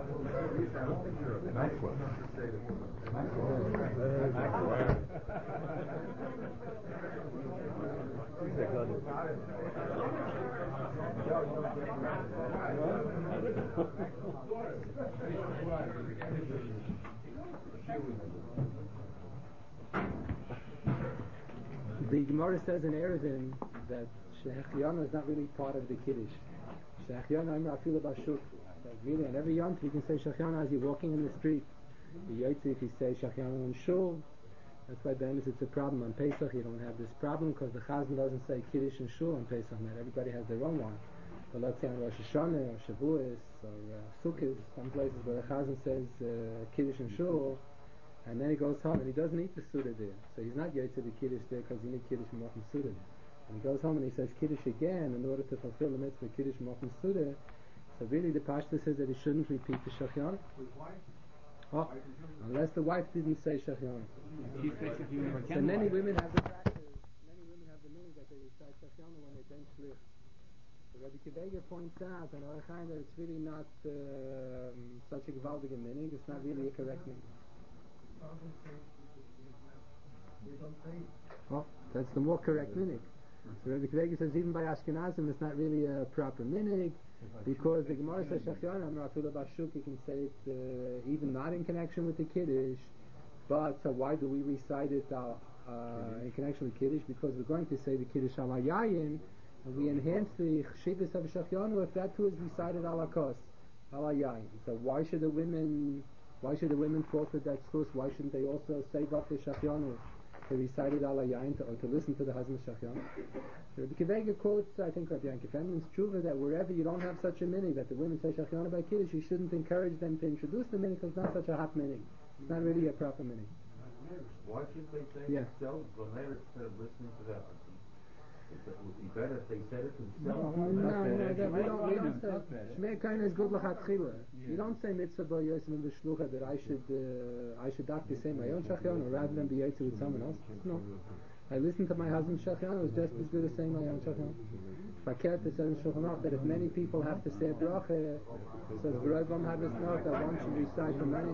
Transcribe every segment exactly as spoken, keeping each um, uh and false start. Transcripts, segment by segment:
Nice one. The Gemara says in Eruvin that Shechianu is not really part of the Kiddush. Shechianu I'm Rafila Bashuk. That really on every yont you can say Shechianu as you're walking in the street. The Yotzi if you say Shechianu in Shul. That's why then it's a problem on Pesach. You don't have this problem because the Chazan doesn't say Kiddush and Shul on Pesach night. Everybody has their own one. But let's say on Rosh Hashanah or Shavuos or uh, Sukkot, some places where the Chazan says uh, Kiddush and Shul, and then he goes home and he doesn't eat the Suda there. So he's not Yotzi the Kiddush there because he needs Kiddush Mochem Suda. And he goes home and he says Kiddush again in order to fulfill the mitzvah Kiddush Mochem Suda. So really the Pashta says that he shouldn't repeat the Shechianu. Oh, unless the wife didn't say Shechianu. So many women have the practice, many women have the meaning that they recite Shechianu when they bench lift. So Rabbi Kiveger points out, and I find that it's really not um, such a gewaltige meaning. It's not really a correct meaning. Oh, that's the more correct meaning. So Rabbi Kiveger says even by Ashkenazim it's not really a proper meaning because the Gemara says Shechianu I'm Rafila Bashuk. You can say it uh, even not in connection with the Kiddush, but so why do we recite it uh, uh, in connection with Kiddush? Because we're going to say the Kiddush ala Yayin, and we enhance the Chshivas of Shechianu if that too is recited ala Kos, ala Yayin. So why should the women why should the women forfeit that schus? Why shouldn't they also save up the Shechianu to recite it ala Yayin to, or to listen to the husband's Shechianu? So Rabbi Kiveger quotes, I think Rabbi Yankee Fenman's tshuva that wherever you don't have such a minhag that the women say Shechianu by Kiddush, you shouldn't encourage them to introduce the minhag because it's not such a hot minhag. It's not really a proper minhag. Why should they say Yeah. themselves instead of listening to that? It would be better if they said it themselves. No, no, no, that we don't, we don't say Shmei Kain is good l'chatchila. You don't say mitzvah bo yosem and b'shlucha that I should uh, I should have to say my own Shechianu rather than be yotze with someone else. No. I listen to my husband's Shechianu is just as good as saying my own Shechianu. Fakert says in Shulchan Aruch that if many people have to say a bracha, says B'rovam Habes Not that one should recite for many.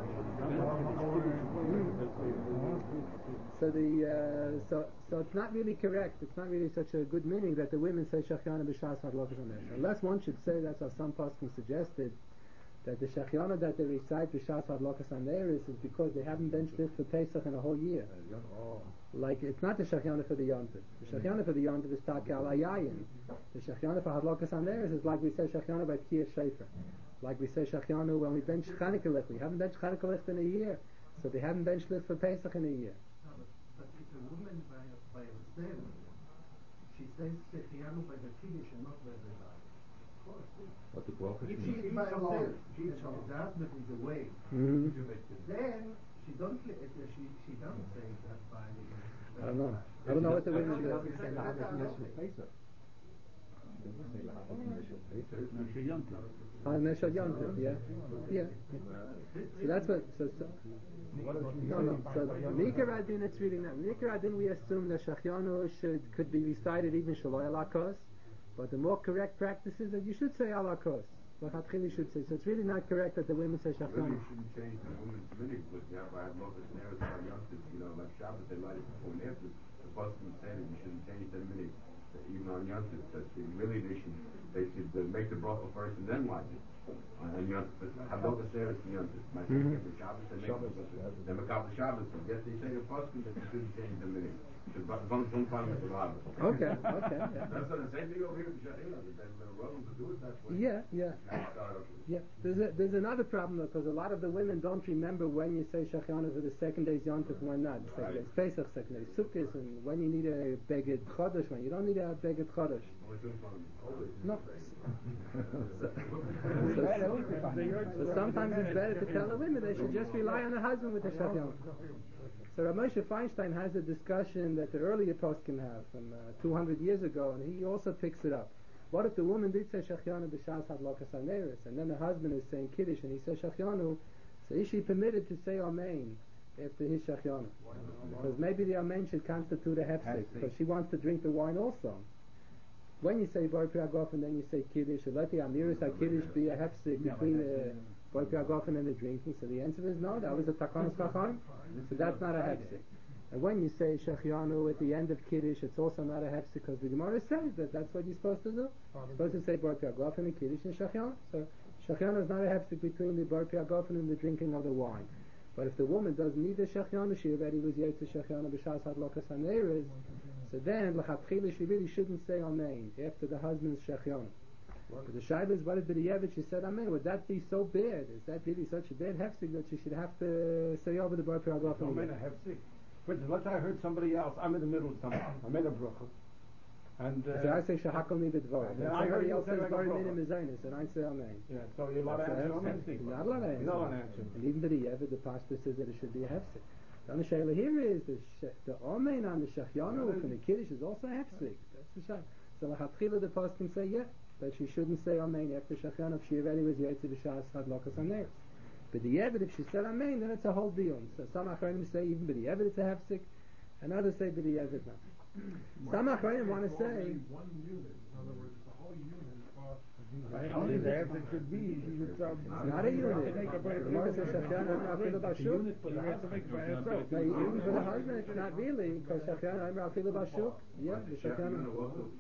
So the uh, so so it's not really correct. It's not really such a good meaning that the women say Shechianu b'shas hadlokas haneres. Unless one should say that's how some poskim suggested that the Shechianu that they recite b'shas hadlokas haneres is because they haven't benched it for Pesach in a whole year. Like it's not the Shechianu for the Yontif. The Shechianu for the Yontif is Taka al Ayayin. The Shechianu for hadlokas haneres is like we say Shechianu by Tkiyah Shefer. Like we say Shechianu when we bench Chanukah Licht. We haven't benched Chanukah Licht in a year, so they haven't benched Licht for Pesach in a year. But if a woman by, by herself, she says Shechianu by the Kiddush and not by the guy. Of course. But the bracha If should she's by herself, she is the husband is away. Mm-hmm. Then she don't li- uh, she she doesn't say that by the. I don't know. I don't know what the women do. Ah, Neshad Yontif, yeah, yeah. So that's what. So, so no, no. So Nikar Adin, it's really not. Nikar Adin, we assume that Shechianu should could be recited even Shaloi Alakos, but the more correct practice is that you should say Alakos. Lachatchili should say. So it's really not correct that the women say Shechianu. Really, you shouldn't change the woman's minhag, but you have I have locusts and arrows on Yontif, you know, like Shabbos, they light it before and after. The Pasuk said that you shouldn't change that minhag, even on Yontif. That really they should they should uh, make the bracha first and then light it. And Yontif, have locusts and arrows on Yontif. My second for Shabbos, they make they make up the Shabbos. But yes, they say the Pasuk that you shouldn't change the minhag. Okay, okay. Yeah. That's the same thing over here with Shechianu. The Romans will do it that way. Yeah, yeah. Yeah, there's a, there's another problem though, because a lot of the women don't remember when you say Shechianu for the second day's Yontif and when not. The second day's Pesach, second day's Sukkot, and when you need a Beged Chodesh, when you don't need a Beged Chodesh. No. so, so, so sometimes it's better to tell the women they should just rely on the husband with the Shechianu. So Rav Moshe Feinstein has a discussion that the earlier poskim have from uh, two hundred years ago, and he also picks it up. What if the woman did say Shechianu b'shas hadlokas haneres, and then the husband is saying Kiddush, and he says Shechianu, so is she permitted to say Amen after his Shechianu? Because maybe the Amen should constitute a hefsek, because she wants to drink the wine also. when you say Bar Piagofen, then you say Kiddush. So let the Amiris HaKiddush be a hefsek between uh, Bar Piagofen and the drinking. So the answer is no, that was a Takanas Chacham. So that's not a hefsek. And when you say Shechianu at the end of Kiddush, it's also not a hefsek because the Gemara says that that's what you're supposed to do. You're supposed to say Bar Piagofen and Kiddush and Shechianu. So Shechianu is not a hefsek between the Bar Piagofen and the drinking of the wine. But if the woman doesn't need the Shechianu, she already was Yetze Shechianu B'Shas Hadlokas HaNeiros, so then L'chatchila she really shouldn't say Amen after the husband's Shechianu. But the Shaila is, what did B'Diyevit? She said Amen. Would that be so bad? Is that really such a bad hefsek that she should have to say over the Bar Piagofen? Amen, a hefsek. For instance, let's say I heard somebody else, I'm in the middle of something, I made a bracha. And uh, so I say Shahakal Mi B'Dvar. Yeah, somebody else says like Bar Minim Mizanis, and I say Amen. Yeah, so you're allowed to answer Amen. You're not allowed to answer. You're not allowed to answer. And even B'Diyevit, the pastor says that it should be a hefsek. The only Shaila here is the sh- the Amen on the Shechianu from the Kiddush is also a hefsek. That's the Shaila. So L'chatchila the pastor can say yeah, that she shouldn't say Amen after Shechianu if she already was Yetze B'Shas Hadlokas HaNeiros. But the Yevid, if she said Amen, then it's a whole deal. So some Achronim say even B'Diyevit it's a hefsek, and others say B'Diyevit not. Some Achronim want to say one unit. In other words, the whole unit. Only the hefsek should be, she should tell. it's not a unit. The Gemara says Shechianu I'm Afil Bashuk. No, even for the husband, it's not really, because Shechianu I'm Afil Bashuk. Yeah, the Shechianu.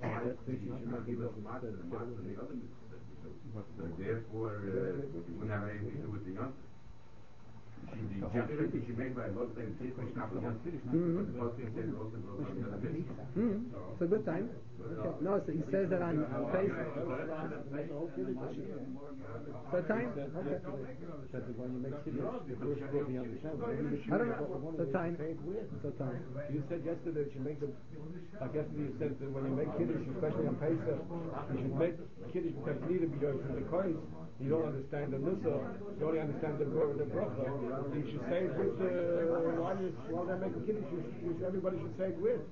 Therefore, uh, you wouldn't have anything to do with the young. She, generally, she made by a lot of things, it's not the young. It's a good time. Okay. No, so he says that on face. So time? Okay. I don't know. So time. So time. You said yesterday that you make the, like yesterday you said that when you make Kiddush, especially on Pesach, you should make Kiddush because it's needed because from the coins, you don't understand the Nusa, you only understand the the bracha. You should say it with uh, while, you, while they're making Kiddush, you, you, everybody should say it with.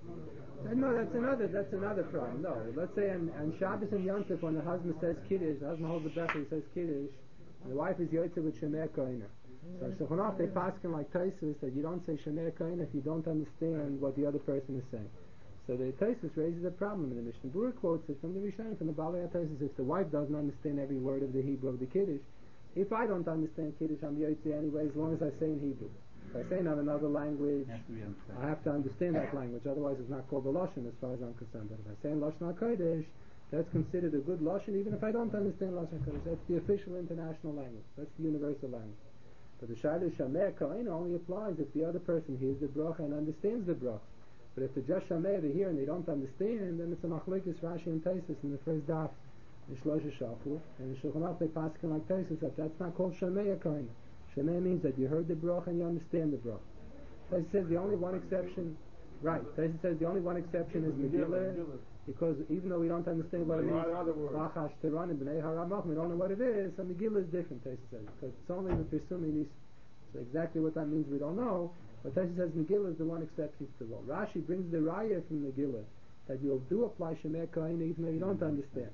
No, that's another. That's another problem. No, let's say on, on Shabbos and Yom Tov when the husband says Kiddush, the husband holds the breath, he says Kiddush, and the wife is Yotze with Shemer Koina. So Shulchan they paskin like Tosfos that you don't say Shemer Koina if you don't understand what the other person is saying. So the Tosfos raises a problem in the Mishnah Berurah quotes it from the Rishonim, from the Balei HaTosfos. If the wife doesn't understand every word of the Hebrew of the Kiddush, if I don't understand Kiddush, I'm Yotze anyway, as long as I say in Hebrew. If I say in another language, I have to understand that language, otherwise it's not called a Lashon as far as I'm concerned. But if I say in Lashon HaKodesh, that's considered a good Lashon, even if I don't understand Lashon HaKodesh. That's the official international language. That's the universal language. But the Shaila Shamer Kohen only applies if the other person hears the bracha and understands the bracha. But if the just Shamer they hear and they don't understand, then it's a Machlokes Rashi and Tosfos in the first daf, in Shlosha Shachur, and in Shulchan Aruch they paskin like Tosfos that that's not called Shamer Kohen. Shemer means that you heard the bracha and you understand the bracha. Tosfos says the only one exception, right? Tosfos says the only one exception is Megillah, because even though we don't understand what it means, Lachash Teran and Bnei Haramach, we don't know what it is. So Megillah is different. Tosfos says because it's only the Pesumim. So exactly what that means we don't know. But Tosfos says Megillah is the one exception to the rule. Rashi brings the raya from Megillah that you do apply Shemer Kohen even though you don't understand.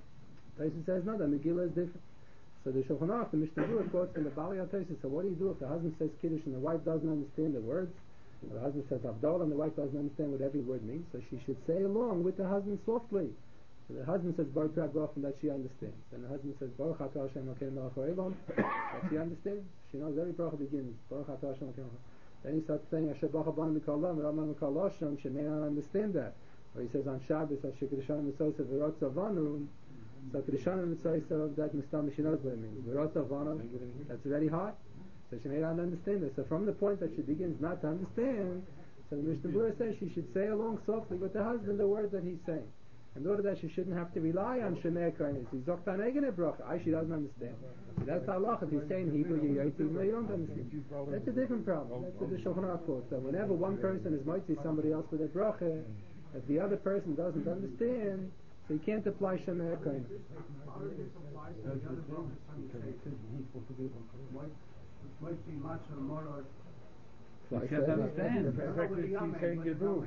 Tosfos says no, the Megillah is different. So the Shulchan Aruch, the Mishnah Berurah quotes from the Balei HaTosfos. So what do you do if the husband says Kiddush and the wife doesn't understand the words? The husband says Havdalah and the wife doesn't understand what every word means. So she should say along with the husband softly. So the husband says Baruch Hu that she understands. And the husband says Baruch Atah Hashem Elokeinu melech haolam, that she understands. She knows every bracha begins Baruch Atah Hashem Elokeinu. Then he starts saying Asher Baruch Haba Mikol Olam V'Rama Mikol Hashem. She may not understand that. Or he says on Shabbos Asher Kedushan Mitzvoseh V'Rotzav Vanu. So Kedushan Mitzvoseh that Mistam she knows what it means. V'Rotzav Vanu. That's very hard. So she may not understand it. So from the point that she begins not to understand, so the Mishnah Berurah says she should say along softly with the husband the words that he's saying. In order that she shouldn't have to rely on Shemer Kohen. He's Zoktan Egene Bracha. I she doesn't understand. So that's Allah. If he's saying Hebrew, you even though you don't understand. That's a different problem. That's what the Shulchan Aruch quotes. That whenever one person is might see somebody else with a bracha, if the other person doesn't understand, so you can't apply Shemer Kohen. Might be much more. So You can't understand. She's saying you do.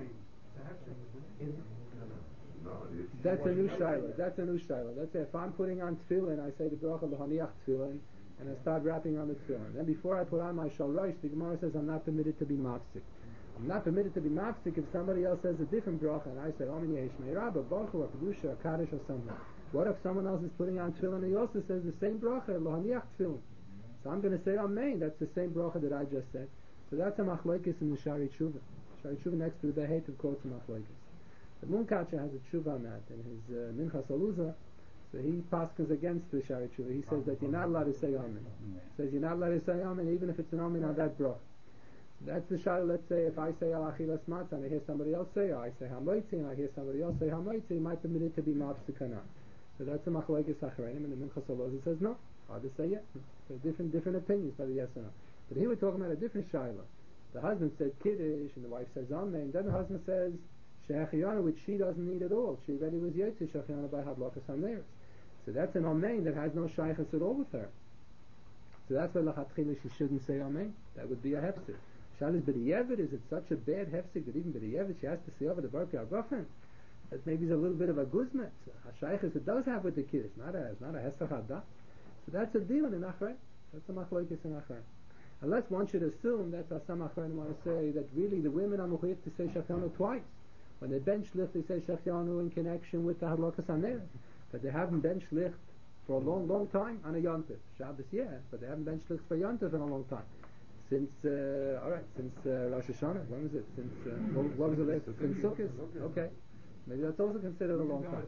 That's a new shayla. That's a new shayla. Let's say if I'm putting on tefillin, I say the bracha l'haniach tefillin, and I start wrapping on the tefillin. Then before I put on my shalrosh, the Gemara says I'm not permitted to be mafsik. I'm not permitted to be mafsik if somebody else says a different bracha and I say Amen Yeshmei Rabba, Baruch Hu, or Kedusha, or Kaddish, or something. What if someone else is putting on tefillin and he also says the same bracha, Lo Haniach tefillin? So I'm going to say Amen, that's the same bracha that I just said. So that's a machlokes in the Shari Tshuva. Shari Tshuva next to the Behetiv quotes a machlokes. The Munkacher has a tshuva on that in his uh, Minchas Aluza. So he paskins against the Shari Tshuva. He says that you're not allowed to say Amen. He says you're not allowed to say Amen even if it's an Amen on that bracha. That's the shayla. Let's say if I say al achilas matzah and I hear somebody else say, or I say hamoitzi and I hear somebody else say hamoitzi, it might permit it to be mafsik or not. So that's a machlokes achreinim, and the Minchas Aluza says no. Hard to say yes. So different different opinions by the yes or no. But here we're talking about a different shayla. The husband said kiddush and the wife says amen. Then the husband says she'achiyana, which she doesn't need at all. She already was yotzi she'achiyana by hadlakas haneres. So that's an amen that has no shaychus at all with her. So that's why lachatchila she shouldn't say amen. That would be a hefsek. Shalis b'di'evet, is it such a bad hefsek that even b'di'evet she has to say over the barki arbachen? That maybe is a little bit of a guzmet. A shaychus it does have with the kiddush, not a not a hesach hadah. So that's a deal in achrei. That's a machlokes in achrei. Unless one should assume that's how some achrei want to say that really the women are mechuyev to say shachiyanu twice. When they bench lift, they say shachiyanu in connection with the hadlakas haneres. But they haven't bench lift for a long, long time on a yontif. Shabbos, yeah, but they haven't bench lift for yontif in a long time. Since, uh, alright, since uh, Rosh Hashanah, when was it? Since, uh, what, what was the last? Since Sukkot? Okay. Maybe that's also considered a long time.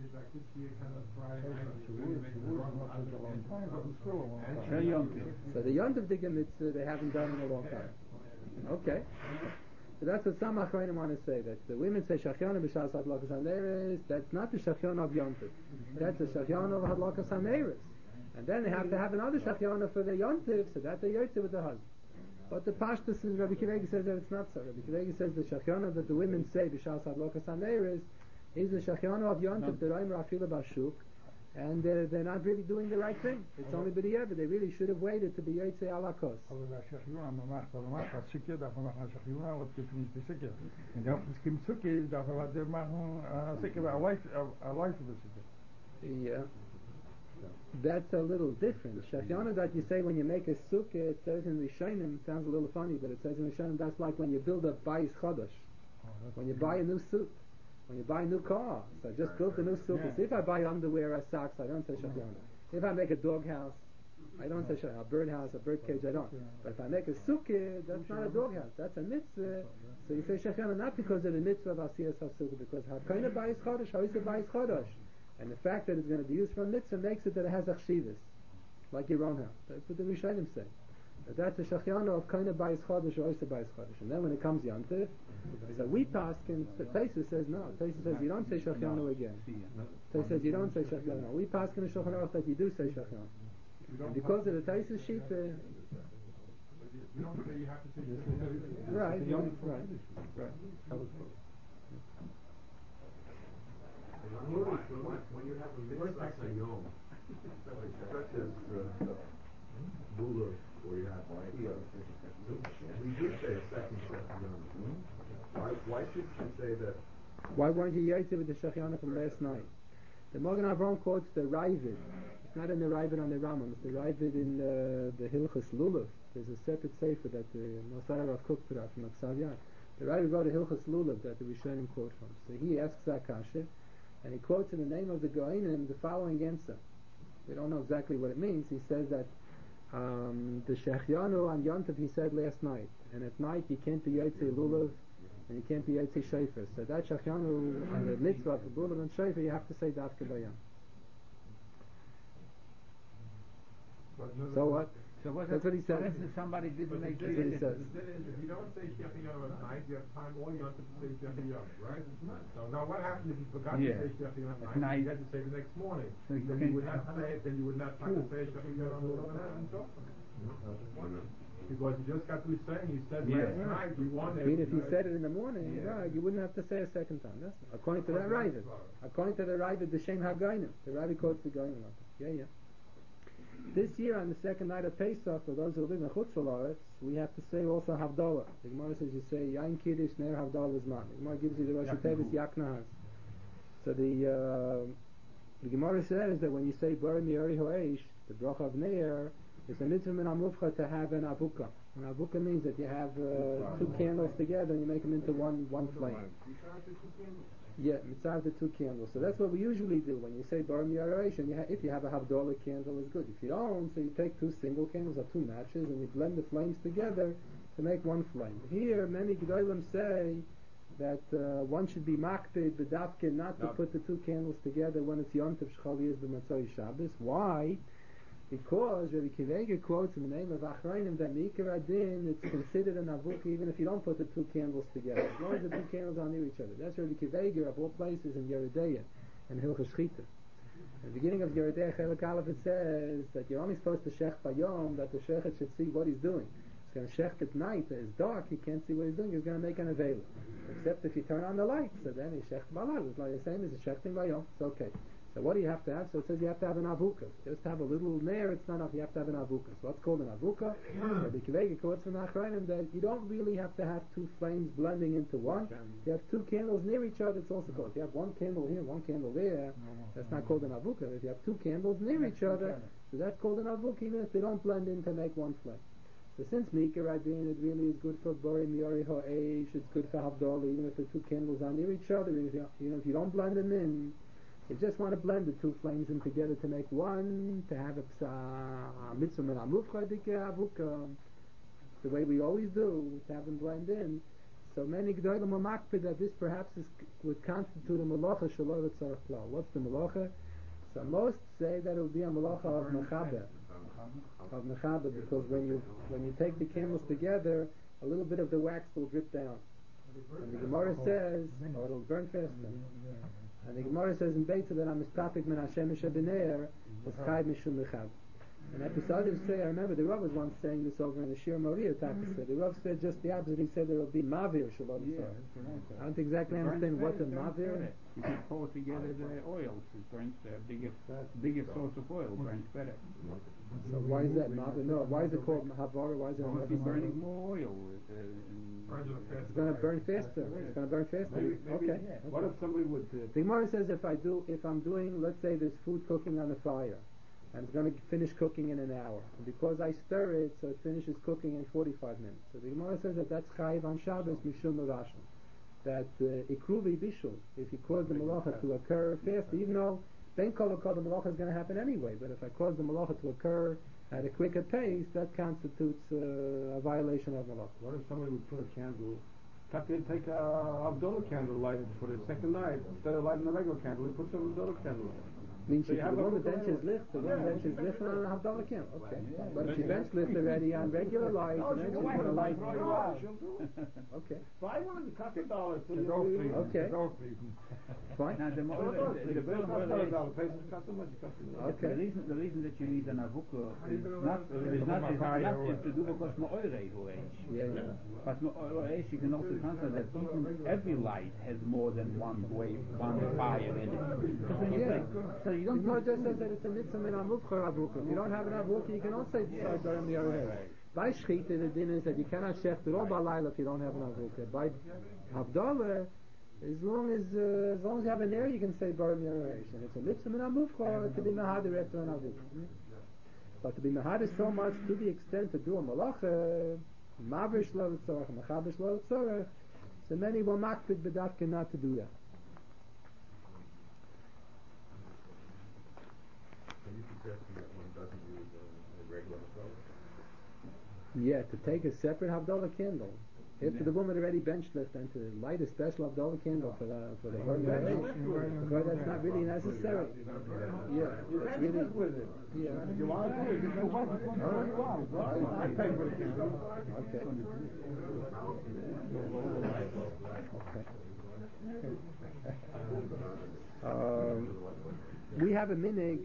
So the yontif diggim, it's, uh, they haven't done in a long time. Okay. So that's what some achronim want to say, that the women say shachyon b'shas hadlakas haneres. That's not the shachyon of yontif. That's the shachyon of hadlakas haneres. And then they have to have another shachyon for the yontif, so that they yotze with the husband. But the pashtus is Rabbi Kiregi says that it's not so. Rabbi Kiregi says the shachyon that the women say b'shas hadlakas haneres is the shachyon of yontif, the roim rafila bashuk, and they're, they're not really doing the right thing. It's only b'di'evet. They really should have waited to be yotze alakos. Yeah. That's a little different. Shachiyana that you say when you make a sukkah, it says in Rishonim, sounds a little funny, but it says in Rishonim that's like when you build a bayis chodesh. When you buy a new suit. When you buy a new car. So I just built a new sukkah. Yeah. So if I buy underwear or socks, I don't say shachiyana. If I make a doghouse, I don't say shachiyana. A birdhouse, a birdcage, I don't. But if I make a sukkah, that's not a doghouse. That's a mitzvah. So you say shachiyana not because of the mitzvah of asiyas hasukkah, because hakayna bayis chodesh, how is it bayis chodesh? And the fact that it's going to be used for a mitzvah makes it that it has achshivas, like your own house. That's what the Rishonim say. But that's a shachiyana of kind of bayis chodesh or oysa bayis chodesh. And then when it comes yontif, so we pass, and Taisa says no. Taisa says you don't say shachiyana again. Taisa says you don't say shachiyana. We pass in the Shulchan Aruch that you do say shachiyana. And because of the Taisa sheet, uh, you don't say you have to say shachiyana. Right, right, right, right. When you have a mitzvah sayom, such as Bula, or you have Kiyah, we do say a second shachiyana. Why, why should you say that? Why weren't you yotze with the shachiyana from last night? The Magen Avraham quotes the Ravid. It's not in the Ravid on the Rambam. It's the Ravid in uh, the Hilchos Lulav. There's a separate sefer that the Mosar Rav Kook put out from Aksavyan. The Ravid wrote a Hilchos Lulav that the Rishonim quote from. So he asks that kasha, and he quotes in the name of the Goinim the following answer. We don't know exactly what it means. He says that um, the Shechyanu on Yontav he said last night, and at night you can't be Yotze Lulav and you can't be Yotze Shofar. So that Shechyanu on the mitzvah of Lulav and Shofar you have to say Dafka Bayam. So what? So what That's what he says. If somebody didn't make That's what he says. If you don't say shechiyanu at night, you have time all you have to say shechiyanu, right? So now what happens if you forgot Yeah. to say shechiyanu at At night? night. You had to say the next morning. So you then can- you would not say it. Then you would not have to say shechiyanu and so on. Because you just got through saying you said Yeah. last night you wanted. I mean, if you right? said it in the morning, Yeah. right, you wouldn't have to say a second time. That's according to that Ravid. According to the Ravid, the Shem HaGoinim. The Ravid quotes the Goinim. Yeah, yeah. This year, on the second night of Pesach, for those who live in Chutz La'aretz, we have to say also Havdalah. The Gemara says you say Yain Kiddush Ner Havdalah Zman. The Gemara gives you the Rosh Tevis Yaknahas. So the uh, the Gemara says that when you say Bar Mi'ori Ho'esh, the bracha of Ner, It's a mitzvah min amufcha to have an avuka. An avuka means that you have uh, two candles together and you make them into one one flame. Yeah, mitzvah the two candles. So that's what we usually do when you say bar miyaration. You ha- if you have a havdalah candle, it's good. If you don't, so you take two single candles or two matches and you blend the flames together to make one flame. Here, many gedolim say that uh, one should be makpid b'dafkin not to No. put the two candles together when it's Yom Tov Shchali is b'Matzoi Shabbos. Why? Because Rabbi Kiva quotes in the name of Achrayim that Mikra Adin, it's considered an avuk even if you don't put the two candles together, as long as the two candles are near each other. That's Rabbi Kiva of all places in Yeredeya and Hilchos Shchita. At the beginning of Yeredeya Chelik Aleph it says that you're only supposed to shech bayom, that the shechet should see what he's doing. He's going to shech at night, it's dark, he can't see what he's doing, he's going to make an avail. Except if you turn on the light, so then he shech balal. It's like the same as a shechting bayom, it's okay. So what do you have to have? So it says you have to have an avuka. Just to have a little nair, it's not enough. You have to have an avuka. So what's called an avuka? The Kivega quotes from Achrayim that you don't really have to have two flames blending into one. If you have two candles near each other, it's also called. If you have one candle here, one candle there, that's not called an avuka. If you have two candles near each other, so that's called an avuka, even if they don't blend in to make one flame. So since Mikra Adin, it really is good for Bori Miori Ho'esh, it's good for Havdalah, even if the two candles are near each other, even if you, you know, if you don't blend them in, you just want to blend the two flames in together to make one, to have a mitzvah min amufcha dikeh avuka, the way we always do, to have them blend in. So many gedolim are makpid that this perhaps is, would constitute a malacha shalom tzarich klal. What's the malacha? So most say that it will be a malacha of mechaber, of mechaber, because when you when you take the candles together, a little bit of the wax will drip down. And the Gemara says, or it'll burn faster. And the Gemara says in Beitza that I'm mistapik min Hashem shebeneir was chayv mishum mechab. And episodics say, I remember the Rav was once saying this over in the Shir Maria Takasa. The Rav said just the opposite. He said there will be mavir shalom. Yeah, I don't exactly understand what the mavir. You can pour together the oils. It burns the biggest, biggest source of oil burns better. So why is that mavir? No, why is it called mahavara? Why is it You'll be mavir? burning more oil. Uh, in- It's going to burn faster. It's going to burn faster. Maybe, maybe, Okay. what if somebody would uh, The Gemara says if I do, if I'm doing, let's say there's food cooking on the fire, and it's going to finish cooking in an hour, and because I stir it, so it finishes cooking in forty-five minutes. So the Gemara says that that's chayiv on Shabbos mishum merashim. That ikruvi bishul, if you cause the malacha to occur fast, even though ben kol v'kol the malacha is going to happen anyway, but if I cause the malacha to occur at a quicker pace, that constitutes uh, a violation of malacha. what if somebody would put a candle, take a, take a Havdalah candle, light it for the second night, instead of lighting a regular candle, we put some Havdalah candle. Means So she you the have a one the little bench is anyway. lit, the one Yeah. bench is lit on a Havdalah candle. Okay. Yeah. But if she bench lit already on regular light, and then she's going to light. Okay. Why wouldn't it cost a dollar? So you Okay. Fine. Now, the, mo- the, the, the, bill costs the, a dollar. Places cost so much. It costs a dollar. Okay. the reason, the reason that you need an avuka is not, is not, is not is to do because no oil hoesh. Yeah, yeah. But no oil you can also consider that even every light has more than one way, one fire in it. Because when you Yeah. say, so you The don't Gemara just says that it's a mitzvah min amuvcha avuka. If you don't have an avuka, you can also decide during the other. By shchita, the din is that you cannot shech the roba laila if you don't have an avuka. By havdalah, as long as uh, as long as you have an air, you can say bar miyaration. It's a mitzvah min amuvcha to be mahadir after an avuka. But to be mahadir so much to the extent to do a malacha, mavish lo tzorach, machavish lo tzorach, so many will makpid b'dafka not to do that. Are you suggesting that one doesn't use a, a regular Havdalah? Yeah, to take a separate Havdalah candle. After the woman already benched left, and to light a special Havdalah candle for the for the Bar Mitzvah, because that's not really necessary. Yeah, You that's can't really. live with it. Yeah. If you want to do it, you can want it. I pay for the candle. Okay. Okay. Um, we have a minig.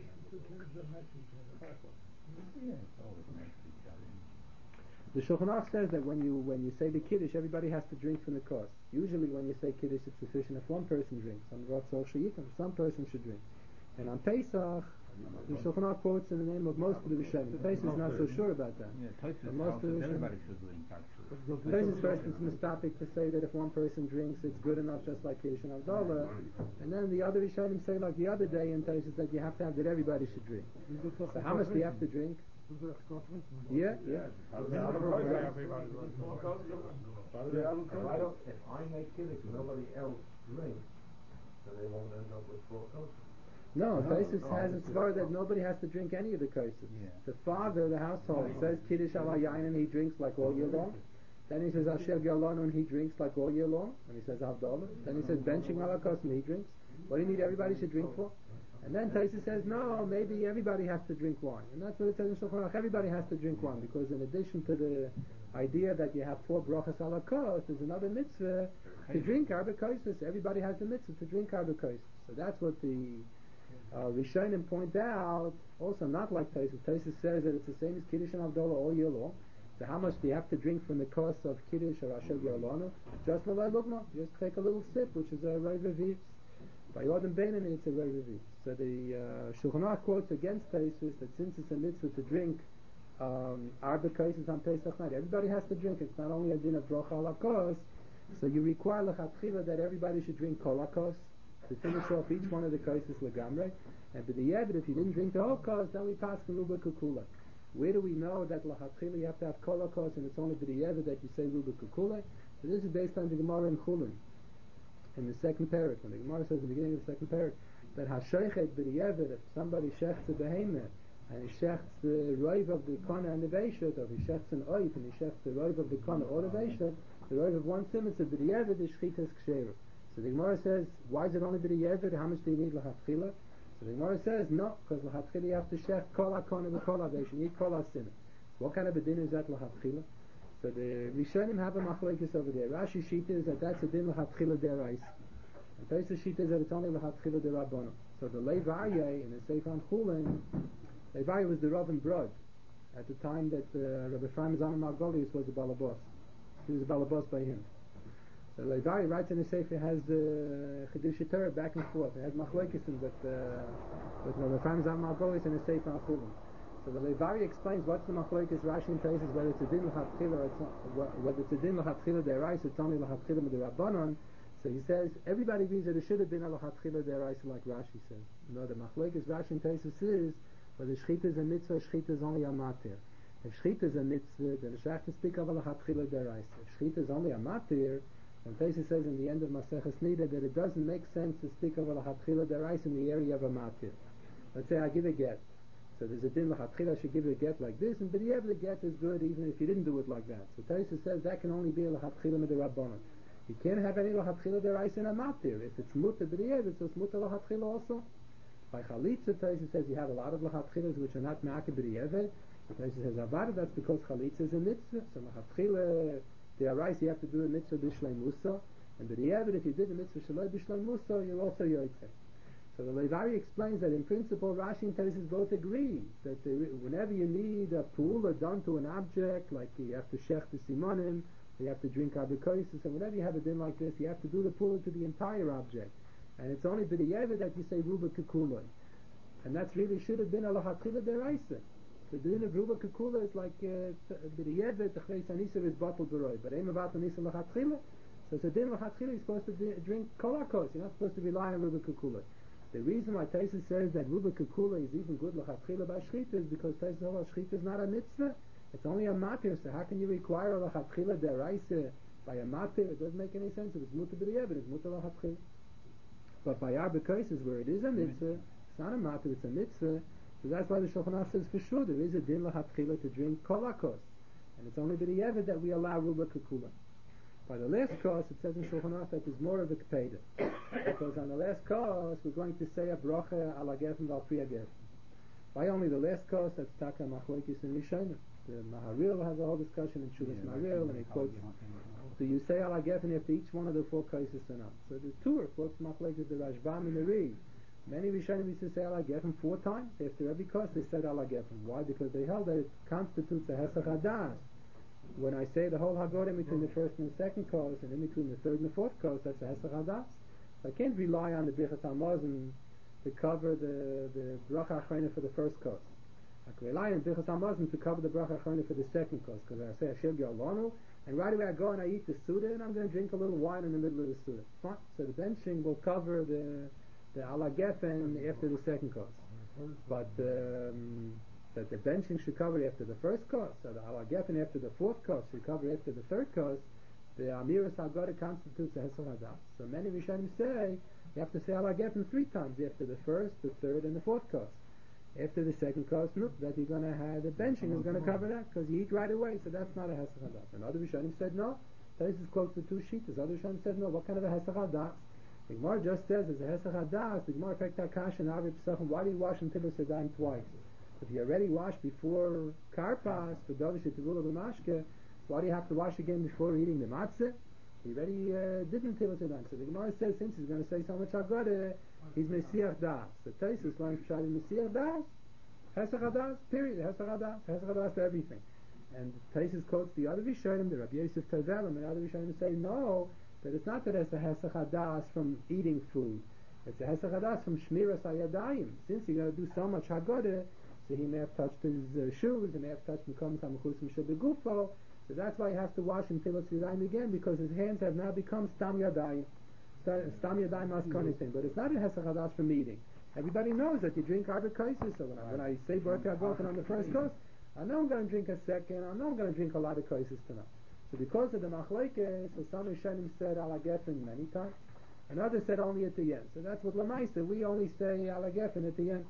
The Shulchan Aruch says that when you when you say the Kiddush, everybody has to drink from the kos. Usually when you say Kiddush, it's sufficient if one person drinks. On Ratzor Sheyitim, some person should drink. And on Pesach, the Shulchan Aruch quotes in the name of most of the Rishonim. The Pesach is not so sure about that. Yeah, But Tosfos most tells of the us Rishonim- everybody should drink actually. Pesach first it's mistopic to say that if one person drinks, it's good enough just like Kiddush and Havdalah. And then the other Rishonim say like the other day in Pesach that you have to have that everybody should drink. So how much do you have to drink? Yeah, yeah. Why don't, if I make kiddush and nobody else drinks, then they won't end up with four kosher. No, Taisus has a svara that nobody has to drink any of the kosher. Yeah. The father of the household says kiddush ala yain and he drinks like all year long. Then he says Asher Galon and he drinks like all year long. And he says Havdalah. Then he says benching ala kos and he drinks. What do you need everybody should drink for? And then Taisus says, no, maybe everybody has to drink wine. And that's what it says in Shulchan Aruch. Everybody has to drink wine because in addition to the idea that you have four brachas ala kos, there's another mitzvah to drink arba kosher. Everybody has the mitzvah to drink arba kosher. So that's what the uh, Rishonim point out. Also, not like Taisus. Taisus says that it's the same as Kiddush and Havdalah all year long. So how much do you have to drink from the kos of Kiddush or Asher Gerlano? Just Malay Lugma. Just take a little sip, which is a Rei Reviv. By Yodem Beinin, it's a Rei Reviv. So the uh, Shulchan Aruch quotes against Taisus that since it's a mitzvah to drink um, arba kosher on Pesach night, everybody has to drink. It's not only a din of bracha ala kos. So you require lechatchila that everybody should drink kol hakos to finish off each one of the kosher legamrei. And but the yeved, if you didn't drink the whole kos, then we pass the ruba kukula. Where do we know that lechatchila you have to have kol hakos and it's only the yeved that you say ruba kukula? So this is based on the Gemara in Chulin. In the second parak, when the Gemara says in the beginning of the second parak that hashoichet b'di'evet, if somebody shechts a behemoth and he shechts the roiv of the kana and the veishet, or he shechts an oif and he shechts the roiv of the kana or the veishet, the roiv of one simitz of b'di'evet is shchitas ksheira. So the Gemara says, why is it only b'di'evet? How much do you need l'hatchila? So the Gemara says, no, because l'hatchila you have to shecht kol hakana and kol haveishet. You need kol hasinah. So what kind of a din is that l'hatchila? So the Rishonim have a machlekes over there. Rashi Shita is that that's a din l'hatchila derais. And Tosfos Shita is that it's only l'hatchila derabbanan. So the Lev Aryeh in the Sefer on Chulin, Lev Aryeh was the Rav and Brod at the time that uh, Rabbi Ephraim Zalman Margolius was the balabos. He was the balabos by him. So Lev Aryeh writes in the Sefer has the uh, Chidush Torah back and forth. It has machlekes in that uh, with Rabbi Ephraim Zalman Margolius in the Sefer on Chulin. So the Lev Aryeh explains what's the machlokes Rashi and Taisus, whether it's a din l'chatchila or it's not, whether it's a din l'chatchila derais, it's only l'chatchila m'derabbanan. So he says everybody agrees that it should have been a l'chatchila derais like Rashi says. No, the machlokes Rashi and Taisus is whether shchita is a mitzvah, shchita is only a matir. If shchita is a mitzvah, then it's have to speak of a l'chatchila derais. If shchita is only a matir, then Taisus says in the end of Maseches Nida that it doesn't make sense to speak of a l'chatchila derais in the area of a matir. Let's say I give a get. So there's a din l'chatchila, I should give it a get like this, and but the the get is good even if you didn't do it like that. So Taisus says that can only be a l'chatchila m'derabbanan. You can't have any l'chatchila derais in a matir. If it's mutter b'di'evet, so it's mutter l'chatchila also. By chalitza, Taisus says you have a lot of l'chatchilas which are not ma'akeh b'di'evet. So Taisus says avada, that's because chalitza is a mitzvah. So l'chatchila derais you have to do a mitzvah b'shlei musa, and b'di'evet if you did the mitzvah shaloi b'shlei musa, you're also yotzei. So the Lev Aryeh explains that in principle Rashi and Taisus both agree that there, whenever you need a pula done to an object, like you have to shech the simonim, you have to drink abikosis, and whenever you have a din like this, you have to do the pula to the entire object. And it's only b'di'evet that you say ruba kekuloi. And that's really should have been a l'chatchila deraisa. The din of ruba kekula is like b'di'evet, the chreis anisa is bottled b'roi, but aim about anisa l'chatchila. So it's a din l'chatchila, you're supposed to drink kol hakos, you're not supposed to rely on ruba kekula. The reason why Taisus says that Ruba Kekula is even good l'chatchila by Shchita is because Taisus says Shchita is not a mitzvah. It's only a matir, so how can you require a l'chatchila deraisa by a matir? It doesn't make any sense. If it's mutter b'di'evet, it's mutter l'chatchila. But by arba kosher, where it is a mitzvah, it's not a matir, it's a mitzvah. So that's why the Shulchan Aruch says for sure there is a din l'chatchila to drink kol hakos. And it's only b'di'evet that we allow Ruba Kekula. By the last course, it says in Shulchan Aruch that there's more of a kepeda. Because on the last course, we're going to say a bracha ala gefen val priya gefen. Why only the last course? That's Taka Machlokes in Rishonim. The Maharil has a whole discussion in Shulas yeah, Maharil, and he quotes, so you say ala gefen after each one of the four courses or not. So the two quotes Machlokes, the Rashbam and the Ri. Many Rishonim used to say ala gefen four times. After every course, they said ala gefen. Why? Because they held that it constitutes a hesach hadas. When I say the whole Haggadah between the first and the second course, and in between the third and the fourth course, that's a Hesach Hadas. So I can't rely on the Birchas Hamazon to cover the the Bracha Achrona for the first course. I can rely on Birchas Hamazon to cover the Bracha Achrona for the second course, because I say Asher Gerlano, and right away I go and I eat the Suda, and I'm going to drink a little wine in the middle of the Suda. Fine. So the benching will cover the the Ala Gefen after the second course. But um, that the benching should cover after the first course, so the ala gefen after the fourth course should cover after the third course, the amiras haggadah constitutes a hesach hadas. So many Rishonim say you have to say ala gefen three times after the first, the third, and the fourth course. After the second course, look, that you're going to have the benching is going to cover that because you eat right away, so that's not a hesach hadas. And other Rishonim said no. This is close to two shitas. Other Rishonim said no. What kind of a hesach hadas? The Gemara just says it's a hesach hadas. The Gemara affects Akash and Avi Pesachim. Why do you wash until it's a twice? If you already washed before karpas for Davish Tivula B'mashke, why do you have to wash again before eating the matzah? He already uh, didn't tell us a So the Gemara says since he's going to say so much haggadah, he's Mesiach Das. The Taisus learns Pshad Mesiach Das, hesach hadas, period. Hesach hadas, hesach hadas for everything. And Taisus quotes the other Rishonim, the Rabbi Yosef Tevelim, and other Rishonim say no, that it's not that it's a hesach hadas from eating food. It's a hesach hadas from shmiras hayadayim. Since you're going to do so much haggadah, so he may have touched his uh, shoes, he may have touched Mekom Samachus Mishadegufo, so that's why he has to wash until it's Yadayim again, because his hands have now become Stam Yadayim. Stam Yadayim Askonisim. But it's not a Hesach Hadas from eating. Everybody knows that you drink Arba Kaisis, so when I, when I say Baruch HaGofen on the first course, I know I'm going to drink a second, I know I'm going to drink a lot of Kaisis tonight. So because of the Machlekes, so some Rishonim said Ala Gefen many times, and others said only at the end. So that's what Lamaisa, we only say Ala Gefen at the end.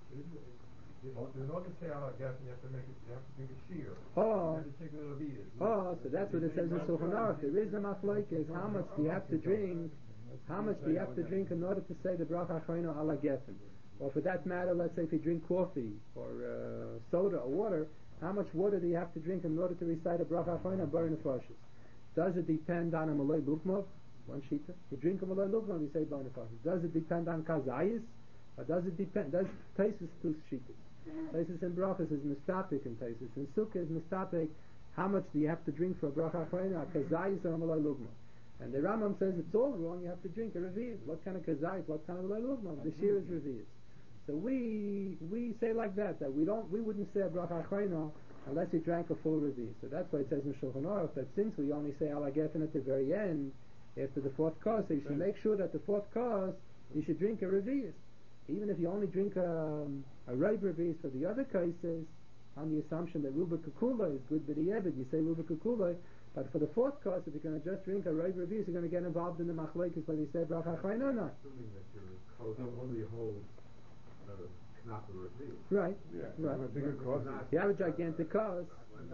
In order to say ala gefen, you have to make it. You have to drink a shear. Oh, You have to take a little bit. oh, so that's what it says in Shulchan Aruch. There is a machlokes. How much do you have to drink? How much do you have to drink in order to say the bracha achrono ala gefen? Or for that matter, let's say if you drink coffee or uh, soda or water, how much water do you have to drink in order to recite a bracha achrono bar nefashos? Does it depend on a malay lukmov? One shita. You drink a malay lukmov, you say bar nefashos. Does it depend on kazayis? Or does it depend? Does Taisus two shitas? Taisus in brachas is mistapik, and Taisus in sukkah is mistapik. How much do you have to drink for a bracha achrona? Kazayis or malay lugma? And the Rambam says it's all wrong. You have to drink a revi'is. What kind of kazayis? What kind of malay lugma? The shir is revi'is. So we we say like that that we don't we wouldn't say a bracha achrona unless you drank a full revi'is. So that's why it says in Shulchan Aruch that since we only say ala gefen at the very end after the fourth course, so you should make sure that the fourth course you should drink a revi'is. Even if you only drink a, a ripe revi'is for the other cases, on the assumption that Ruba Kukula is good b'di'evid, you say Ruba Kukula, but for the fourth course, if you're going to just drink a ripe revi'is, you're going to get involved in the machlekes, whether you say bracha achrona or not. Assuming that your only holds uh, knot the reveal. Right, Yeah, right. a bigger course. If you have a gigantic cause,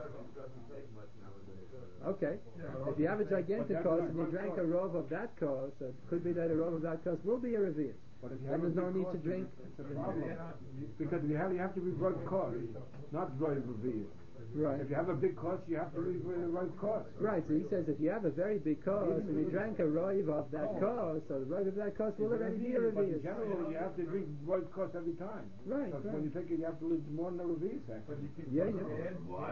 okay. If you have a gigantic cause and you drank a rove of that cause, so it could be that a rove of that cause will be a revi'is. But if you And have there's a no big need to course, drink. it's a problem. Because you have you have to be right course, not right reveal. Right. If you have a big course, you have to be the right course. Right, so he says if you have a very big cause and you drank a roiv of that cause, so the roiv of that cause will already be a But in revi'is. general, you have to drink right course every time. Right, So right. when you take it, you have to live more than a reveal actually. Yeah, yeah.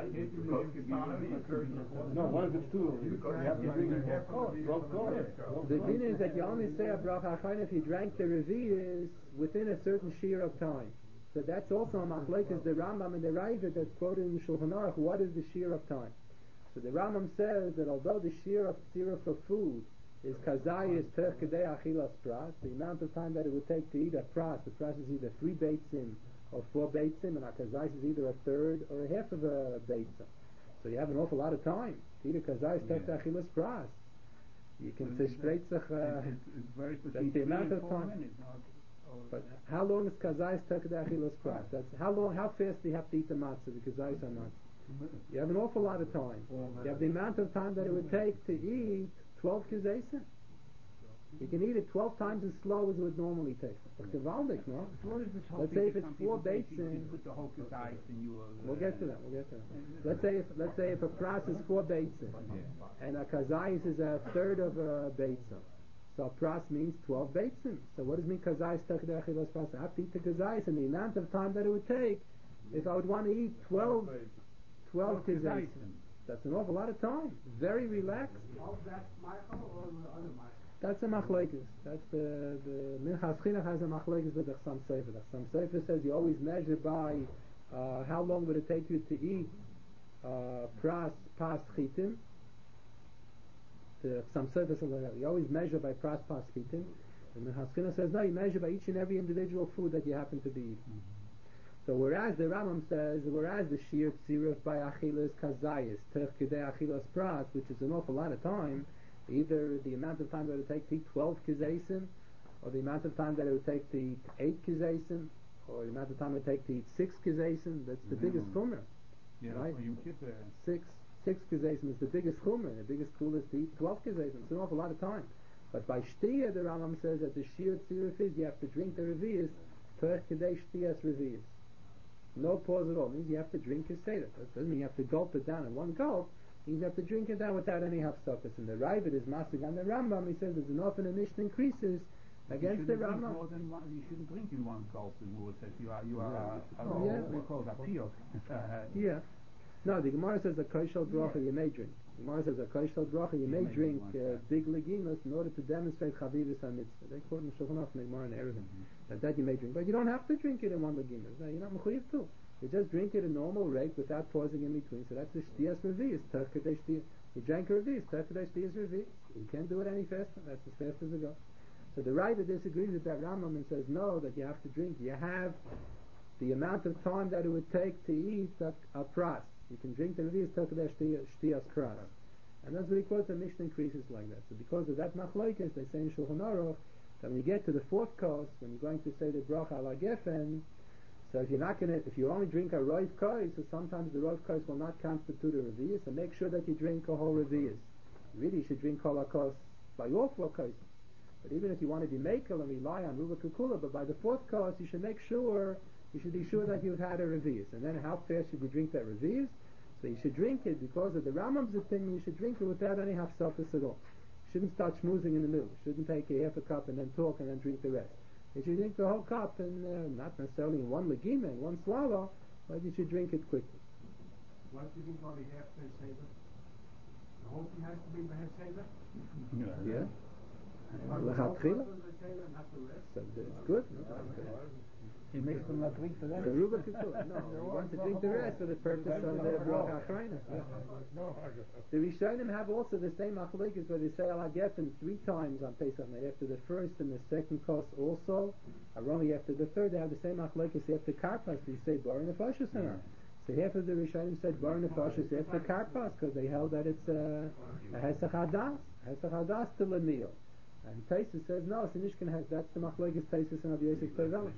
No, what if it's two? You have to drink both course, both course. The thing is that you only say a bracha achrona if you drank the revi'is within a certain shear of time. So that's also a machlekes, the Rambam and the Ravid that's quoted in Shulchan Aruch. What is the shear of time? So the Rambam says that although the shear of tzira for food is kazayis ter kedei achilas pras, the amount of time that it would take to eat a pras, the pras is either three beitzim or four beitzim, and a kazayis is either a third or a half of a beitzim. So you have an awful lot of time to eat a kazayis ter kedei achilas pras. You can say spreizach. It's very That's specific. the amount of Four time. minutes, not- But how long is kazayis ter kedei achilas pras? That's how long. How fast do you have to eat the matzah? The kazayis are not. You have an awful lot of time. You have the amount of time that it would take to eat twelve kazayis. You can eat it twelve times as slow as it would normally take. It's gewaldig, no? What is this whole Let's thing say if that it's some four people say baits you can in- put the whole ice in your... Uh, We'll get to that. We'll get to that. Let's say if let's say if a pras is four beitzim and a kazayis is a third of a beitzim, so pras means twelve beitzim. So what does it mean kazayis ter kedei achilas pras? I have to eat the kazayis, and the amount of time that it would take if I would want to eat twelve, twelve kazayis. That's an awful lot of time. Very relaxed. All that's Michael or the other Michael? That's a machlekes. That's the the Minchas Chinuch has a machlekes with the Chassam Sofer. The Chassam Sofer says you always measure by uh, how long would it take you to eat uh, pras pas chitim. The Chassam Sofer says you always measure by pras pas chitim. And Minchas Chinuch says no, you measure by each and every individual food that you happen to be eating. So whereas the Rambam says, whereas the Shir Tziruf by Achilas Kazayis, Tech Kedei Achilas Pras, which is an awful lot of time, either the amount of time that it would take to eat twelve Kizasim, or the amount of time that it would take to eat eight Kizasim, or the amount of time it would take to eat six Kizasim, that's the Mm. biggest Chumrah. Yeah, Right. or Yom Kippur. Six six Kizasim is the biggest Chumrah, and the biggest Kula is to eat twelve Kizasim. It's an awful lot of time. But by Shtia, the Rambam says that the Shir Tziruf is, you have to drink the Revi'is, Per Kedei Shtias Revi'is. No pause at all. It means you have to drink your Seder. That doesn't mean you have to gulp it down in one gulp. It means you have to drink it down without any hafsakas. And the Ravid is Masig on the Rambam. He says there's an often a Mishnah increases against you the shouldn't drink Rambam. more than one, you shouldn't drink in one gulp. The Gemara says you are you are Yeah. uh, Yeah. we call it a piyok. Yeah. No, the Gemara says a koshel bracha you may drink. The Gemara says a koshel bracha you may may drink drink uh, one big legimus in order to demonstrate chavivus mitzvah. They quote in Shulchan Aruch, the Gemara in Erevin, that that you may drink, but you don't have to drink it in one legimus. No, you're not mechuyev to. You just drink it a normal rate without pausing in between. So that's the shtias revi'is. Terkadei shtias. You drank a revi'is. Terkadei shtias revi'is. You can't do it any faster. That's as fast as it goes. So the Raiva disagrees with that Rambam and says no, that you have to drink. You have the amount of time that it would take to eat a, a pras. You can drink the revi'is terkadei shtias pras. And that's what he quotes. The Mishnah increases like that. So because of that machlokes, they say in Shulchan Aruch that when you get to the fourth course, when you're going to say the bracha ala gefen, so if you're not going to, if you only drink a roiv kos, so sometimes the roiv kos will not constitute a revi'is, so make sure that you drink a whole revi'is. Really, you should drink kol hakos by all four kos. But even if you want to be makel and rely on ruba kukula, but by the fourth kos, you should make sure, you should be sure that you've had a revi'is. And then how fast should you drink that revi'is? So you should drink it because of the Rambam's opinion. You should drink it without any hafsafas at all. You shouldn't start schmoozing in the middle. You shouldn't take a half a cup and then talk and then drink the rest. You should drink the whole cup, and uh, not necessarily in one legima, in one swallow, but you should drink it quickly. Why do you think only half the Seder? The whole thing has to be the Seder? Yeah? Not the whole Lechatchila? cup of the Seder, not the rest? So it's good. No? He makes them not drink the The rest. Ruba Kikula. No, you want to drink the rest for the purpose of the Bracha Achrayna. The Rishonim have also the same machlokes where they say Al HaGefen three times on Pesach night, after the first and the second course also, or only after the third. They have the same machlokes after Karpas. They say Bar Nefashos or not. So half of the Rishonim said Bar Nefashos after Karpas because they held that it's uh, a Hesach Hadas, Hesach Hadas to the meal. And Taisus says no. Sinishkin has that's the machlokes Taisus and Rabbi Yosef Tevel.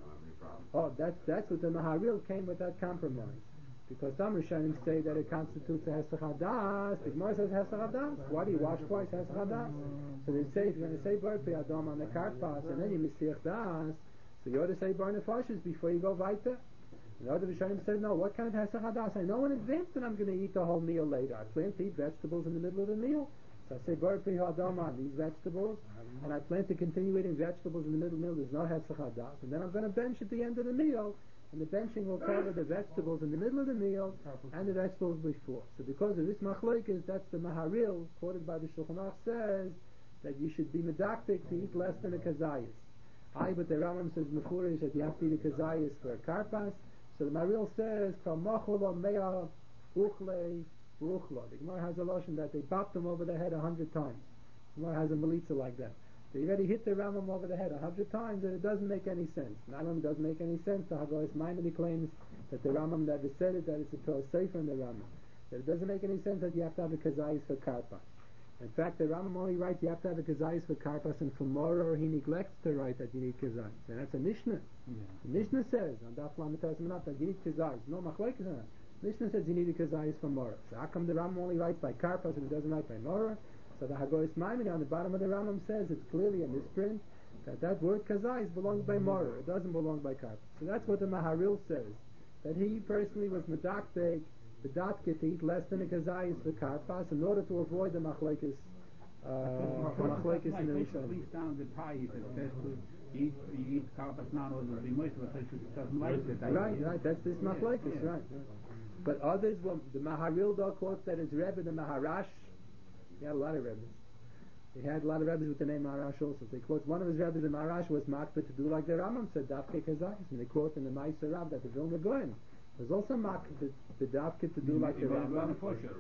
Oh, that's that's what the Maharil came with that compromise. Because some Rishonim say that it constitutes a Hesach Hadas. The Gemara says Hesach Hadas. Why do you wash twice Hesach Hadas? So they say if you're going to say Bar Pei Adam on the Karpas and then you Mesiach Das, so you ought to say Bar Nefashos before you go weiter. And the other Rishonim said no. What kind of Hesach Hadas? I know in advance that I'm going to eat the whole meal later. I plan to eat vegetables in the middle of the meal. So I say Bar Pei Adam on these vegetables, and I plan to continue eating vegetables in the middle of the meal. There's no Hesach Hadas, and then I'm going to bench at the end of the meal. And the benching will cover the vegetables in the middle of the meal and the vegetables before. So because of this machlokes, that's the Maharil, quoted by the Shulchan Aruch, says that you should be medaktik to eat less than a kazayis. I, but the Rambam says mefurish that you have to eat a kazayis for a karpas. So the Maharil says, Kamachula mea uchle uchla. The Gemara has a lotion that they bopped them over the head a hundred times. The Gemara has a melitza like that. They already hit the Rambam over the head a hundred times, and it doesn't make any sense. Not only doesn't make any sense, the Haggoyis Maimonides claims that the Rambam never said it, that it's a Torah Sefer in the Rambam. That it doesn't make any sense that you have to have a kazayis for karpas. In fact, the Rambam only writes you have to have a kazayis for karpas, and for Mora, or he neglects to write that you need kazayis. And that's a Mishnah. Yeah. The Mishnah says on Daf Lamed Tezmanat that you need kazayis. No machlokes on that. Mishnah says you need a kazayis for Mora. So how come the Rambam only writes by karpas and it doesn't write by Mora? So the Haggoyis Maimonides on the bottom of the Rambam says it's clearly a misprint that that word kazayis belongs by Mora. It doesn't belong by karpas. So that's what the Maharil says. That he personally was medaktek, the datke to eat less than a kazayis for karpas in order to avoid the machlokes. Uh, the machlokes in the Rishonim. At least down the pie, if it says to eat, you eat karpas now, or the most of it doesn't like it. Right, right. That's this machlokes, yeah. right. But others, well, the Maharil though quotes that his Rebbe, the Maharash. He had a lot of Rebbes. He had a lot of Rebbes with the name Maharash also. So he quotes one of his Rebbes, the Maharash, was makbet to do like the Rambam said, Davke Kazayis. And they quote in the Meiser Rav that the Vilna Goyen was also makbet the Davke to do like the Rambam.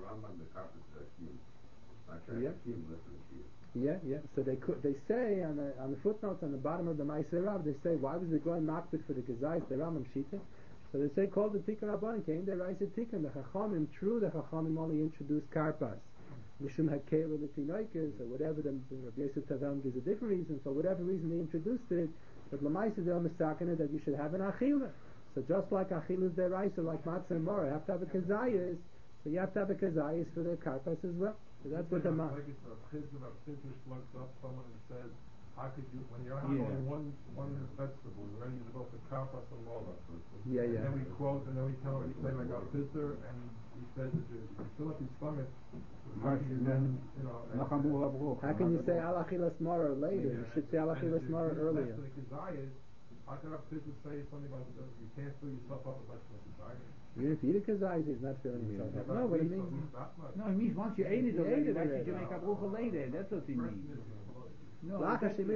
Yeah. Yeah, yeah. So they could, they say on the on the footnotes on the bottom of the Meiser Rav, they say why was the Goyen makbet for the Kazayis, the Rambam Shita? So they say called the Tikkun Rabbanan came the Raisa Tikkun. The Chachamim, true, the Chachamim only introduced Karpas. Mishum Hakera L'Tinoikas, or whatever, the Rabbi Yosef Tavel gives a different reason. For whatever reason they introduced it, but Lamaisa they're mistaken that you should have an Achila. So just like Achila is their Raisa, like Matzah and Mora, have to have a Kazayas, so you have to have a Kazayas for their Karpas as well. So that's what the Ma. Like it's a chizuk of Sintish looks up someone and says, how could you, when you're having Yeah. one one vegetable, you're ready to go for karpas and mola. Yeah, yeah. And then we quote, and then we tell him, we say like our sister, and he says that you you fill up his stomach. How can you then, you know, and- Nachamur Abruch. How can you say Al Achilas Mora later? You should say Al Achilas Mora earlier. And if the desires, how can our sister say something about the, you can't fill yourself up with less desires? Even if you eat a Kazayas, he's not filling himself up. No, what he means. No, it means once you ate it You already, ate it why should already. you make a brucha later? That's what it means. No, It that's- means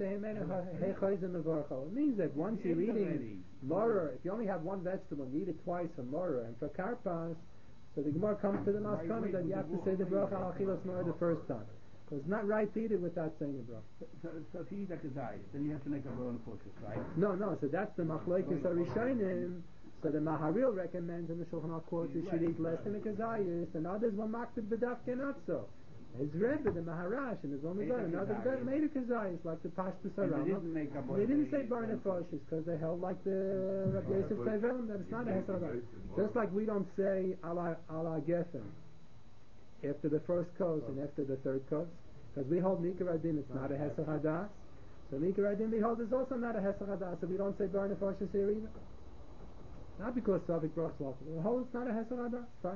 that once you're You ate eating already. Mora, if you only have one vegetable, you eat it twice for Mora and for Karpas, so the Gemara comes to the Maskana that you have to say the bracha al achilas Mora the first time. Because it's not right to eat it without saying the bracha. So, so if you eat a kazayis, then you have to make a bracha kosher, right? No, no, so that's the Machlokes Arishonim. So the Maharil recommends in the Shulchan Aruch quotes you should eat less than a Kazayis, and others were makted b'dafke not so. His Rebbe, the Maharash, and his only Made a God, another Kazayis. God made a Kazayis, like the Pashtus And they Arama. didn't make a They didn't say bracha. Bar Nefashis, because they held like the Rabbi Yosef Tevelim, that it's not a Hesed Hadas. Just like we don't say Ala Ala Geffen after the first course and after the third course, because we hold Nikar Adin, it's not a Hesed Hadas. So Nikar Adin, we hold is also not a Hesed Hadas, so we don't say Bar Nefashis here either. Not because Savik Brachs Lachim. The whole it's not a Hesed Hadas, fine.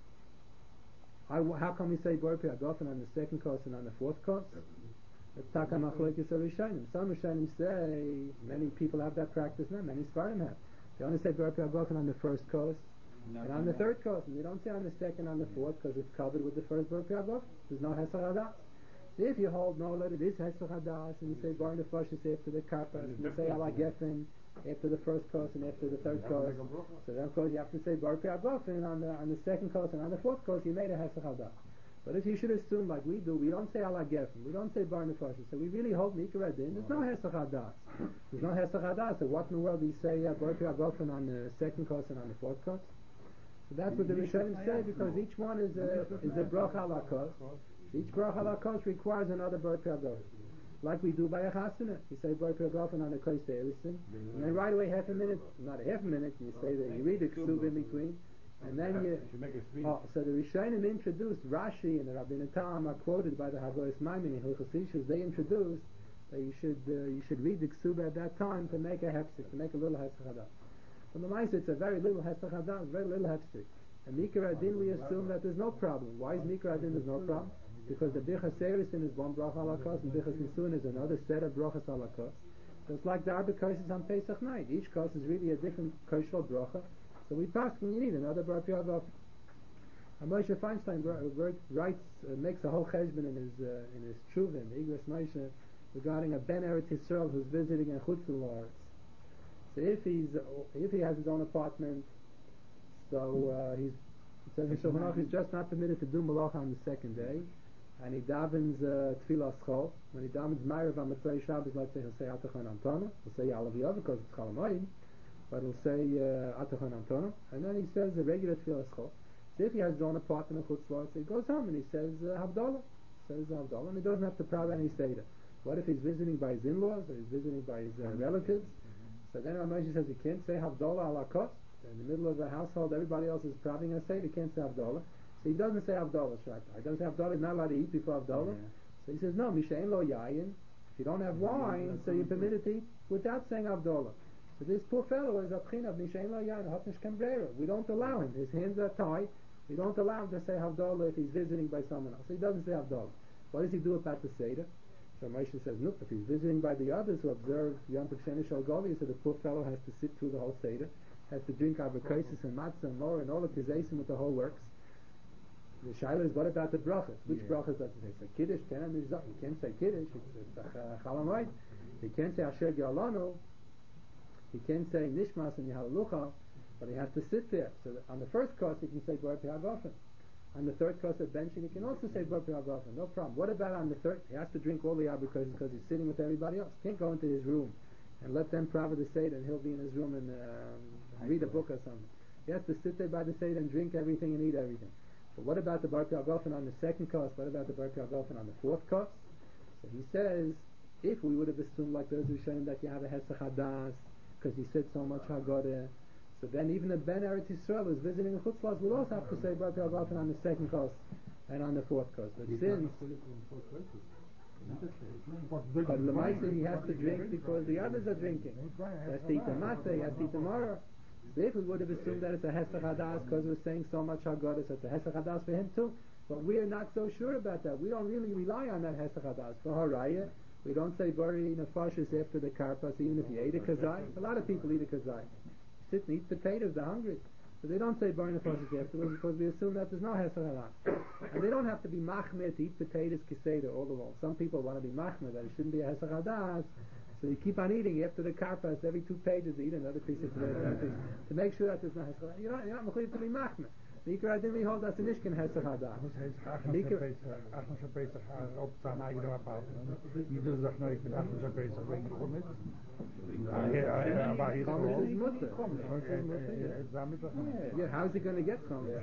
How, how can we say Bar Pi Agofen on the second course and on the fourth course? It's Taka Machlokes Arishonim. Some Rishonim say, many people have that practice now, many Sfardim have. They only say Bar Pi Agofen on the first course and on the third course, and they don't say on the second, on the fourth, because it's covered with the first Bar Pi Agofen. There's no Hesed Hadas. So if you hold no, let it is Hesed Hadas, and you say Bar Nefashis after the Karpas, and you say Ala Geffen after the first course and after the third course, so then of course you have to say Bar Pi Agofen on the on the second course and on the fourth course you made a Hesed Hadas. But if you should assume like we do, we don't say Ala Geffen, we don't say Bar Nefashis, so we really hold Nikar Adin, there's no Hesed Hadas. There's no Hesed Hadas, so what in the world do you say uh, Bar Pi Agofen on the second course and on the fourth course? So that's what the Rishonim say, because each one is a is a bracha ala kos. Each bracha ala kos requires another Bar Pi Agofen. Like we do by a chasana. You say Bar Pi Agofen on the Kos Teirisin, and then right away half a minute, not a half a minute, you say that you read the Ksub in between, and then you... make a speech. Oh, so the Rishonim introduced, Rashi and the Rabbeinu Tam are quoted by the Havois Maimon in Hilchos Ishus, they introduced that you should uh, you should read the Ksub at that time to make a hefsek, to make a little Hesed Hadas. From the Maisa, it's a very little Hesed Hadas, very little hefsek. And Nikar Adin, we assume that there's no problem. Why is Nikar Adin there's no problem? Because the Birchas Erisin is one bracha ala kos, and Birchas Nisun is another set of brachas ala kos. Just like the Arba Koshes on Pesach night. Each kos is really a different kosher bracha. So we pass when you need another Bar Pi Agofen. And Moshe Feinstein writes, uh, makes a whole cheshbon in his uh, in his tshuva, in the Igros Moshe, regarding a Ben Eretz Yisrael who's visiting in Chutz La'aretz. So if he's uh, if he has his own apartment, so uh, he's it says in Shulchan Aruch he's just not permitted to do malacha on the second day, and he davens uh, tefillah schol. When he davens ma'ariv on Motzei Shabbos, let's say he'll say Atachon Antona, he'll say Yalav Yov because it's Chol Hamoed, but he'll say uh, Atachon Antona, and then he says the regular tefillah schol. So if he has his own apartment in Chutz La'aretz, he goes home and he says uh, Havdalah, says Havdalah, and he doesn't have to proud any seder. What if he's visiting by his in-laws or he's visiting by his uh, relatives? So then Ramesh says he can't say Havdalah ala kos. In the middle of the household, everybody else is praving a seder, he can't say Havdalah. So he doesn't say Havdalah, Shrak. He doesn't say Havdalah, he's not allowed to eat before Havdalah. Yeah. So he says, no, Mishain lo yayin. If you don't have wine, so you're permitted to eat without saying Havdalah. So this poor fellow is a pchin of Mishain lo yayin, hotnish kambrera. We don't allow him. His hands are tied. We don't allow him to say Havdalah if he's visiting by someone else. So he doesn't say Havdalah. What does he do about the seder? So Moshe says, no, if he's visiting by the others who observe Yom Tov Sheni Shal Gali, so the poor fellow has to sit through the whole seder, has to drink Avokaisis and Matzah and Mor and all of his Eisim with the whole works. The Shaila is, what about the brachas? Which Yeah. brachas does it say? So Kiddush, Kenan, Mizrach. You can't say Kiddush, it's a Chalamoid. You can't say Asher Ge'alanu. He can't say Nishmas and Yehalucha, but he has to sit there. So that on the first course, he can say Bar Pi Agofen. On the third course at benching, he can also say Bar Pi Agofen, no problem. What about on the third? He has to drink all the Avokaisis because he's sitting with everybody else. He can't go into his room and let them profit the Seder, and he'll be in his room and um, read a book or something. He has to sit there by the Seder and drink everything and eat everything. But what about the Bar Piagofen on the second course? What about the Bar Piagofen on the fourth course? So he says, if we would have assumed like those who showing that you have a Hesach Hadas, because he said so much Haggadah, so then even a Ben Eretz Yisrael who's visiting in Chutzlas will also have to say Bar Piagofen on the second course and on the fourth course. But since but Lemaisa he has to drink because the others are drinking. He has to eat the matzah, he has to eat the maror. So if we would have assumed that it's a Hesach Hadas because we're saying so much Haggadah, so it's a Hesach Hadas for him too. But we're not so sure about that. We don't really rely on that Hesach Hadas. For Haraya, we don't say Bari Nefashis after the Karpas, even if you ate a Kazai. A lot of people eat a Kazai. Sit and eat potatoes, they're hungry. So they don't say Bari Nefashis afterwards because we assume that there's no Hesach Hadas. And they don't have to be Machmir to eat potatoes, Kiseda, all the while. Some people want to be Machmir, that it shouldn't be a Hesach Hadas. So you keep on eating after the Karpas, every two pages you eat another piece of tomato to make sure that there's no Hesach Hadas. You're not, you're not mechuyev to be Machmir. Mikra didn't hold us in Ishkin Hesach Hadas. achtzehn Pesach op zijn eigen apartment. Ieder zegt nou ik ben achtzehn Pesach wegen Chumitz. Maar hier Chumitz is mutter. Yeah, how's he going to get Chumitz?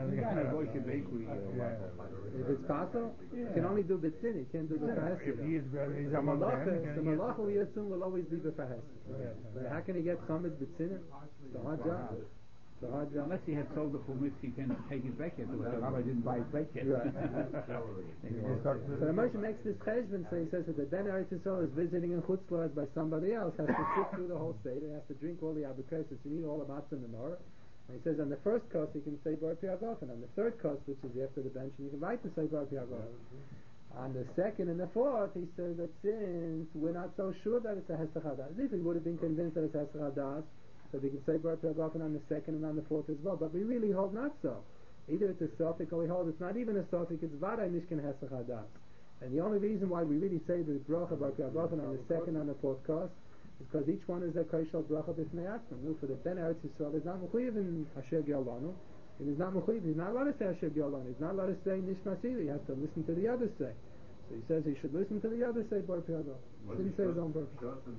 If it's possible, you can only do B'tzin, you can't do the Fahesed. If he is the Malacha, the Malacha we assume will always be the Fahesed. How can he get Chumitz B'tzin? It's a hard job. So unless he had sold the Chumitz, he can take it back yet. The rabbi didn't buy it back yet. Right. So the Moshe makes this cheshbon, so he says that the Ben Eretz Yisrael is visiting in Chutzlaz by somebody else, has to sit through the whole Seder, has to drink all the Abukresis, and eat all the matzah and the Menorah. And he says on the first course he can say Bar Piagofen, on the third course, which is after the bench, you can write to say Bar Piagofen. On the second and the fourth, he says that since we're not so sure that it's a Hesach Hadas, if he would have been convinced that it's Hesach Hadas, so we can say Bar Piagofen on the second and on the fourth as well. But we really hold not so. Either it's a Sophic or we hold it's not even a Sophic, it's Vaday Mishkan Hesach Hadas. And the only reason why we really say the Bracha Bar Piagofen on the second and the fourth course is because each one is a Kaishal Bracha B'fnei Atzmim. For the Ben Eretz Yisrael is not Mechuyev in Asher Giolanu. It is not Mechuyev. He's not allowed to say Asher Giolanu. He's not allowed to say Nishmasili. He has to listen to the others say. So he says he should listen to the others say Bar Piagofen. He didn't say his own Bar Piagofen.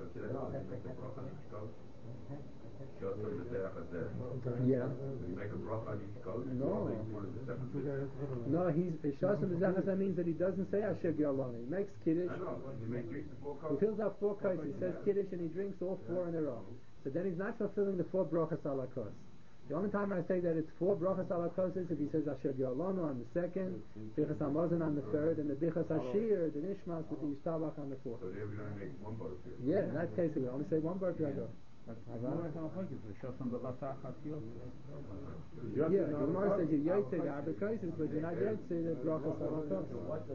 Yeah. Make a bracha on each coast? No. No, he's Shasam B'Zachas means that he doesn't say Asher Giolanu. He makes Kiddush. I know. He makes four He fills up four kos. He says Kiddush and he drinks all four in a row. So then he's not fulfilling the four brachas ala kos. The only time I say that it's four brachas ala kos is if he says Asher Giolanu on the second, Bichas HaMazen on the third, and the Bichas Hashir, the Nishmas with the Yishtabach on the fourth. So there we don't make one bar. Yeah, in that case we only say one bar Piagofen. But I don't know if it's Shosam B'Lasachas Yosef. Yeah, the Gemara says you yotze the Abukresis, but you're not yotze the brachas ala kos.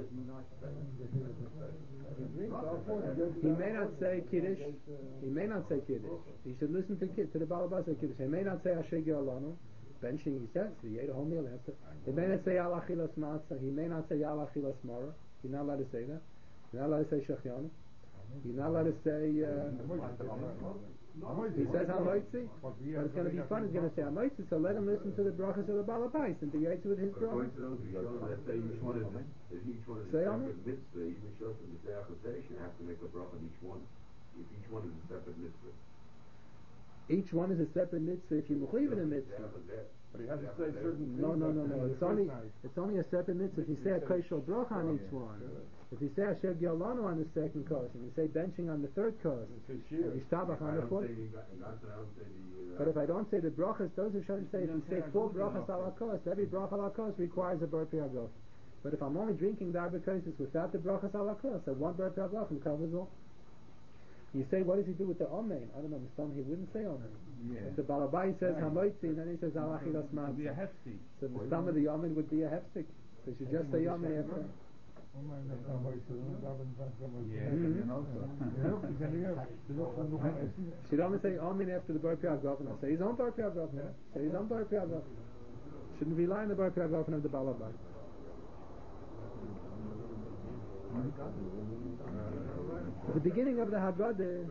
He may not say Kiddush. He may not say Kiddush. He should listen to to the Balabasa Kiddush. He may not say Asher Giolanu. Benching, he says, he ate a whole meal. He, has to, he may not say Yal Achilas Matzah. He may not say Yal Achilas Mara. He's not allowed to say that. He's not allowed to say Shechianu. He's not allowed to say. Uh, he says Hamoitzi, but it's going to be fun. He's going to say Hamoitzi, so let him listen to the brachas of the Balabais and be yotze with his brachas. Each one is each one is a separate mitzvah. Even Shosam B'Zachas you have to make a bracha on each one. If each one is a separate mitzvah. Each one is a separate mitzvah if you believe in a mitzvah. But he has to say certain No, no, no, no. It's only it's only a separate mitzvah if you say a kaishal bracha on each one. If you say Asher Giolanu on the second course, and you say benching on the third course, and Yishtabach on the fourth. But if I don't say the brachas, those who should say if you say four brachas ala kos, every bracha ala kos requires a bar piagofen. But if I'm only drinking the arbikosis without the brachas ala kos, so one bar piagofen covers all. You say, what does he do with the Amen? I don't understand. He wouldn't say Amen. Yeah. If the Balabai says Hamoitzi, and then he says Alachilas Matzah. Be a hefty. So the sum of the Amen would be a heftik. So you should just say Amen after. Yeah, you know so. Should only say Amen after the Bar Piagofen. Say his own Bar Piagofen. Say his own Bar Piagofen. Shouldn't rely on the Bar Piagofen of the Balabai. At the beginning of the Haggadah,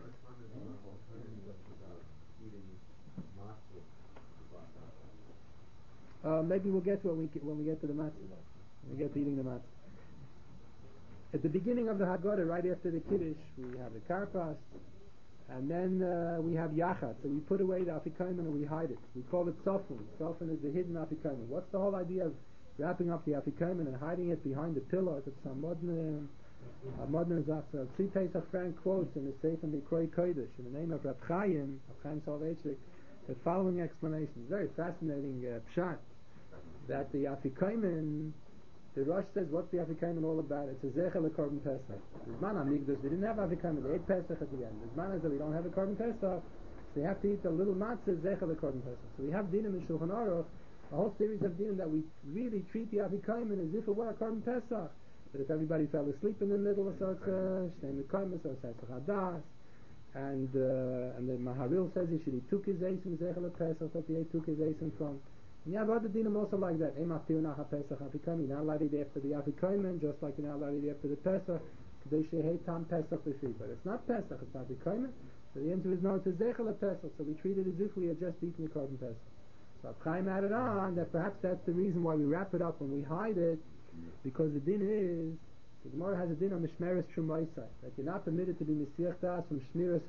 uh, maybe we'll get to it when we, when we get to the matzah. When we get to eating the matzah. At the beginning of the Haggadah, right after the Kiddush, we have the Karpas, And then uh, we have Yachat. So we put away the Afikomen and we hide it. We call it Sofun. Sofun is the hidden Afikomen. What's the whole idea of wrapping up the Afikomen and hiding it behind the pillow? It's some modern, uh, modern Zafra. Tzvi Pesach Frank quotes in the Sefer Mikroi Kodesh in the name of Rab Chaim, of Chaim Soloveitchik, the following explanation. It's very fascinating uh, pshat that the Afikomen, the Rosh says, what's the Afikomen all about? It's a Zechel of Korban Pesach. The Zman HaMikdash, they didn't have Afikomen, they ate Pesach at the end. The Zman is that we don't have a Korban Pesach, so they have to eat a little matzah, Zechel of Korban Pesach. So we have dinim in Shulchan Aruch, a whole series of dinim that we really treat the Afikomen as if it were a Korban Pesach. But if everybody fell asleep in the middle, so it's a Shnei Mekoyim, so it's a Hadas. And, uh, and the Maharil says he should eat two kizesim, Zechel of Pesach, that he ate two kizesim from. And you have other dinim also like that. You're not allowed to eat after the Afikomen, just like you're not allowed to eat after the Pesach. But it's not Pesach, it's Afikomen. So the answer is no, it's a Zechel of Pesach. So we treat it as if we had just eaten the Korban Pesach. So Chaim added on that perhaps that's the reason why we wrap it up and we hide it, because the din is, the Gemara has a din on Mishmeres Trumaisai, that you're not permitted to be Mesiach Das from Shmiras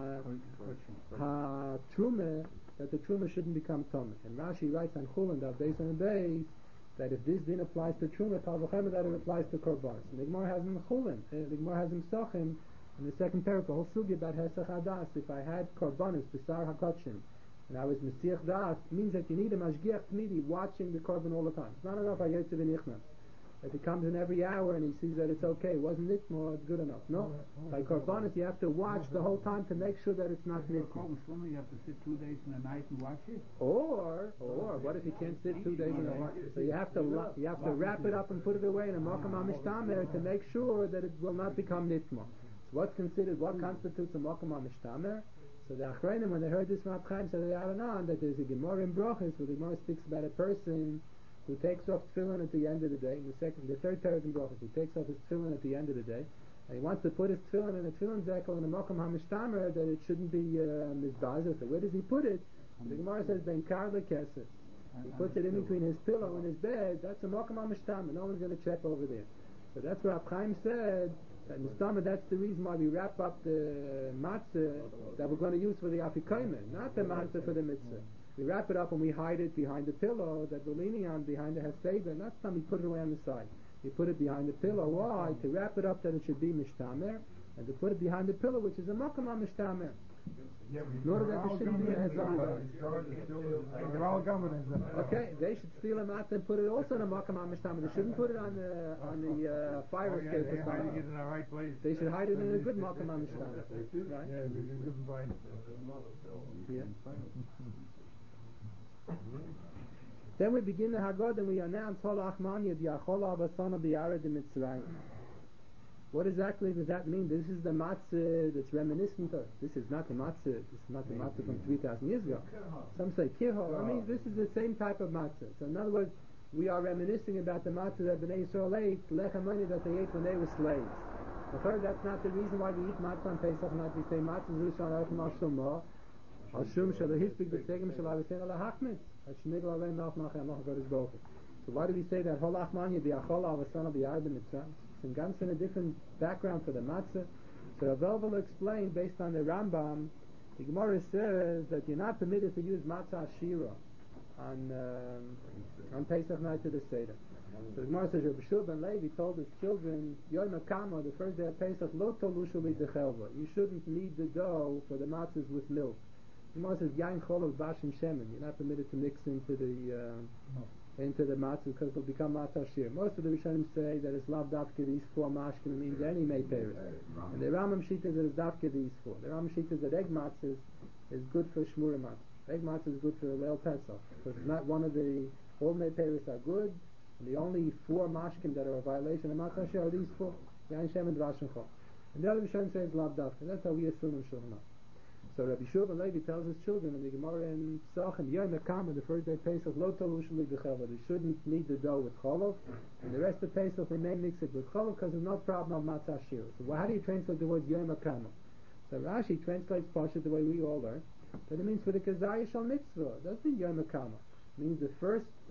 Ha-Trumah, that the Trumah shouldn't become Tomah. And Rashi writes on Chulin, that based on the base, that if this din applies to Trumah, that it applies to Korbanos. And the Gemara has in Chulin, the Gemara has in Psachim, in the second paragraph, the whole sugi about Hesach Hadas. If I had Korbanos, B'sar HaKotshim, and I was Mesiach Das, means that you need a Mashgiach Tmidi watching the Korban all the time. It's not enough I Yotze V'nichnas. If he comes in every hour and he sees that it's okay, it wasn't nitmo, it's good enough. No, by Korbanos you have to watch the whole time to make sure that it's not nitmo. You have to sit two days in the night and watch it. Or, or what if you can't sit two days in a night? So you have to you have to wrap it up and put it away in a makam hamishtamer to make sure that it will not become nitmo. So what's considered, what constitutes a makam hamishtamer? So the Achreinim, when they heard this from Chaim, said they added on that there's a Gemara in Brochus where the Gemara speaks about a person who takes off tefillin at the end of the day. In the second, the third paragraph in Brochus, he takes off his tefillin at the end of the day, and he wants to put his tefillin in a tefillin zekel in a makam hamishtamer that it shouldn't be uh, mizbazah. So where does he put it? The Gemara says ben kar lekesef. He puts it in between his pillow and his bed. That's a makam hamishtamer. No one's going to check over there. So that's what Chaim said. That Mistama, that's the reason why we wrap up the matzah that we're going to use for the afikomen, not the matzah for the mitzvah. We wrap it up and we hide it behind the pillow that we're leaning on, behind the heseder. Not time we put it away on the side. We put it behind the pillow. Why? To wrap it up that it should be mishtamer, and to put it behind the pillow, which is a makam mishtamer. In order that there shouldn't be a hezbollah. Okay, they should steal a mat and put it also in a makam mishtamer. They shouldn't put it on the on the uh, fire escape. They hide it in the right place. They should hide it in a good makam mishtamer. Right? Yeah, you couldn't find it. Yeah. Then we begin the Haggadah and we announce Hol Achmanya Diachola Abasana Biyared Mitzrayim. What exactly does that mean? This is the matzah that's reminiscent of. This is not the matzah. This is not the matzah from three thousand years ago. Some say kirho. I mean, this is the same type of matzah. So in other words, we are reminiscing about the matzah that Bnei Yisrael ate, lechem money that they ate when they were slaves. But third, that's not the reason why we eat matzah on Pesach night. We say matzah zrushan arach mashulma, hashum shalahispik b'tegem shalavisin alahachmitz, hashmigla alei melch nachem noch godes bochum. So why do we say that Hol Achmanya Diachola Avasana B'Yard Mitzrayim? It's in in a different background for the matzah. So Rav will explain based on the Rambam. The Gemara says that you're not permitted to use matzah shira on um, on Pesach night to the Seder. So the Gemara says Rabbi Shua ben Levi told his children Yom HaKama, the first day of Pesach, Lo tolushu lidechelva. You shouldn't knead the dough for the matzahs with milk. The Gemara says Yain Cholov Bashim Shemen. You're not permitted to mix into the uh, no. into the matzah because it'll become matzah shir. Most of the Rishonim say that it's lav dafke these four mashkin means any meiperes. And the Rambam Shita is that it's dafke these four. The Rambam Shita is that egg matzah is good for shmura matzah. Egg matzah is good for leil pesach because not one of the all meiperes are good. And the only four mashkin that are a violation of matzah shir are these four. Yain Shem and Dvash and Chol. And the other Rishonim say it's lav dafke. That's how we assume in Shulchan Aruch. So Rabbi Shua ben Levi tells his children in the Gemara in Psachim, Yom HaKama, the first day of Pesach, Lo tolushu lidechelva. They shouldn't knead the dough with cholov, and the rest of Pesach they may mix it with cholov because there's no problem of matzah shir. So well, how do you translate the word Yom HaKama? So Rashi translates Pasha the way we all learn, but it means for the Kazaya Shal Mitzvah. It doesn't mean Yom HaKama. It means the first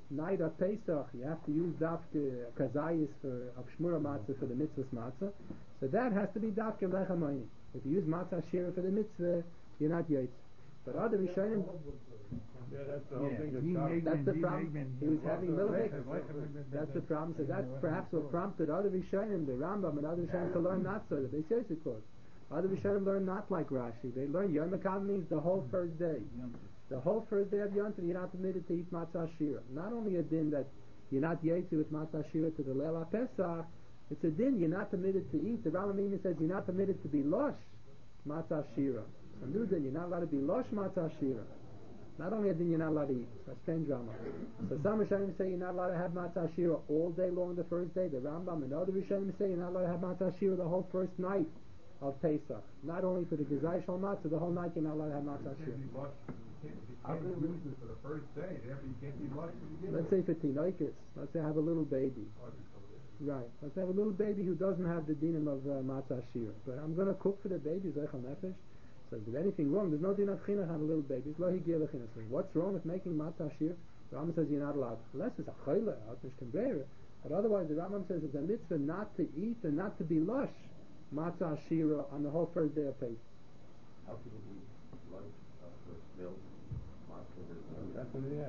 night of Pesach, you have to use dafke kazayis for of shmura matzah for the mitzvah's matzah. So that has to be dafke lechem oini. If you use matzah shira for the mitzvah, you're not yaitz. But other Rishonim, Yeah, that's the whole Yeah, thing. he That's made- that's the he problem. made- He was having milchik. Lechem- That's the problem. So that's perhaps what prompted other Rishonim, the Rambam and other Rishonim, to learn not so. The Beis Yosef quote. Other Rishonim learn not like Rashi. They learn Yom HaKam means the whole first day. The whole first day of Yom Tov, you're not permitted to eat matzah shira. Not only a din that you're not yaitzi with matzah shira to the Leil HaPesach, it's a din you're not permitted to eat. The Rambam even says you're not permitted to be losh matzah shira. A new din, you're not allowed to be losh matzah shira. Not only a din you're not allowed to eat. It's a strange Rambam. So some Rishonim say you're not allowed to have matzah shira all day long the first day. The Rambam and other Rishonim say you're not allowed to have matzah shira the whole first night of Pesach. Not only for the Gezai Shal Matzah, the whole night you're not allowed to have matzah shira. How can you use it for the first day? After you can't be much. Let's say for Tinoikis, let's say I have a little baby. Right. Let's have a little baby who doesn't have the dinim of uh, matzah shira. But I'm going to cook for the baby, Zeichel Nefesh. So if there's anything wrong, there's no din of chinuch on a little baby. It's lo higia lechinuch. So what's wrong with making matzah shira? The Rambam says you're not allowed. Unless it's a chayla, outnish kembera. But otherwise the Rambam says it's a mitzvah not to eat and not to be lush matzah shira on the whole first day of Pesach. How can you eat lunch uh, with milk? That's what he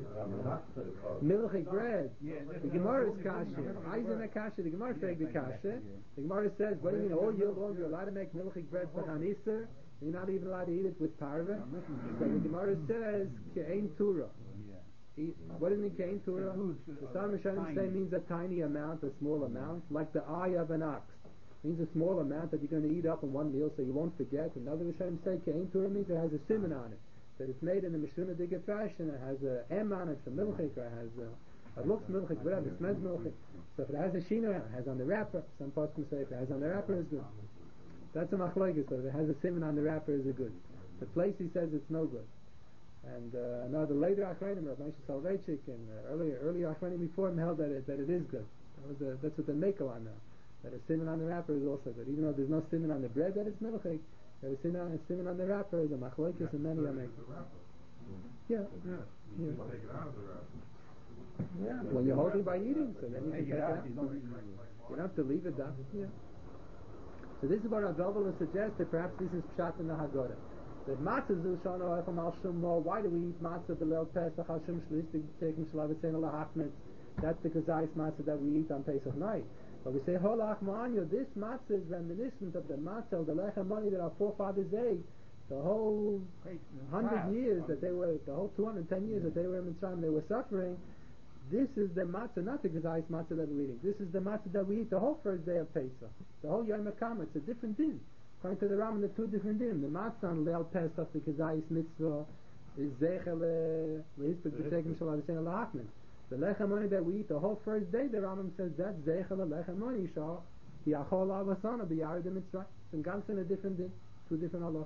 has. Milchig bread. Yeah, The Gemara is kasha. Eisen a kasha. The Gemara says the kasha. The Gemara says, what do you mean all year long you're allowed to make milchig bread for Hanisa? You're not even allowed to eat it with parva. So the Gemara says ke'ein tura. Eat- What does it mean ke'ein tura? The Stam Rishonim say means a tiny amount, a small amount, like the eye of an ox. Means a small amount that you're going to eat up in one meal so you won't forget. Another Rishonim say ke'ein tura means it has a simon on it. That it's made in a Mishuna Digga fashion, it has a M on it for milchik, or it has a, it looks milchik, whatever, it smells milchik. So if it has a sheen around, it has on the wrapper, some poskim say if it has on the wrapper is good. That's a machlokes, so if it has a simon on the wrapper is a good. The place he says it's no good. And uh, now the later Achronim, Rav Moshe Soloveitchik, and uh, earlier earlier Achronim before him held that it, that it is good. That was a, that's what the makel on now. That a simon on the wrapper is also good. Even though there's no simon on the bread, that it's milchik. There's a simon on the wrapper, the machlokes, and many are making. Yeah. Yeah. Yeah. You take it out of the wrapper. Yeah. When you're holding by eating, so then you can Take take it it out, out. you don't You don't have to leave it down. Yeah. So this is what Rav Velvel suggests that perhaps this is pshat in the Haggadah. The matzah zushana oichem al shummo. Why do we eat matzah below Pesach al shum shlish taking shalavitzena lahachmet? That's the kazayis matzah that we eat on Pesach night. But we say holach ma'anya. This matzah is reminiscent of the matzah, the lechem money that our forefathers ate. The whole hundred years that they were, the whole two hundred ten years that they were in Mitzrayim, they were suffering. This is the matzah, not the Gezayis matzah that we're eating. This is the matzah that we eat the whole first day of Pesach. The whole Yom HaKam, it's a different din. According to the Rambam, the two different din. The matzah on Leil Pesach, the Gezayis mitzvah, is Zeichel Lehispek B'Tekim Shalav Yisrael Lahachmin. The lechem money that we eat the whole first day, the Rambam says that's Zeichel Lechem money Shah Yachol Avasana B'Yared Mitzrayim. It's in Gamsen a different din, two different halachas.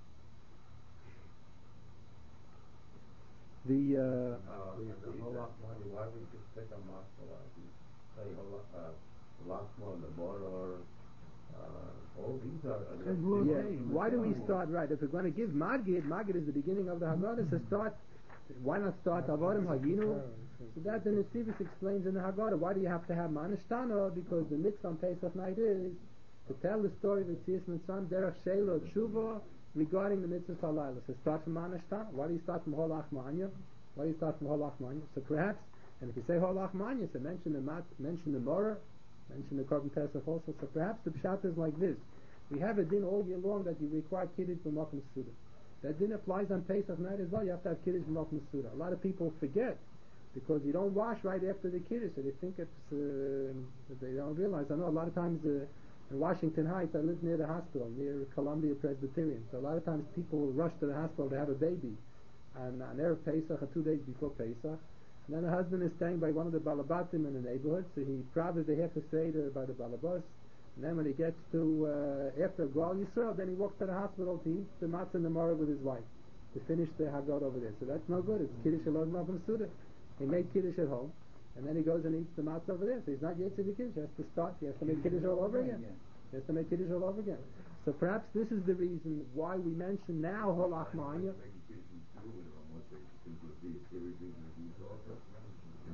The uh, Uh, the whole lot money, why we just pick a matzah? Say whole lachma, the border, uh, all these are. are yeah. Why do we start right? If we're going to give Magid, Magid is the beginning of the Haggadah. So start. Why not start Avodim Haginu? So that the Nesivis explains in the Haggadah. Why do you have to have Manishtana? Because the mix on Pesach night is to tell the story of Yetzias Mitzrayim Derech Sheila Tshuva regarding the mitzvah halayla. So start from Manishtana. Why do you start from Holach Manya? Why do you start from Holach Manya? So perhaps, and if you say Holach Manya, so mention the mat, mention the Morah, mention the Korban Pesach also. So perhaps the pshat is like this: we have a din all year long that you require kiddush b'makom suda. That din applies on Pesach night as well. You have to have kiddush b'makom suda. A lot of people forget because you don't wash right after the kiddush, so they think it's uh, they don't realize. I know a lot of times. Uh, In Washington Heights, I live near the hospital, near Columbia Presbyterian. So a lot of times people rush to the hospital to have a baby. And on Erev Pesach, or two days before Pesach. And then the husband is staying by one of the balabatim in the neighborhood, so he probably they have to stay there by the balabas. And then when he gets to, uh, after Gal Yisrael, then he walks to the hospital to eat the matzah and the maror with his wife, to finish the Haggadah over there. So that's no good. It's Kiddush Elog Malkum Suda. He made Kiddush at home. And then he goes and eats the matzah over there. So he's not yet to the Kiddush. He has to start. He has to make Kiddush all over again. He has to make Kiddush all over again. So perhaps this is the reason why we mention now Holach Manya.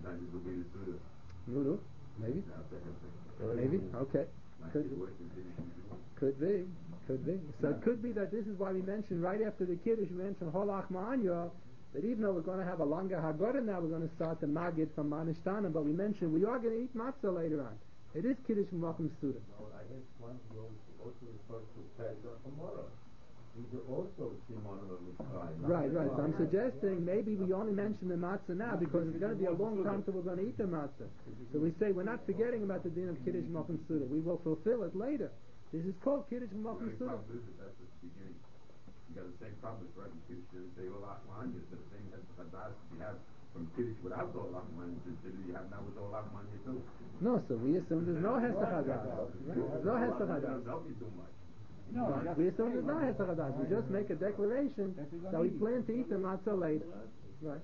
No, no, maybe. Now, Maybe, okay. Might Could, be worse than Kiddush usual. could be, could be. So it could be that this is why we mentioned right after the Kiddush, we mentioned Holach Ma'anya, that even though we're going to have a longer Haggadah now, we're going to start the Magid from Manishtanim, but we mentioned we are going to eat matzah later on. It is Kiddush from Welcome Student. No, I guess one also refers to Pesach tomorrow. These are also Simon of Mitzrayim. Right, right. So I'm suggesting maybe we only mention the matzah now because it's going to be a long time till we're going to eat the matzah. So we say we're not forgetting about the din of Kiddush Malkum Suda. We will fulfill it later. This is called Kiddush The Malkum only Suda. problem is that that's the beginning. You got the same problem as right in Kiddush. They say Olach Ma'anya, the same as Chadas you have from Kiddush without the Olach Ma'anya, that you have now with the Olach Ma'anya too. No, so we assume there's no Hesach Hadas. There's no Hesach That Hadas. doesn't help you too much. No, Right. We assume there's no Hesach Hadas. We just make a declaration that we plan to eat the matzah later. Right.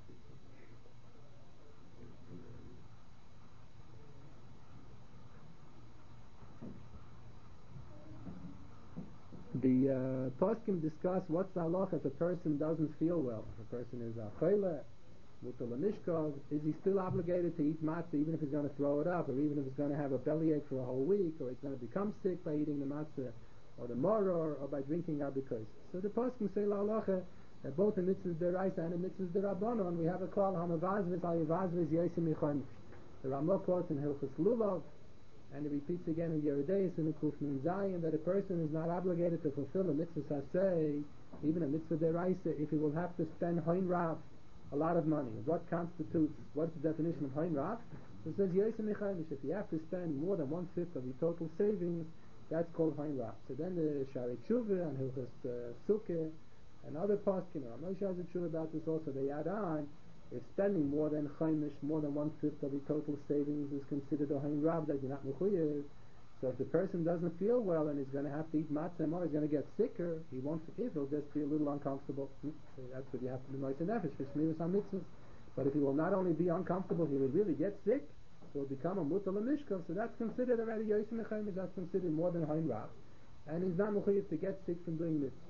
The uh, poskim discuss what's the halach if a person doesn't feel well. If a person is a chayla, mutal mishkov, is he still obligated to eat matzah even if he's going to throw it up, or even if he's going to have a bellyache for a whole week, or he's going to become sick by eating the matzah, or the moror, or by drinking abikos? So the poskim say la halacha that both in mitzvahs deraisa and in mitzvahs derabanan we have a klal hamavazviz al yavazviz yosim yichonish. The Ramah quotes in Hilchos Lulav, and it repeats again in Yeredeis in the Kuf Nun Zayin, that a person is not obligated to fulfill a mitzvah saseh, even a mitzvah deraisa, if he will have to spend hoin rav, a lot of money. What constitutes, what's the definition of hoin rav? So it says yosim yichonish. If you have to spend more than one fifth of your total savings, that's called hoin rav. So then the Shari Tshuva and Hilchos uh, Sukkah and other poskim, Moshe has a tshuva about this also, they add on, if spending more than chaimish, more than one-fifth of your total savings is considered a hain rab, that you're not mechuyev. So if the person doesn't feel well and is going to have to eat matzah or he's going to get sicker, he won't, if he'll just be a little uncomfortable. So that's what you have to do moist nefesh for shmiras ha-mitzvahs. But if he will not only be uncomfortable, he will really get sick, so he'll become a mutal mishkov, so that's considered already yosim chaimish, that's considered more than hain rab. And he's not mechuyev to get sick from doing mitzvah.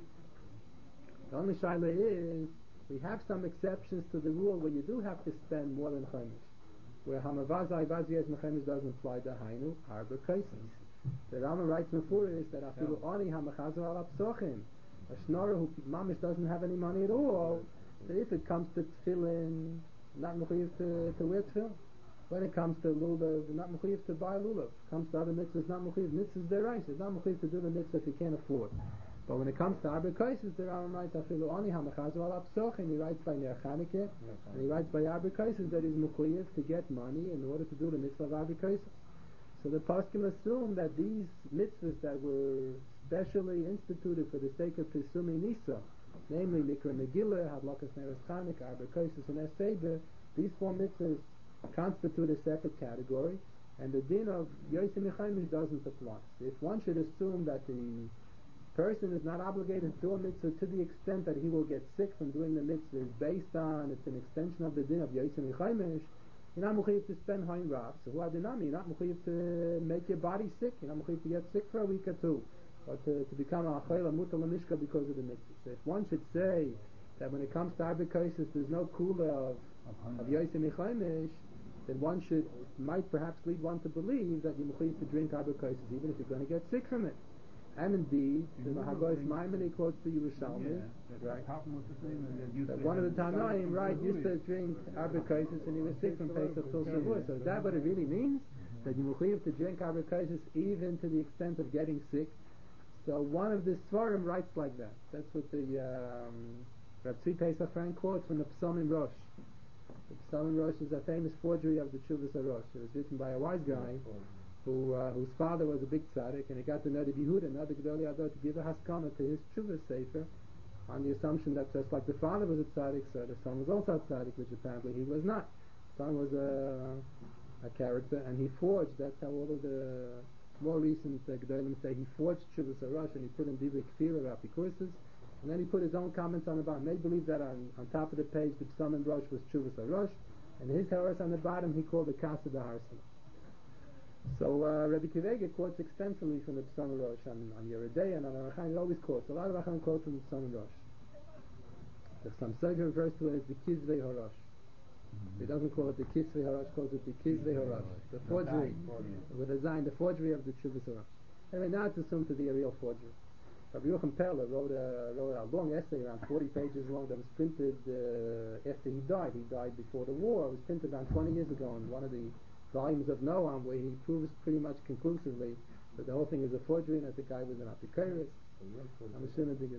The only shaila is, we have some exceptions to the rule where you do have to spend more than chaimish, where hamavazai vaziyaz mechaimish doesn't apply to hainu arba kaisis. The Rama writes mefurish that afilu ani hamachazu al apsochim, a schnorrer who mamish doesn't have any money at all, that if it comes to tefillin, not mechuyev to, to wear tefillin. When it comes to lulav, not mechuyev to buy lulav. Comes to other mitzvahs, not mechuyev. Mitzvahs deraisa, it's not mechuyev to do the mitzvah if you can't afford. But when it comes to Arba Kaisis, the Rambam writes, Afilu Ani HaMachazu Al Apsochim, he writes by Ner Chanukah, and he writes by Arba Kaisis that he's mechuyev to get money in order to do the mitzvah of Arba Kaisis. So the poskim assume that these mitzvahs that were specially instituted for the sake of Pesumi Nisa, namely Mikra Megillah, Hadlakas Neres Chanukah, Arba Kaisis, and Eseder, these four mitzvahs constitute a separate category, and the din of Yosim Yichaimish doesn't apply. So if one should assume that the person is not obligated to do a mitzvah to the extent that he will get sick from doing the mitzvah is based on, it's an extension of the din of Yosim Yichaimish, you're not mechuyev to spend hain rav. So who adinami, you're not mechuyev to make your body sick, you're not mechuyev to get sick for a week or two, or to, to become a chayla mutal mishka because of the mitzvah. So if one should say that when it comes to Arba Kaisis there's no kula of, of Yosim Yichaimish, then one should, might perhaps lead one to believe that you're mechuyev to drink Arba Kaisis even if you're going to get sick from it. And indeed, the Mahagois Maimoni quotes the Yerushalmi, Yeah, right? That That one of the Tanoim, right, used to drink Arba Kaisis and he was sick from Pesach till Shavuot. So is that what it really means? That you mechuyev to drink Arba Kaisis even to the extent of getting sick? So one of the Svarim writes like that. That's what the um, Rav Tzvi Pesach Frank quotes from the Psalm Rosh. The Psalm Rosh is a famous forgery of the Tshuvas HaRosh. It was written by a wise guy who uh, whose father was a big tzaddik, and he got the Nadi Yehuda, Nadi Gedolei Ador, to give a haskana to his Tshuvas Sefer, on the assumption that just like the father was a tzaddik, so the son was also a tzaddik, which apparently he was not. The son was a, a character, and he forged, that's how all of the more recent uh, Gedolim say, he forged Tshuvas HaRosh, and he put in Divrei Kfir or Apikourses, and then he put his own comments on the bottom. They believe that on, on top of the page, the Psalm and Rosh was Tshuvas HaRosh, and his Haras on the bottom, he called the Kasa B'Harsi. So uh, Rabbi Kivega quotes extensively from the Psalm Rosh on, on Yeridei and on Arachai. He always quotes. A lot of Achim quotes from the Psalm Rosh. The Psalm Sefer refers to it as the Kizvei HaRosh. He doesn't call it the Kisvei Harash, calls it the Kisvei Harash. The forgery, with a Zayin, the forgery of the Chuvas Harash. Anyway, now it's assumed to be a real forgery. Rabbi Yochanan Perler wrote a, wrote a long essay, around forty pages long, that was printed uh, after he died. He died before the war. It was printed around twenty years ago in one of the volumes of Noam, where he proves pretty much conclusively that the whole thing is a forgery and that the guy was an Apikoros. I'm assuming the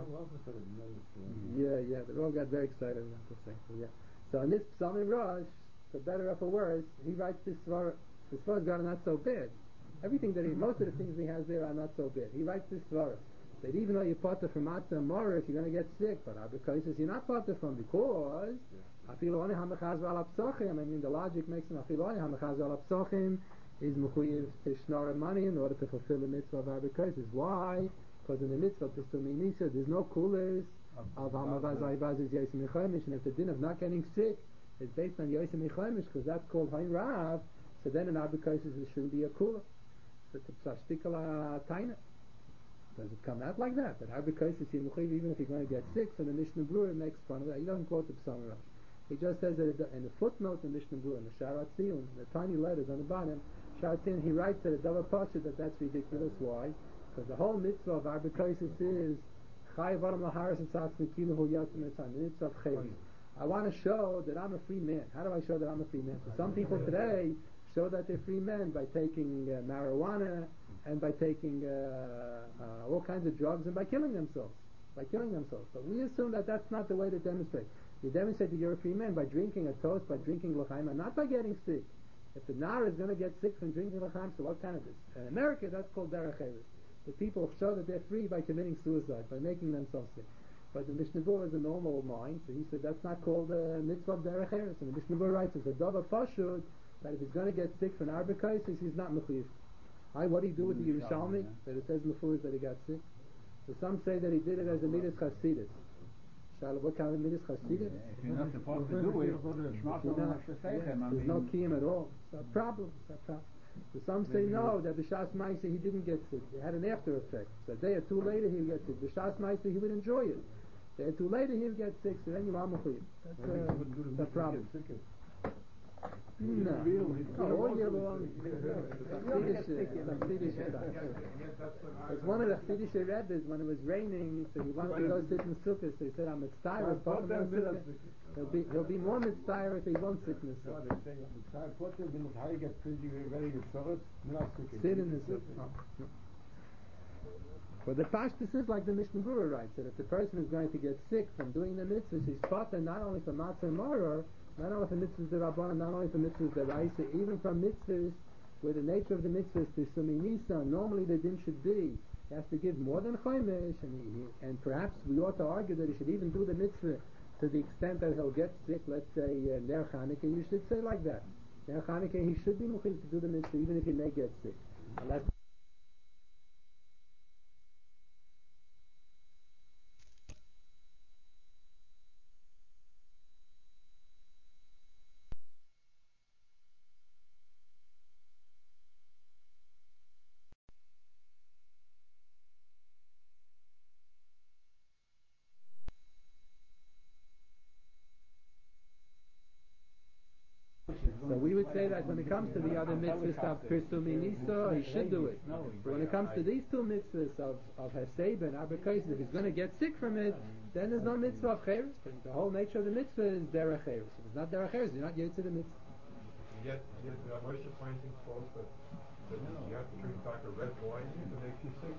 Yeah, yeah, the Rav got very excited about this thing. So, yeah. So in this Psalmim Rosh, for better or for worse, he writes this Svar. The Svar's got not so bad. Everything that he, most of the things he has there are not so bad. He writes this Svar that even though you're parted from Matzah and Morris, you're going to get sick. But because you're not parted from, because I feel only Hamachaz al Apsochim. I mean, the logic makes him I feel only Hamachaz al Apsochim is Mechuyev to snore money in order to fulfill the mitzvah of Arbekaisis. Why? Because in the mitzvah of Pesumei Nisa, there's no coolers of Hamavaz Ayvaz is Yosem Echoimish, and if the din of not getting sick is based on Yosem Echoimish, because that's called Hain Rav, so then in Arbekaisis there shouldn't be a cooler. So it's a Psashtikala Taina. Does it come out like that? That Arbekaisis even if you're going to get sick, so the Mishnah Berurah makes fun of that. He doesn't quote the Psalm Rosh. He just says that in the footnote in the Mishnah Berurah, in the Sharat Tziyun, the tiny letters on the bottom, Sharat Tziyun, he writes that a double pasha that that's ridiculous. Why? Because the whole mitzvah of Arbekaisis is Chayav Adam Laharis and Tzatz Nikilahu Yatzim Etzan, the mitzvah of Chayv. I want to show that I'm a free man. How do I show that I'm a free man? So some people today show that they're free men by taking uh, marijuana and by taking uh, uh, all kinds of drugs and by killing themselves. By killing themselves. But we assume that that's not the way to demonstrate. You demonstrate that you're a free man by drinking a toast, by drinking l'chaim, and not by getting sick. If the nar is going to get sick from drinking l'chaim, so what kind of this? In America, that's called derech eretz. The people show that they're free by committing suicide, by making themselves sick. But the Mishnah Berurah is a normal mind, so he said that's not called a mitzvah of derech eretz. And the Mishnah Berurah writes, it's a davar pashut, that if he's going to get sick from Arbekaisis, he's not mechuyev. Why? What do you do with the Yerushalmi? That it says mechuyev that he got sick. So some say that he did it as a midas chasidus. Shalom, what kind of midas chasidus? If you're not supposed to do it, there's no kiyum at all. It's a problem. It's a problem. So some say no, that B'shas Ma'aseh he didn't get sick. It had an after effect. So a day or two later he would get sick. B'shas Ma'aseh he would enjoy it. A day or two later he would get sick. So then you are mechuyev. That's uh, the problem. No, no, all year long. It's one of the Chassidish Rebbes, when it was raining, so he wanted to go sit in Sukkot, so he said, I'm mitzvah, he'll be, he'll be more mitzvah if he won't sit in the Sukkot. Sit in the Sukkot. But the Pashtus is like the Mishnah Berurah writes, that if the person is going to get sick from doing the mitzvahs, he's potter not only for matzah and maror, not only for mitzvahs the Rabbanan, not only for mitzvahs the Raisa, even from mitzvahs where the nature of the mitzvahs is Pesumei Nisa, normally the din should be he has to give more than Chomesh, and, he, and perhaps we ought to argue that he should even do the mitzvah to the extent that he'll get sick. Let's say uh, Ner Chanukah, you should say like that. Ner Chanukah, he should be muchil to do the mitzvah even if he may get sick. Unless So we would say that when it comes to the other mitzvahs of Pesumei Nisa, he should do it. But when it comes to these two mitzvahs of, of Haseba and Arbekaisis, if he's going to get sick from it, then there's no mitzvah of Cheres. The whole nature of the mitzvah is derech Cheres. If it's not derech Cheres, you're not yet to the mitzvah. Yet, yet uh, Moshe finds things false, but that you have to drink like a red wine to make you sick.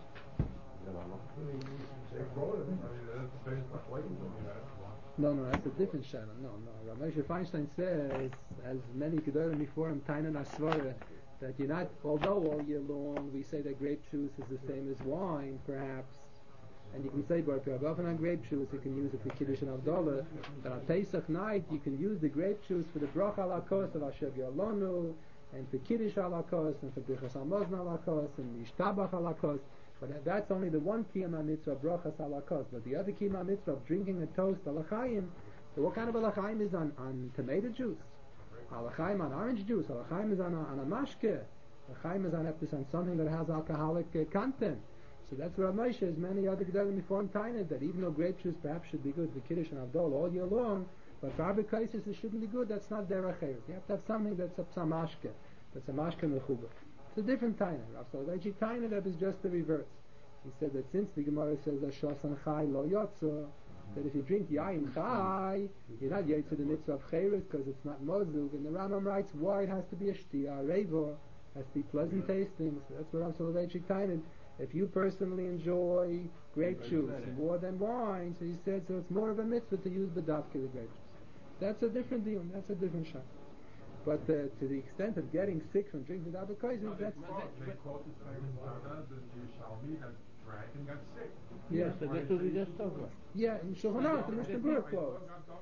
They quote him. I mean, that's the famous Machlokes that we had. No, no, that's a different shadow. No, no. Rav Moshe Feinstein says, as many Gedolim before him, Tainan Asvara, that you're not, although all year long we say that grape juice is the same as wine, perhaps, and you can say, but if you have often on grape juice, you can use it for Kiddush and Avdallah, but on Pesach night, you can use the grape juice for the Bracha ala Kos of Asher Yalonu, and for Kiddush ala Kos, and for Birchas Hamazon ala Kos, and Yishtabach ala Kos. But that's only the one kiyama mitzvah of brachas halakos. But the other kiyama mitzvah of drinking a toast alachayim, so what kind of alachayim is on, on tomato juice? Alachayim on orange juice. Alachayim is on a, on a mashke. Alachayim is on, on something that has alcoholic uh, content. So that's where Moshe, as many other gedolim before him, tained that even though grape juice perhaps should be good for Kiddush and Avdol all year long, But for other cases, it shouldn't be good. That's not derech eretz. You have to have something that's a psamashke, that's a mashke mechuba. It's a different taina. Rav Soloveitchik taina that is just the reverse. He said that since the Gemara says that shosan chai lo yotzo, that if you drink yain chai, you're not yotze the mitzvah of cheres because it's not mozug. And the Rambam writes why it has to be a shtia, a revo, has to be pleasant tasting. So that's what Rav Soloveitchik taina. If you personally enjoy grape juice more than wine, so he said, so it's more of a mitzvah to use bedavke the grape juice. That's a different deal. That's a different shot. But uh, to the extent of getting sick from drinking the Abakaisim, that's... They quote the famous Dada, the Yerushalmi, that drank and got sick. Yes, so that's what we just talked about. Yeah, in Shulchan Aruch, the Mishnah Berurah quotes.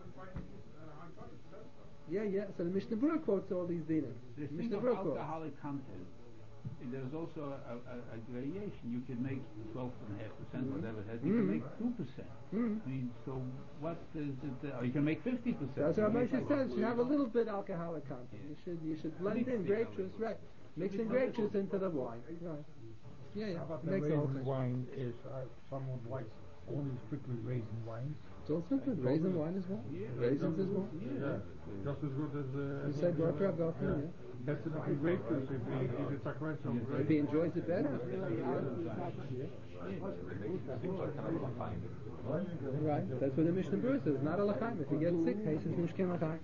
Yeah, yeah, so the Mishnah Berurah quotes all these dinim. The thing Mishnah of Berurah quotes. alcoholic content, there's also a, a, a variation. You can make twelve point five percent, Mm-hmm. whatever it has. You Mm-hmm. can make two percent. Mm-hmm. I mean, so what is it? Uh, or you can make fifty percent. That's what Moshe says. You have a little bit alcoholic content. You should you should blend in grape juice, right? Mixing grape juice into the wine, right? Yeah, yeah. How about the Makes the whole raisin thing. wine is uh, someone likes only strictly raisin wines? It's also good. Raisin wine as well. Yeah. Raisins as well. Yeah. Just as good as... Uh, You said Dr. Agafi, yeah. That's the grape juice if he if it's a correct of If he enjoys it better. Right, that's what the Mishnah Berurah says. Not a l'chaim. If he gets sick, he says mishkin l'chaim.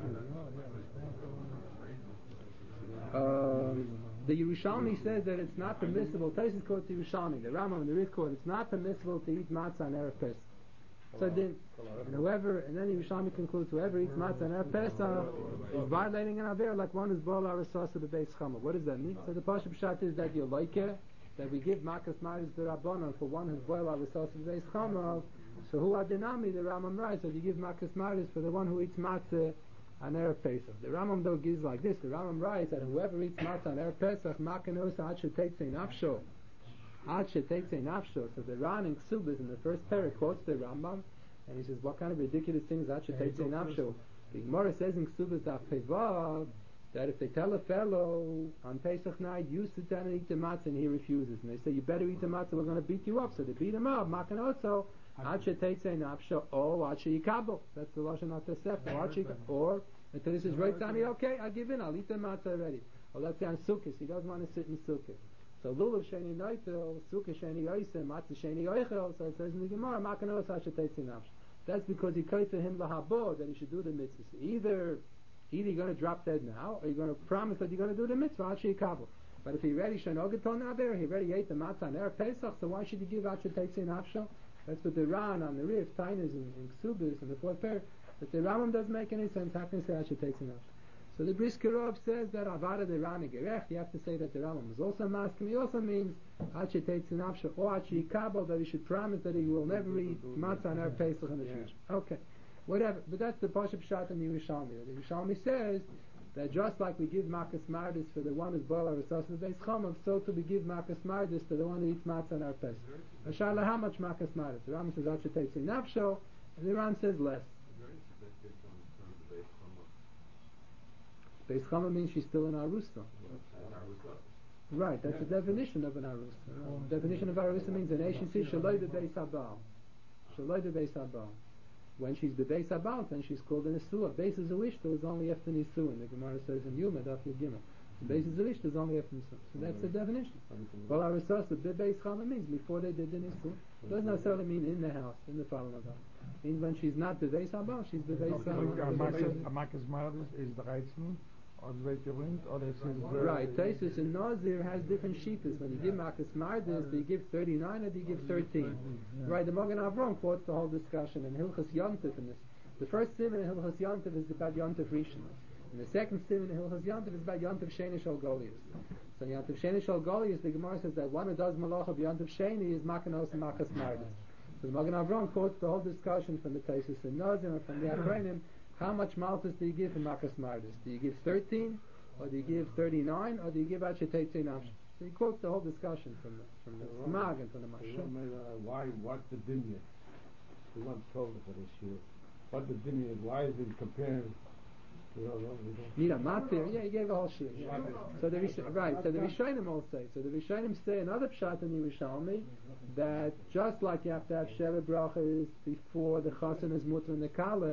Um, the Yerushalmi says that it's not permissible. Taisus quotes the Yerushalmi. The Rambam and the Rif quote, it's not permissible to eat matzah on Erev Pesach. So then, and whoever, and then the Yerushalmi concludes, whoever eats matzah on Erev Pesach is violating an aver like one who's bol arasas of the Beis Chama. What does that mean? So the Pashup Pshat is that you like it, that we give makas maris b'rabbanon for one who's bol arasas of the Beis Chama. So who are denami? The Rambam writes that you give makas maris for the one who eats matzah on Erev Pesach. The Rambam though gives like this. The Rambam writes that whoever eats matzah on Erev Pesach, makanos ad shetetzei nafsho. Ad shetetzei nafsho. So the Ran in Ksubis in the first parak quotes the Rambam, and he says, what kind of ridiculous things ad shetetzei nafsho? The Gemara says in Ksubis daf Pevav that if they tell a fellow on Pesach night, you sit down and eat the matzah, and he refuses, and they say, you better eat the matzah, we're going to beat you up. So they beat him up. Makanoso. Ad shetetzei nafsho, or ad sheyikabel. That's the lashon of the sefer. Or until he says, right, Tani, okay, I'll give in. I'll eat the matzah already. Or let's say on Sukkot, he doesn't want to sit in Sukkot. So lulav sheni noitel, Sukkot sheni yoisem, matzah sheni yoichel. So it says in the Gemara, makanos ad shetetzei nafsho. That's because he kaita him lahabo that he should do the mitzvah. Either, either you're going to drop dead now, or you're going to promise that you're going to do the mitzvah ad sheyikabel. But if he already shenogaton now there, he already ate the matzah on Erev Pesach, so why should he give ad shetetzei nafsho? That's what the Ran on the Rif, Tainas and, and Ksubis and the fourth pair. But the Rambam doesn't make any sense. How can you say I should take enough? So the Brisker Rov says that Avada the Ran Gerech. You have to say that the Rambam is also masking. He also means I should take enough or I should kabel that he should promise that he will never eat matzah on our Pesach in the future. Okay, whatever. But that's the Pashup Pshat in the Yerushalmi. The Yerushalmi says that just like we give makas mardis for the one who's bola resas the Beis Chamav, so to we give makas mardis to the one who eats matzah on our Pesach. Mashallah, how much makas mardis? The Rambam says I should take nafsho, and the Ran says less. Beis Chamav means she's still in Arusa. Right, that's the definition of an Arusa. The definition of Arusa means an Eish Yisir Shaloi Bebeis Habal. Shaloi Bebeis Habal. When she's Bebeis Habal, then she's called an Isua. Beis is a wish, there is only after Nisu. And the Gemara says in Yuma, Daf Yud Gimel. Beis is a wish, there's only after Nisu. So that's the definition. Well, Arusa, the Bebeis Chama means before they did the Nisu. It doesn't necessarily mean in the house, in the following of It means when she's not Bebeis Habal, she's Bebeis Habal. Amakas Mardis is the Reitzman. Or the wind, or this is uh, right. Taisus and Nazir has different sheetas. When you give Makas Mardis, do you give thirty-nine or do you give thirteen? Yeah. Right. The Magen Avram quotes the whole discussion in Hilchas Yontif. In this, the first simon in Hilchas Yontif is about Yontif Rishon, and the second simon in Hilchas Yontif is about Yontif Sheni Shol Golius. So Yontif Sheni Shol Golius, the Gemara says that one who does Malach of Yontif Sheni is Makanos and Makas Mardis. So the Magen Avram quotes the whole discussion from the Taisus and Nazir and from the Akronim. How much malchus do you give in Makas Mardis? Do you give thirteen, or do you give thirty-nine, or do you give Achetetzei Nafsh? So he quotes the whole discussion from the from the Smag and from the Mashal. Why? What the dinyan? The one told us for this year. What the dinyan? Why is it comparing? You don't know. Nida Matir. Yeah, he gave a whole shir. Yeah. So the Rish- right. So the Rishonim all say. So the Rishonim say another pshat in the Yerushalmi that just like you have to have Sheva Brachas before the Chasen is mutter and the Kala.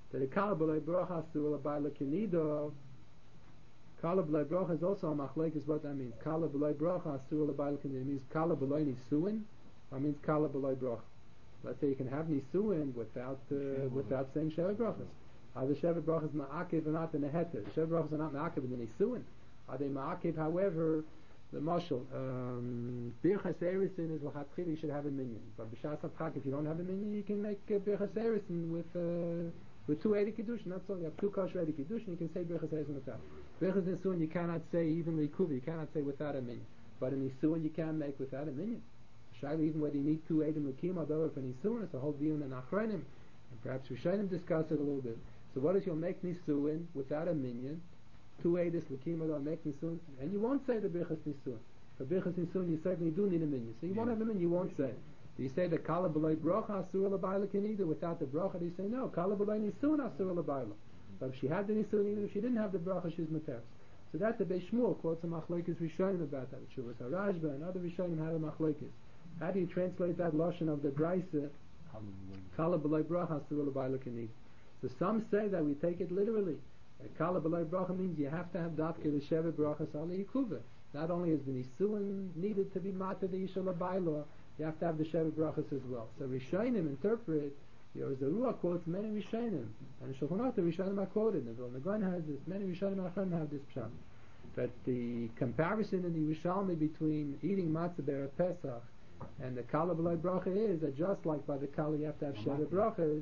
that the Kala B'loi Bracha Asur L'Bayla Kenido. Kala B'loi Bracha is also a machlek, is what that means. Kala B'loi Bracha Asur L'Bayla Kenido. It means Kala B'loi Nisuin, or means Kala B'loi Bracha. Let's say you can have Nisuin without uh, without saying Sheva Brachas. Are the Sheva Brachas Ma'akiv or not in the Heter? The Sheva Brachas are not Ma'akiv in the Nisuin. Are they Ma'akiv, however, the Mashal, Birchas Erisin is L'Chatchil, you should have a minion. But B'Shas HaPchak, if you don't have a minion, you can make uh, Birchas Erisin with uh, with two eighty Kiddushin. That's all. You have two kosher eighty Kiddushin, you can say Birchas Erisin without. Birchas Nisuin you cannot say even Likuvi, you cannot say without a minion. But in Nisuin you can make without a minion. Shaila, even whether you need two eighty Lukim, although for Nisuin, it's a whole Diyun and Achronim. And perhaps Rishonim discuss it a little bit. So what is you'll make Nisuin without a minion? Two eighties Lukim, although make Nisuin, and you won't say the Birchas Nisuin. For Birchas Nisuin you certainly do need a minion. So you yeah. won't have a minion, you won't say. Do you say the Kala B'loi Bracha Asur L'Bayla Kenido without the Bracha? Do you say no? Kala B'loi Nisuin Asur L'Bayla. But if she had the Nisuin, even if she didn't have the Bracha, she's Materis. So that's the Beis Shmuel quotes a Machlokes Rishonim about that. Shuvas HaRashba and other Rishonim had a Machlokes. How do you translate that Lashon of the Brisa? Kala B'loi Bracha Asur L'Bayla Kenido. So some say that we take it literally. Kala B'loi Bracha means you have to have Dafke the Sheva Brachas Al Yikuva. Not only is the Nisuin needed to be Mata the Isha L'Bayla, you have to have the Sheva Brachas as well. So Rishonim interpret, Yor Zarua quotes many Rishonim, and Shulchan Aruch the Rishonim are quoted, and Vilna Gaon has this, many Rishonim Achronim have this pshat. But the comparison in the Yerushalmi between eating Matzah B'Erev Pesach and the Kala B'loi Bracha is that just like by the Kala you have to have Sheva Brachas,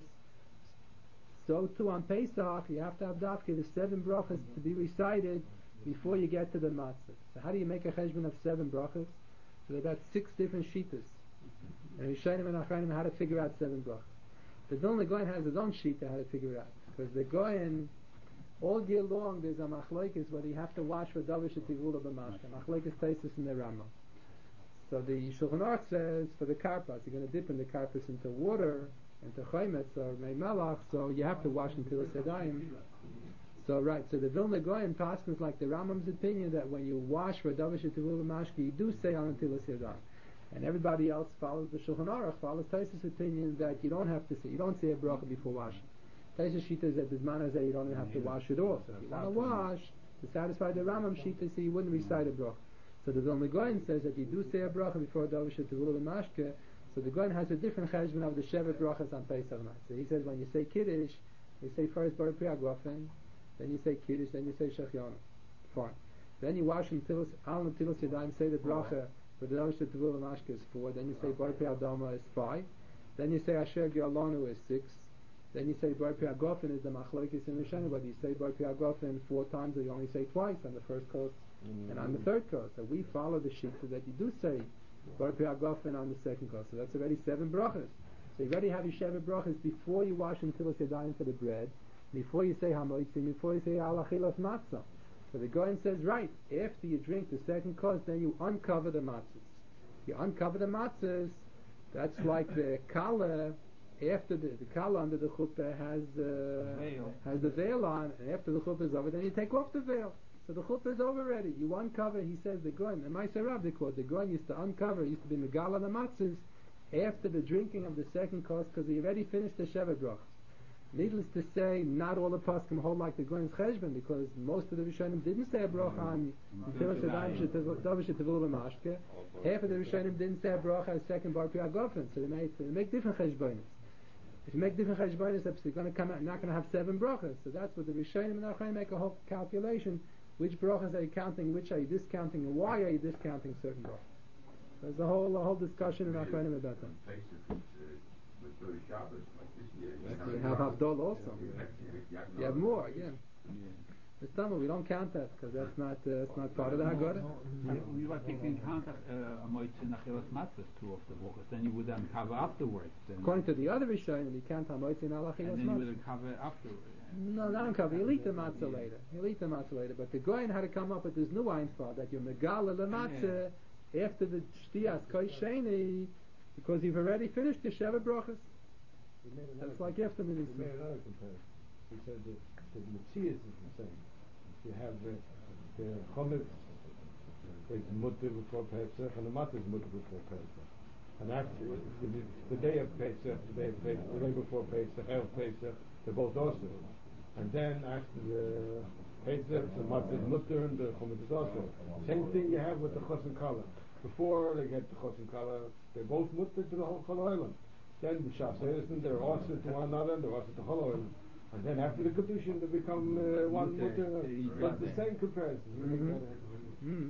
so too on Pesach you have to have Dafke the seven Brachas to be recited before you get to the Matzah. So how do you make a cheshbon of seven Brachas? So there are about six different shittas. And Rishonim and Achronim how to figure out seven Brachas. The Vilna Gaon has his own shitta how to figure it out. Because the Gaon, all year long there's a machlokes whether you have to wash for Davish Tivula B'Mashka. Machlokes Taisus in the Rambam. So the Shulchan Aruch says for the karpas, you're going to dip in the karpas into water, into Chaimetz or Mei Melach, so you have to wash until it's Yadayim. So right, so the Vilna Gaon passes like the Rambam's opinion that when you wash for Davish Tivula B'Mashka, you do say on until it's Yadayim. And everybody else follows the Shulchan Aruch, follows Taisus' opinion that you don't have to say, you don't say a bracha before washing. Taisus Shita is that the Zman Hazeh you don't even have to wash it off. If you want to wash, to satisfy the Rambam Shita, so you wouldn't recite a bracha. So the Vilna Gaon says that you do say a bracha before Davish Tivula B'Mashka. So the Gaon has a different cheshbon of the Sheva Brachas on Pesach night. So he says when you say Kiddush, you say first Bar Pri Agofen, then you say Kiddush, then you say Shechianu. Fine. Then you wash until Al Natilas Yadayim, say the bracha for the Davish Tivula B'Mashka is four. Then you say Bar Pri Adama is five. Then you say Asher Gialonu is six. Then you say Bar Pri Agofen is the Machlokes in Rishonim, but you say Bar Pri Agofen four times, or you only say twice on the first course mm-hmm. and on the third course. So we follow the sheet so that you do say Bar Pri Agofen on the second course. So that's already seven brachas. So you already have your Sheva brachas before you wash until it's Yadayim for the bread, before you say Hamoitzim, before you say Al Achilas Matzah. So the Gaon says, right, after you drink the second course, then you uncover the matzahs. You uncover the matzahs, that's like the kala, after the, the kala under the chuppah has, uh, has the veil on, and after the chuppah is over, then you take off the veil. So the chuppah is over already. You uncover, he says, the Gaon, and my Sarab, they call it, the Gaon used to uncover, used to be Megala the matzahs, after the drinking of the second course, because he already finished the Sheva brachas. Needless to say, not all the poskim hold like the Gaon's cheshbon, because most of the Rishonim didn't say a bracha on Netilas Yadayim Davish Tivula B'Mashka. Half of the Rishonim didn't say a bracha on second Bar Pri Agofen, so they make, so they make different cheshbonis. If you make different cheshbonis, you're going to come out, not going to have seven brachas. So that's what the Rishonim and Achronim make a whole calculation. Which brachas are you counting? Which are you discounting? And why are you discounting certain brachas? There's a whole a whole discussion in Achronim about that. You have Havdol also. You have more again. The summer we don't count that because that's not uh, that's not part of the Haggadah. We were taking count a moitzin achilas matzahs two of the brachas. Then you would uncover afterwards. According to the other Rishonim, you can't have moitzin al achilas matzahs. And then you would uncover afterwards. No, not uncover. You'll eat the matzah later. You'll eat the matzah later. But the Gaon had to come up with this new einfad that you're megala the matzah after the shtiyas koi sheni because you've already finished the Sheva brachas. That's like after the He made another comparison. He said that the Metzias is the same. You have uh, the Chometz is mutter before Pesach and the Matzah is mutter before Pesach. And after the, the day of Pesach, the day of Pesach, the day before Pesach, El Pesach, they're both also. And then after the Pesach, the matzah is mutter and the chumash is also. Same thing you have with the chos and kala. Before they get the chos and kala, they're both mutter to the whole chol olam. Then the Shas Edison, they're also to one another, and they're also to chol olam. And then after the kedushin, they become uh, one mutter. But the same comparison. Mm-hmm. Mm-hmm.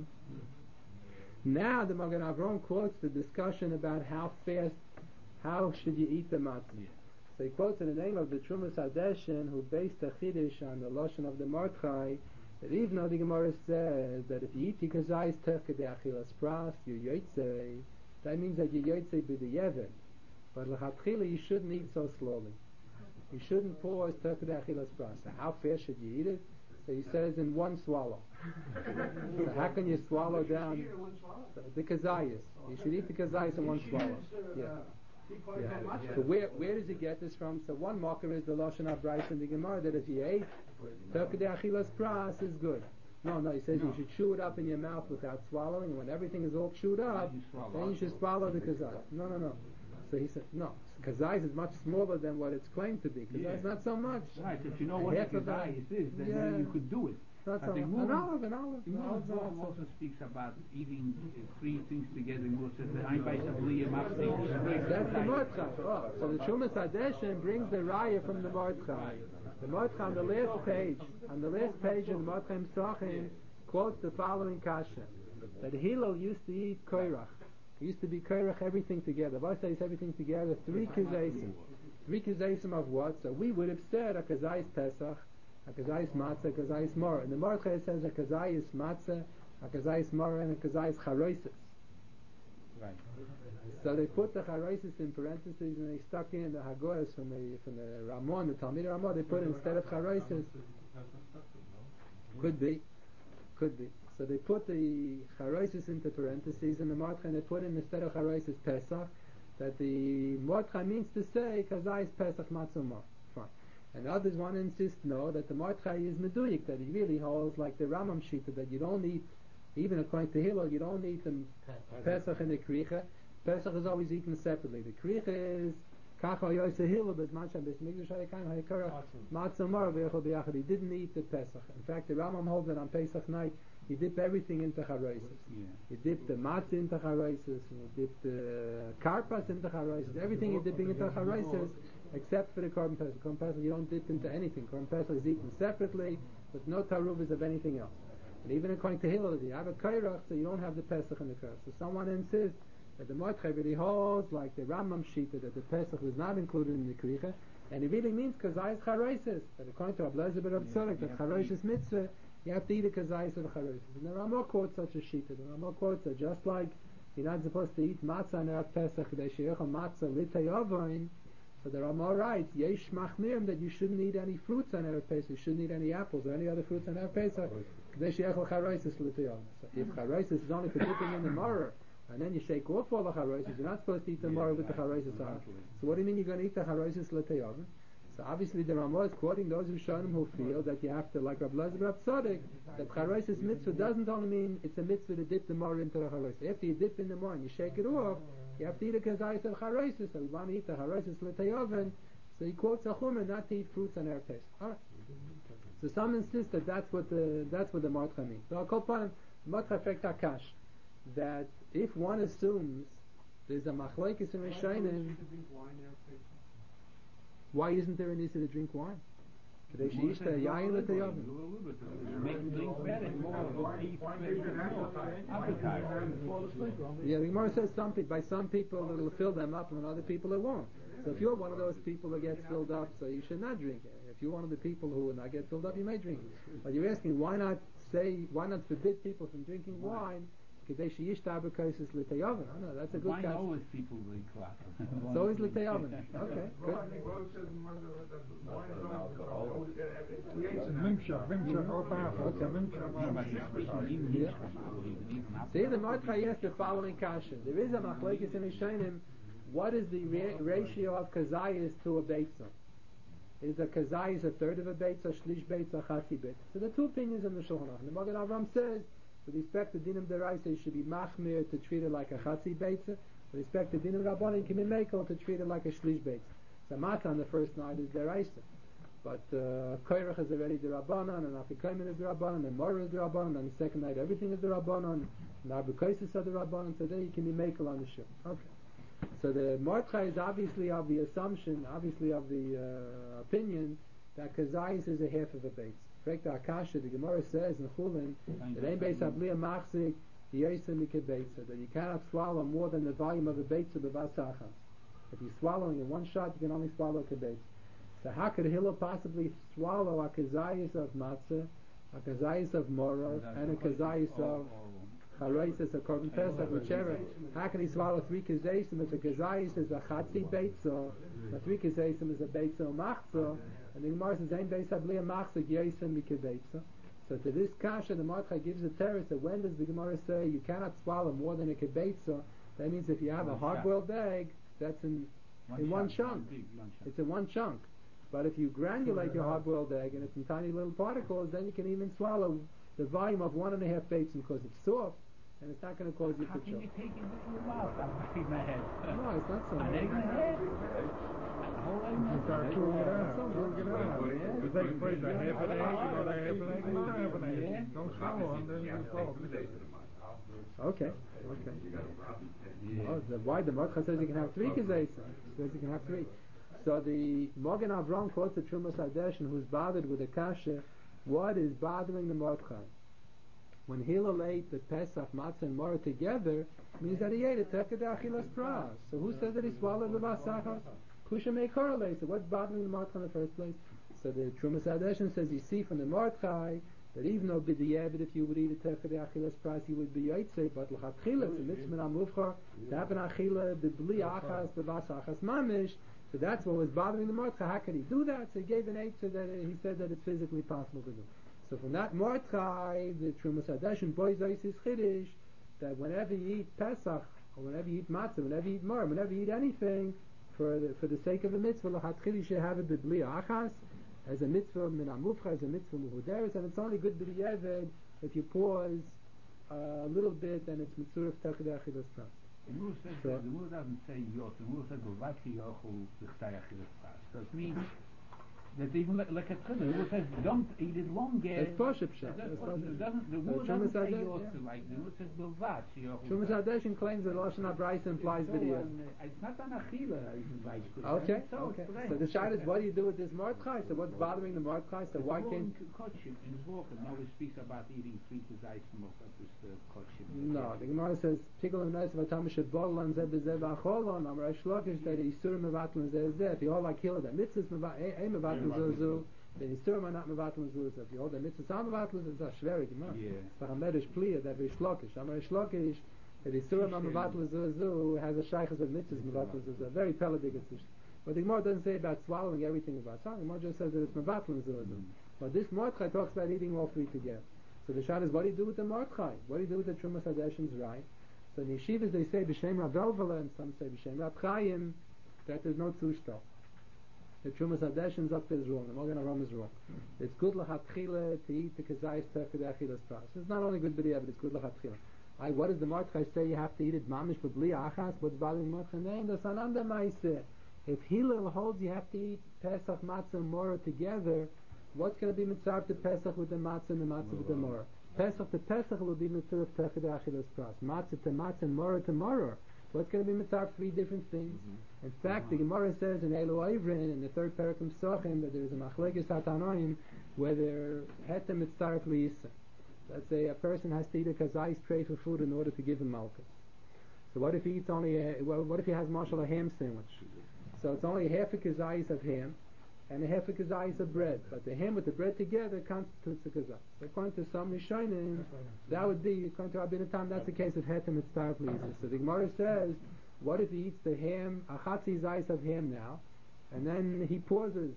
Now the Magen Avram quotes the discussion about how fast, how should you eat the matzah. Yeah. So he quotes in the name of the Trumas Hadeshin, who based the Chiddush on the Lashon of the Mordechai, that even though the Gemara says that if you eat Tikazais Terke de Achilas Pras, you Yotzei, that means that you Yotzei b'di'evet. But l'chatchila you shouldn't eat so slowly. You shouldn't pause Terke de Achilas Pras. So how fast should you eat it? So he says in one swallow. So how can you swallow down the kazayas? You should eat the kazayas in one swallow. Yeah. Yeah. So where where does he get this from? So one marker is the Lashon HaBrais in the Gemara that if you ate Terke de Achilas Pras is good. No, no, he says no. You should chew it up in your mouth without swallowing, and when everything is all chewed up, you then you should swallow the kazayas. No, no, no. So he said, no, kazayas is much smaller than what it's claimed to be. Kazayas yeah. is not so much. Right, if you know what a kazayas is, then yeah. maybe you could do it. Not so much. An olive, an olive. The Gemara also speaks about eating three things together. It says the Einbeit of Liyah Mafsik. That's the Mordechai. Oh, so the Trumas Hadeshin brings the raya from the Mordechai. The Mordechai on the last page, on the last page of the Mordechai Mesachim, quotes the following kasha: that Hillel used to eat koirach. He used to be koirach everything together. If I say everything together, three kazaysim. Three kazaysim of what? So we would have said a kazayis Pesach, a kazayis matzah, a kazayis mora. And the Mordechai says a kazayis matzah, a kazayis mora, and a kazayis charoisis. Right. So they put the charoisis in parentheses and they stuck in the hagoyas from the from the Ramon, the Talmid Ramon. They put instead of charoisis. Could be, could be. So they put the charoisis into parentheses in the Mordechai and they put in instead of charoisis Pesach. That the Mordechai means to say kazayis Pesach matzah mora. Fine. And others want to insist, no, that the Mordechai is meduyik, that he really holds like the Rambam Shita, that you don't eat, even according to Hillel, you don't eat the Pesach and the Kricha. Pesach is always eaten separately. The Kricha is Kacha Yosef Hillel, but Mancham Bes Migdash Hayekayim Hayekara Matzah Mora V'Yechol B'Yachad. He didn't eat the Pesach. In fact, the Rambam holds that on Pesach night he dipped everything into charoisis. Yeah. He dipped the matzah into charoisis, and he dipped the karpas into charoisis. Everything he's dipping into charoisis, except for the korban pesach. Korban pesach you don't dip into anything. Korban pesach is eaten separately, with no taruvas of anything else. And even according to Hillel, you have a kairach, so you don't have the pesach and the kairach. So someone insists that the Mordechai really holds like the Rambam Shita, that the pesach was not included in the kricha, and it really means kazayis charoisis. But according to Rabbi Lezer ben Rabbi Tzorek, that charoisis mitzvah, you have to eat a kazayis of charoisis. And the Ramah quotes such a shita. The Ramah quotes that just like you're not supposed to eat matzah on Erev Pesach, they sheyechol matzah litay ovoin. So the Ramah writes, yesh machmirim, that you shouldn't eat any fruits on Erev Pesach, you shouldn't eat any apples or any other fruits on Erev Pesach. They sheyechol charoisis litay ovoin. So if charoisis is only for dipping in the mortar, and then you shake off all the charoisis, you're not supposed to eat the mortar with the charoisis on. So what do you mean you're going to eat the charoisis litay ovoin? So obviously the Ramah is quoting those Rishonim who feel that you have to, like Rabbi Lezer Rabbi Tzadok, that charoisis mitzvah doesn't only mean it's a mitzvah to dip the mortar into the charoisis. After you dip in the mortar and you shake it off, you have to eat a kazayis of charoisis. So we want to eat the charoisis l'tei oven. So he quotes a chumrah not to eat fruits on Erev Pesach. All right. So some insist that that's what the that's what the Mordechai means. So I'll call upon Mordechai Fekt Akash that if one assumes there's a machlokes in Rishonim. Why isn't there an issue to drink wine? Make them drink better, more appetite. Yeah, the Gemara says some people, by some people it'll fill them up, and other people it won't. So if you're one of those people that gets filled up, so you should not drink it. If you're one of the people who will not get filled up, you may drink it. But you're asking, why not say, why not forbid people from drinking wine? No, no, that's a good question. Why always people drink wine? It's always l'tei oven. Okay, good. See, the Mordechai asked the following question. There is a machlokes in Rishonim. What is the ra- ratio of kazayis to a beitzah? Is a kazayis a third of a beitzah, shlish beitzah, chatzi beitzah? So the two opinions in the Shulchan Aruch. The Magen Avram says, with respect to dinim deraisa, you should be machmir to treat it like a chatzi beitzah. With respect to dinim rabbanim, you can be mekel to treat it like a shlish beitzah. So matzah on the first night is deraisa. But uh, Koirach is already the Rabbanon, and Afikoimen is the Rabbanon, and Morah is the Rabbanon, and the second night everything is the Rabbanon, and Arbukaisis are the Rabbanon, so there you can be makel on the ship. Okay. So the Mordechai is obviously of the assumption, obviously of the uh, opinion, that Kazayis is a half of a base. Correct, Akasha, the Gemara says in Chulin, that Ein Beis Abliya Machzik, Yosem Mikebetza, that you cannot swallow more than the volume of a Beitza B'Vasachas. If you're swallowing in one shot, you can only swallow a Kebetza. So how could Hillel possibly swallow a kazayis of matzah, a kazayis of morov, and a kazayis of charoises, a korban pesach, whichever? How can he swallow three kazayis? If a kazayis is a chatzi beitzo, a three kazayis is a beitzo machzo, and the Gemara says, "Ein beis abliya machzo yosem mikebeitzo." So to this kasha, the Mordechai gives a teretz that when does the Gemara say you cannot swallow more than a kebeitzo? That means if you have a hard-boiled egg, that's in one in one chunk. chunk. It's in one chunk. But if you granulate your hard-boiled egg and it's in tiny little particles, then you can even swallow the volume of one and a half beitzim because it's soft and it's not going to cause you How to can choke. you take it in your mouth? I'm putting my head. No, it's not so. An egg and a half? A whole egg and a You half? start chewing it out. Some Chewing it out. Yeah. It's like first a half an egg, you know, the half an egg, not half an Yeah. egg. Don't swallow and then you swallow. Okay, okay. Oh, the, why the Mordechai says you can have three kazayis? He says you can have three. So the Mogen Avram quotes the Trumas Hadeshin, who's bothered with the kasha. What is bothering the Mordechai? When Hillel ate the Pesach, Matzah, and Morah together, means that he ate it Teked Achilas Pras. So who said that he swallowed the Vasachas? Kusha may correlate. So what's bothering the Mordechai in the first place? So the Trumas Hadeshin says you see from the Mordechai that even though b'diavad if you would eat a Teked Achilas Pras, you would be Yotzei, but l'chatchila, it's a mitzvah amuvchar, to have an Achila, b'bli achas, b'vasachas mamish. So that's what was bothering the Mordechai. How could he do that? So he gave an eight so that he said that it's physically possible to do. So from that Mordechai, the Trumas Hadeshin boys is chiddush that whenever you eat Pesach, or whenever you eat matzah, whenever you eat mar, whenever you eat anything, for the, for the sake of a mitzvah, l'chatchila you should have it b'bli achas, as a mitzvah min amufcha, as a mitzvah muhuderes, and it's only good b'diavad if you pause uh, a little bit and it's mitzvah of teked achilas pras. The rule says, So- the rule doesn't say yot, the rule says b'vati yochul b'chtay achilas pras. So it means that even like, like a tchillah, the rule says don't eat it longer. It's Poshup Shah. It It's doesn't, Poshup it Shah. doesn't, the Uh, rule Trumas doesn't say Hadeshin, yot, yeah. like the rule says b'vati yochul. Trumas Hadeshin claims that Lashon HaBraisa implies So, b'diavad. um, it's not an achila, it's like. Okay, So okay. it's So the shayla is, what do you do with this Mordechai? So what's bothering the Mordechai? So why can't... In Kotchim, in Zwochen, always speaks about eating three kazayis from of this uh, Kotchim. No, the Gemara says, Tikul Nes Vatam Shebol Zeh Bezeh V'Acholon Amar Shlokish that Yisurim Mevatlin Zeh Zeh. If you hold like Hillel, that mitzvahs Mevatlin Zuzu, then Yisurim are not Mevatlin Zuzu. If you hold that mitzvahs are Mevatlin, it's a Shveri Gemara. Yeah. It's like a Medish Pliya that is Shlokish. Amar Shlokish that Yisurim are Mevatlin Zuzu has a Shaykhas of mitzvahs Mevatlin Zuzu. Very peladig it's. But the Gemara doesn't say about swallowing everything about something. The Gemara just says that it's Mevatlin Zuzu. But this Mordechai talks about eating all three together. So the shot is, what do you do with the Mordechai? What do you do with the Trumas Hadeshin's right? So in yeshivas they say b'shem Rav Elvela and some say b'shem Rav Chaim that there's no zushtal. The Trumas Hadeshin's up there is wrong. The Mogen Avraham is wrong. It's good l'chatchila to eat the kazayis teked achilas pras. It's not only good b'diavad, but it's good l'chatchila. I, what does the Mordechai say? You have to eat it mamish b'bli achas. What's bothering Mordechai? Name the sananda ma'aseh. If Hillel holds you have to eat Pesach, Matzah, and Morah together, what's going to be mitzvah to Pesach with the Matzah and the Matzah with the Morah? Pesach to Pesach will be mitzvah of Teked Achilas Pras. Matzah to Matzah and Morah to Morah. What's going to be mitzvah? Three different things. Mm-hmm. In fact, the Gemara says in Elu Ivrin, in the third parakim Sochem, that there is a machlekes hatanoim whether hetem mitzvah liyisa. Let's say a person has to eat a kazayis tray for food in order to give him malchus. So what if he eats only a, well, what if he has marshal a ham sandwich? So it's only half a kazayis of ham and a half a kazayis of bread, but the ham with the bread together constitutes a kazayis. So according to some Rishonim, that would be, according to Rabbeinu Tam, that's the case of hetem mitzvah liyisa. So the Gemara says, what if he eats the ham, a chatzi zayis of ham now, and then he pauses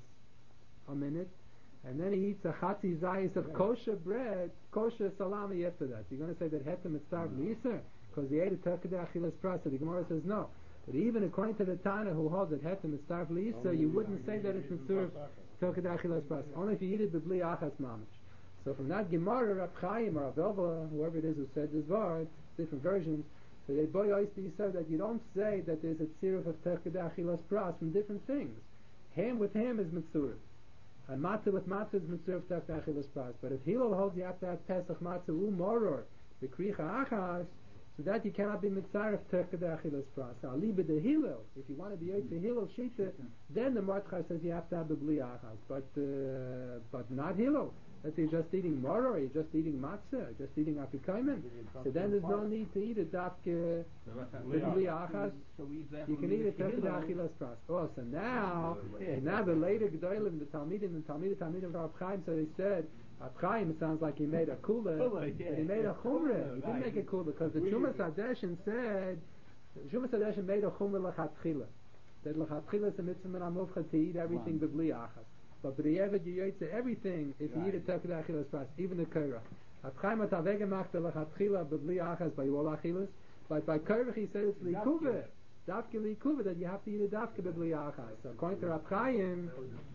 a minute, and then he eats a chatzi zayis of kosher bread, kosher salami after that. So you're going to say that hetem mitzvah liyisa? Because he ate a teked achilas pras. So the Gemara says no. But even according to the Tana who holds that hetem is starv lisa, you wouldn't say that it's mitzvah teked achilas pras. Only if you eat it b'bli achas mamish. So from that Gemara, Rav Chaim or Rav Elvela, whoever it is who said this word, different versions, so they boy oisty said that you don't say that there's a tziruf of teked achilas pras from different things. Ham with ham is mitzvah. And matzah with matzah is mitzvah to have achilas pras. But if Hillel holds you have to have Pesach matzah u moror b'kricha achas, so that you cannot be mitzaref terke de achilas pras. Now, libe de Hillel, if you want to be yoytze Hillel shita, then the Mordechai says you have to have the bli achas. But uh, but not Hillel. That you're just eating moror, you're just eating matzah, just eating afikomen. So then there's no need to eat a dafke with bli achas. You can eat it terke de achilas pras. Oh, so now, now the later gedolim, the Talmidim, the Talmidim, Talmidim of Rav Chaim, so they said, Rav Chaim, it sounds like he made a kula, but he made a chumrah. He didn't make a kula, because the Shumas Hadeshin said, Shumas Hadeshin made a chumrah lechatchila. That lechatchila is a mitzvah min amuvcha to eat everything b'bli achas. But b'di'evet you yotze everything if you eat it terke de achilas pras, even the kairach. Rav Chaim hat avege gemacht lechatchila b'bli achas by all achilas, but by kairach he said it's likuveh. Dafke likuva, that you have to eat a dafke b'bli achas. So according to Rav Chaim,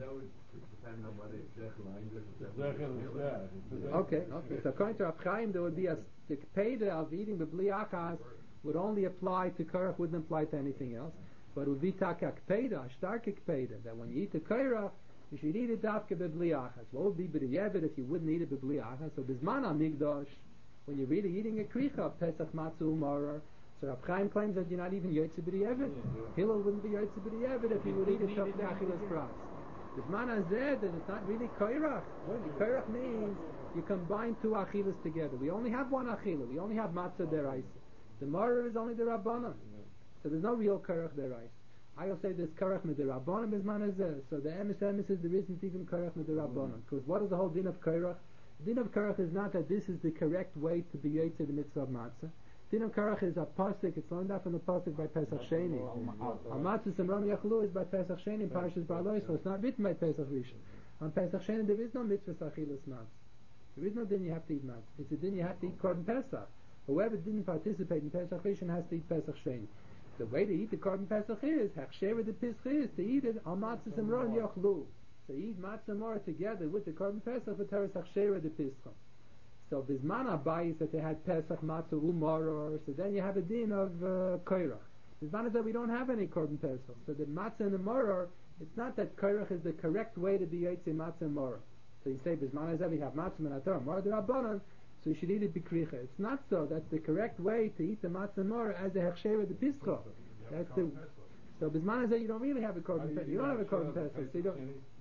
okay, okay. So according to Rav Chaim, there would be a the kpeda of eating b'bli achas would only apply to korach, wouldn't apply to anything else. But it would be taka kpeda, a stark kpeda, that when you eat the korach, you should eat it dafke b'bli achas. What would be b'di'evet if you wouldn't eat it b'bli achas? So bisman amigdosh, when you're really eating a kricha, pesach matzah umarar. So Rav Chaim claims that you're not even yotze b'di'evet. Hillel wouldn't be yotze b'di'evet if he would eat it terke de achilas pras. This man has said that it's not really koirach. Koirach means you combine two achilas together. We only have one achila. We only have matzah deraisa. The maror is only the rabbanon. So there's no real koirach deraisa. I will say there's koirach with the rabbanon. This man has said. So the emes emes is there isn't even koirach with the rabbanon. Because what is the whole din of koirach? The din of koirach is not that this is the correct way to be yotze the mitzvah of matzah. Din of Karach is a pasuk, it's learned out from the pasuk by Pesach Sheni. Al-Matzah Samram Yachlu is by Pesach Sheni in Parashas Ba'aloi, so it's not written by Pesach Rishon. On Pesach Sheni there is no mitzvah achilas matzah. There is no din you have to eat matzah. It's a din you have to eat korban Pesach. Whoever didn't participate in Pesach Rishon has to eat Pesach Sheni. The way to eat the korban Pesach is, Hachsheva de Pischa is to eat it Al-Matzah Samram Yachlu. So eat matzah more together with the korban Pesach for Teres Hachsheva de Pischa. So bisman abayis that they had Pesach matzah umoror, so then you have a din of uh, koirach. Bisman is that we don't have any korban Pesach, so the matzah and the moror, it's not that koirach is the correct way to be yotze matzah and moror. So you say bisman is that we have matzah and ator moror d'rabbanan, so you should eat it b'kricha. It's not so. That's the correct way to eat the matzah and moror as the hechsheva de pischa. That's the. So bisman is that you don't really have a korban Pesach. You don't have a korban Pesach. So you don't.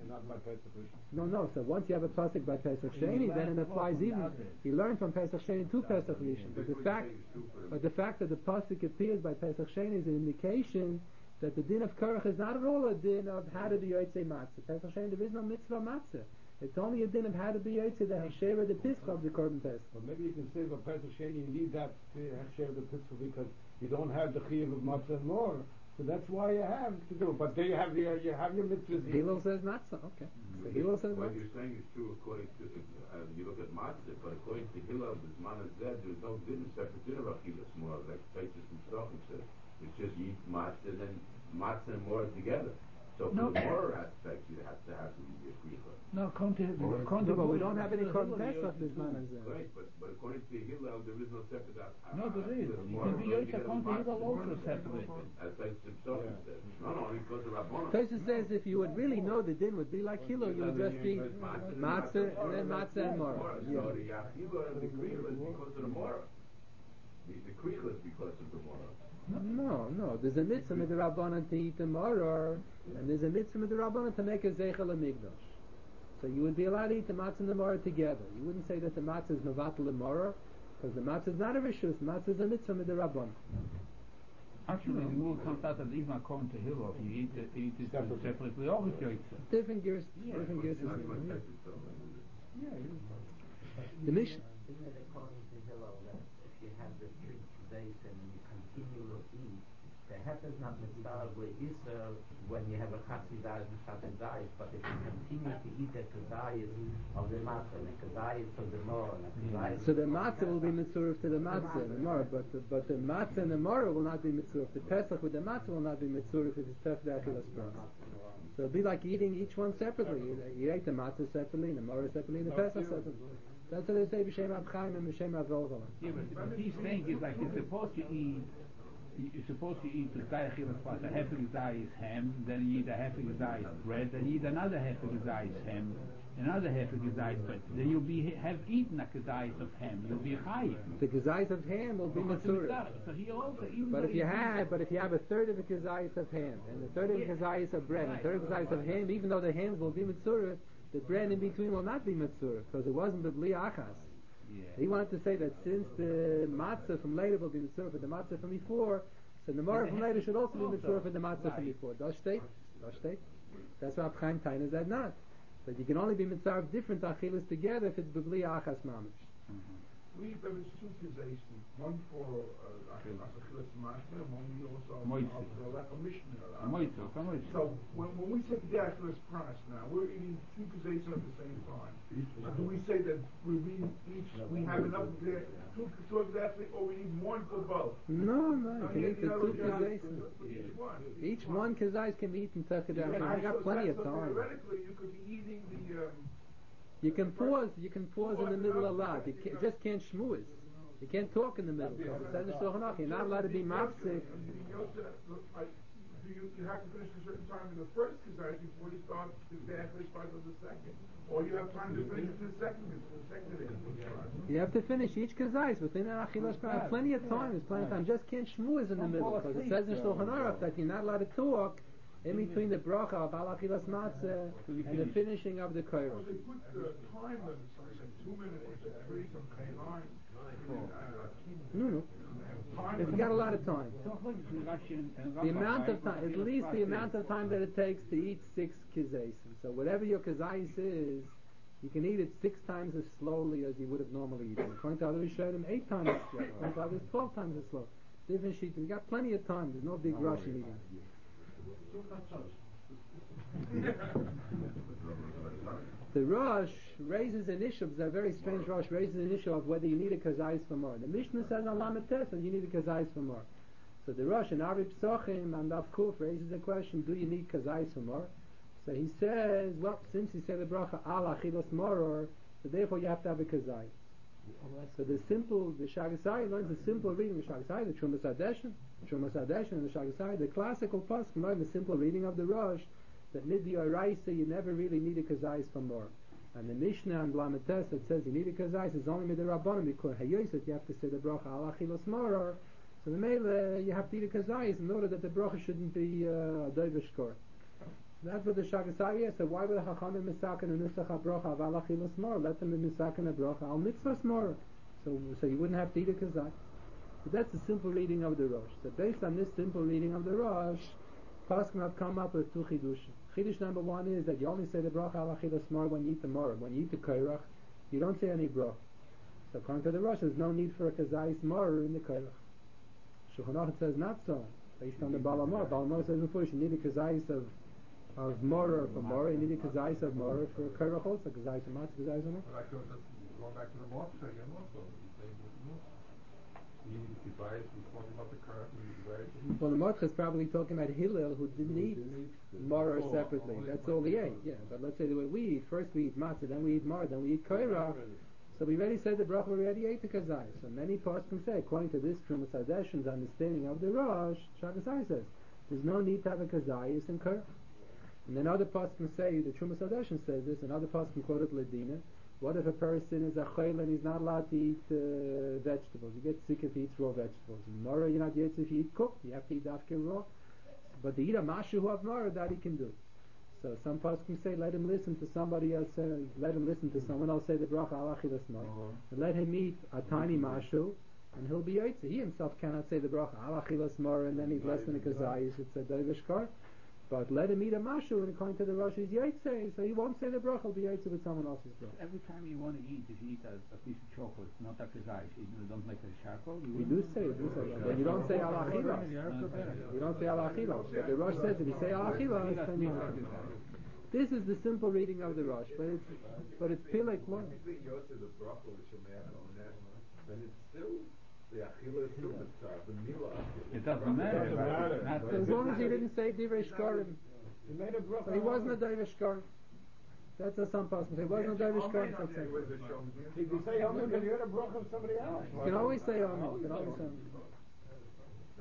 No, no. So once you have a pasuk by Pesach Sheni, then it applies even. You learn from Pesach Sheni to Pesach Rishon. But the fact, but the fact that the pasuk appears by Pesach Sheni is an indication that the din of Korach is not at all a din of how to be yotze matzah. Pesach Sheni, there is no mitzvah matzah. It's only a din of how to be yotze the hasheva the pischa of the korban Pesach. Well, maybe you can say for Pesach Sheni you need that hasheva the pischa because you don't have the chiyuv of matzah and more. So that's why you have to do it. But there you have the, you have your mitzvahs. Hillel says not so. Okay. Mm-hmm. So Hillel says what not. You're saying is true according to uh, you look at matzah, but according to Hillel, this man has said there's no din separate din of achilas more like Taisus and Stockton says. It's just you eat matzah and then matzah and more together. So for no. the moral aspect, you have to have to eat your kricha. No, according to well, according to but we don't have any korban Pesach. This man has said. Right, but but according to Hillel, there is no separate. Uh, no, there is. You can be yotze according to Hillel also separate. As Taisus Stockton says. No, no, because the Rabbanon. Taisus says if you would really know the din would be like Hillel, you would just eat matzah and then matzah and more. So the achilah and the kricha is because of the moral. The the kricha is because of the moral. No, no. There's a mitzvah with the Rabbanan to eat the maror, and there's a mitzvah with the Rabbanan to make a zeichel amigdosh. So you would be allowed to eat the matzah and the maror together. You wouldn't say that the matzah is mevatel the maror, because the matzah is not a rishus. Matzah is a mitzvah with the Rabbanan. Actually, the rule comes out that even according to Hillel, if you eat it, eat it separately, always yotze. Different gears. Yeah. Different gears. Yeah. The Mishnah. According to Hillel, that if you have the three days and you continue to eat, the head is not mitzvah with Israel when you have a chassi diet and chassi diet, but if you continue to eat the kedayis of the matzah, the kedayis of the morah, mm. So the matzah will be mitzvah to the matzah and the morah, but the, but the matzah and the morah will not be mitzvah. The pesach with the matzah will not be mitzvah if it's terke de achilas pras. So it'll be like eating each one separately. You, you ate the matzah separately, and the morah separately, and the pesach separately. That's what they say b'shem Rav Chaim and b'shem Rav Volchon. Yeah, but what he's saying is like you're supposed to eat you're supposed to eat the Achilas plus a half a gezai is ham, then you eat a half a gezai is bread, then you eat another half a gezai is ham, another half a gezai is bread. Then you'll be have eaten a gezai of ham. You'll be chayiv. The gezais of ham will be matzura. So he also, even But though if you he- have, but if you have a third of a gezais of ham and a third of a gezais of bread and a third of a gezais of ham, even though the hams will be matzura, the bread in between will not be matzura because it wasn't the bli achas. Yeah. He wanted to say that since the matzah from later will be matzura for the matzah from before, so the maror from later should also be matzura for the matzah from before. Das steht, das steht. That's why Abchaim Taina said not. But you can only be mitzvah different achilas together if it's b'bli achas mamish. We there was two accusations, one for uh, Achilas Matzah, and one we also Moitzi. of like a missionary. Moitzi, come on. So when, when we take the Achilas price now, we're eating two accusations at the same time. So do we say that we read each, we have enough there, two two exactly, or we need one for both? No, no, you can eat the two kazais. Each one. Each one kazais can be eaten tachadam. And I got so- plenty of so time. Theoretically, you could be eating the. Um, You can pause. You can pause in the middle a lot. You can, just can't shmooze. You can't talk in the middle. Because it says in Shulchan Aruch, you're not allowed to be mafsik. Do you, you have to finish a certain time in the first kazai before you start the Achilas price of the second, or you have time to finish the second, the second Achilas. You have to finish each kazais within an achilas. I have plenty of time. There's plenty of time. Just can't shmooze in the middle. Because it says in Shulchan Aruch that you're not allowed to talk in between the bracha of al achilas matzah and the finishing of the Well, koros. they put the time limit, some say two minutes, some say three, some say nine. No, no. Time It's got a lot of time. The The amount of time, at least the amount of time that it takes to eat six kazais. So whatever your kazais is, you can eat it six times as slowly as you would have normally eaten. According to others, Rishonim, eight times as slow. According to others, twelve times as slow. Different sheets. You got plenty of time. There's no big rush in eating. The Rosh raises an issue, it's a very strange Rosh, raises an issue of whether you need a kazais for more. The Mishnah says on Lamed Tes that you need a kazais for more. So the Rosh in Ari Psochim and Av Kuf raises the question, do you need kazais for more? So he says, well, since he said the bracha al achilas moror, so therefore you have to have a kazai. So the simple, the Shagasai learns the simple reading of Shagasai, the Trumas Adeshin, the Trumas Adeshin and the Shagasai, the classical pasuk learn the simple reading of the Rosh, that Nidhi Oraisa you never really need a kazais for more. And the Mishnah and Lamed Tes that says you need a kazais is only Midei Rabbanim because Hayoset you have to say the bracha al achilas moror. So the mele you have to eat a kazais in order that the bracha shouldn't be a dovish skor. That's what the Shagasai is. So why would the Chachamim misaken and nusach habracha of al achilas moror? Let them be misaken a bracha al mitzvahs moror. So so you wouldn't have to eat a kazai. But that's the simple reading of the Rosh. So based on this simple reading of the Rosh, Paskim have come up with two chidushim. Chidush number one is that you only say the bracha al achilas moror when you eat the moror. When you eat the koirach, you don't say any bracha. So according to the Rosh, there's no need for a kazais moror in the koirach. Shulchan Aruch says not so. Based on the Balamor, Balamor says before you need a kazais of of moror for moror, you need a kazais of moror for koirach also. Kazais of matzah, kazais of moror. But I thought that's going back to the Mark again also. You need to buy it, we're talking about the current, you need to buy it. Well, the Mordechai is probably talking about Hillel, who didn't eat maror separately. That's all he ate. Yeah, but let's say the way we eat: first we eat matzah, then we eat maror, then we eat koirach. So we already said the bracha we already ate the kazai. So many parts can say, according to this Trumas Hadeshin's understanding of the Rosh, Shagasai says there's no need to have a kazai in koirach. And then other parts can say the Trumas Hadeshin says this, and other parts can quote it Ladina. What if a person is a chayil and he's not allowed to eat uh, vegetables? You get sick if he eats raw vegetables. In Mara, you're not yet if you eat cooked. You have to eat dafka raw. But to eat a mashu of Mara, that he can do. So some parts can say, let him listen to somebody else. Uh, let him listen to someone else say the bracha al achilas moror. And let him eat a tiny mashu, and he'll be yaitze. He himself cannot say the bracha al achilas moror and then eat less than a kazayis. It's a dovish kar. But let him eat a mashu, and according to the Rosh, he's yaitze, so he won't say the bracha, he'll be yaitze with someone else's bracha. Every time you want to eat, if you eat a, a piece of chocolate, not a kazai, you don't make a charcoal. We do say, we do say, but you don't say al achilas. You don't say al achilas. But the Rosh says if you say al achilas, then you have to. This is the simple reading of the Rosh, but it's but it's pilek one. If you go to the bracha which you may have on that, then it's still the achila is still mitzvah, the milah. It doesn't matter. Doesn't matter. Not- So as long as he didn't say divrei shkarim, He made a bracha. so he wasn't a divrei shkarim. That's what some person say. He wasn't a divrei shkarim. That's it. Did you say Amen because you had a bracha of somebody else? You can always say amen. You can always say amen. No,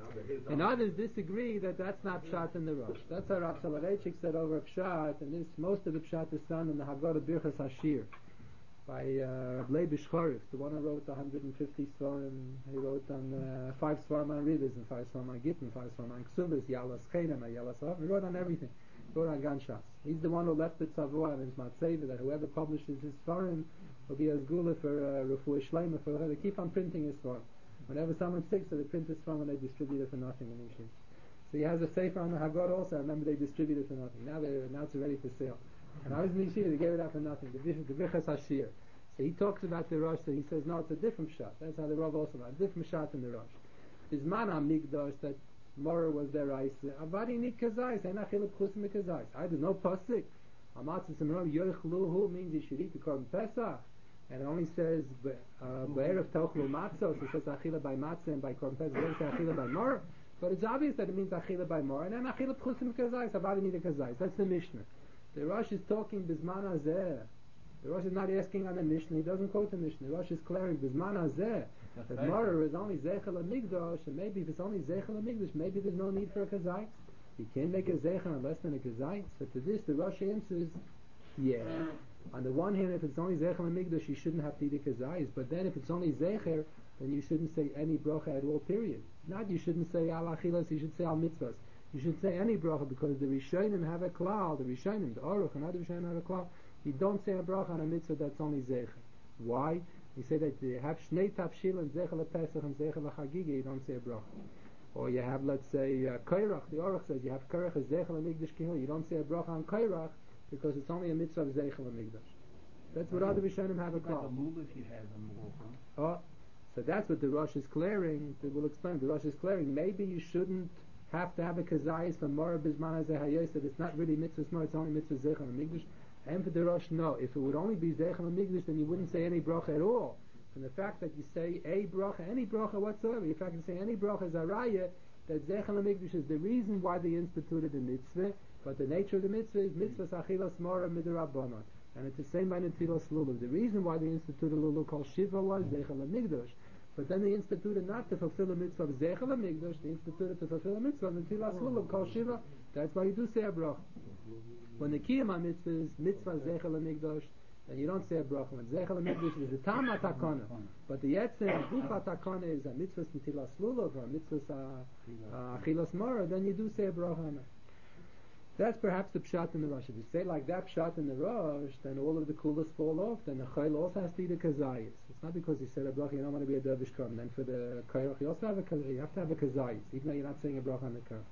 And others disagree that that's not pshat in the Rosh. That's how Rav Soloveitchik said over pshat, and this most of the pshat is done in the Haggadah Birchas Hashir by uh, Rav Leib Shchorif, the one who wrote one hundred fifty svarim. He wrote on uh, five svarim on Rivas and five svarim on Gittin, five svarim on Ksubas, Yalas Chenem, Yalas Hov. He wrote on everything. He wrote on Ganshas. He's the one who left the tzavua in his Matzeva that whoever publishes his svarim will be as gula for uh, Refuah Shleima for her. They keep on printing his svarim. Whenever someone's sick, so they print this from and they distribute it for nothing in Yeshiva. So he has a sefer on the Haggadah also. I remember they distributed it for nothing. Now they now it's ready for sale. And I was in Yeshiva, they gave it out for nothing. The Birchas Hashir. So he talks about the Rosh, so he says, no, it's a different shot. That's how the Rav also wrote. A different shot in the Rosh. Bizman HaMikdash, that Mora was their ice. Avari need kazais. Ein achilip chusim kazais. I there's no pasuk. Amatzis Amram Yochluhu means you should eat the Korban Pesach. And it only says Be'erev Tochlu Matzah, so it says Achila by Matzah and by Korban Pesach. It doesn't say Achila by Mor, but it's obvious that it means Achila by Mor. And then Achila Pchusim Kazais, Avadi Nida Kazais. That's the Mishnah. The Rosh is talking Bizman Hazeh. The Rosh is not asking on the Mishnah. He doesn't quote the Mishnah. The Rosh is clearing Bizman Hazeh. That Mor is only Zechel HaMikdash, and maybe if it's only Zechel HaMikdash, maybe there's no need for a Kazais. You can't make a Zechel unless than a Kazais. But to this, the Rosh answers, yeah. On the one hand, if it's only Zecher and Migdash, you shouldn't have to eat a kazayis. But then if it's only Zecher, then you shouldn't say any bracha at all, period. Not you shouldn't say al achilas, you should say al mitzvahs. You should say any bracha because the Rishonim have a klal, the Rishonim, the Aruch, and other Rishonim have a klal. You don't say a bracha on a mitzvah that's only Zecher. Why? You say that you have Shnei Tafshil and Zecher LePesach and Zecher LeChagiga, you don't say a bracha. Or you have, let's say, uh, Kairach, the Aruch says you have Kairach as Zecher LeMigdash Kihil, you don't say a bracha on Kairach, because it's only a mitzvah of Zeichel and Migdash. That's what other Rishonim have a call. Oh, so that's what the Rosh is clearing. We'll explain. The Rosh is clearing. Maybe you shouldn't have to have a kazayis for Mora Bizman HaZehayos, that it's not really mitzvah Mora, it's only mitzvah Zeichel and Migdash. And for the Rosh, no. If it would only be Zeichel and Migdash, then you wouldn't say any bracha at all. From the fact that you say a bracha, any bracha whatsoever, the fact that you say any bracha is a raya, that Zeichel and Migdash is the reason why they instituted the mitzvah. But the nature of the mitzvah is mitzvah achilas mora midrabanan, and it's the same by netilas lulav. The reason why they instituted a lulav called shiva was zeichel hamikdash, but then they instituted not to fulfill a mitzvah of zeichel hamikdash. They instituted to fulfill a mitzvah of netilas lulav called shiva. That's why you do say a bracha. When the kiyama mitzvah is mitzvah zeichel hamikdash, then you don't say a bracha. When zeichel hamikdash is the tama takana, but the yetzem gufa takana is a mitzvah netilas lulav or a mitzvah achilas mora, then you do say a bracha on it. That's perhaps the pshat in the Rosh. If you say like that pshat in the Rosh, then all of the kulas fall off. Then the chayil also has to eat a kazayis. It's not because you said a bracha, you don't want to be a dervish kram. Then for the kairach, you also have a kazayis. You have to have a kazayis, even though you're not saying a bracha on the kairach.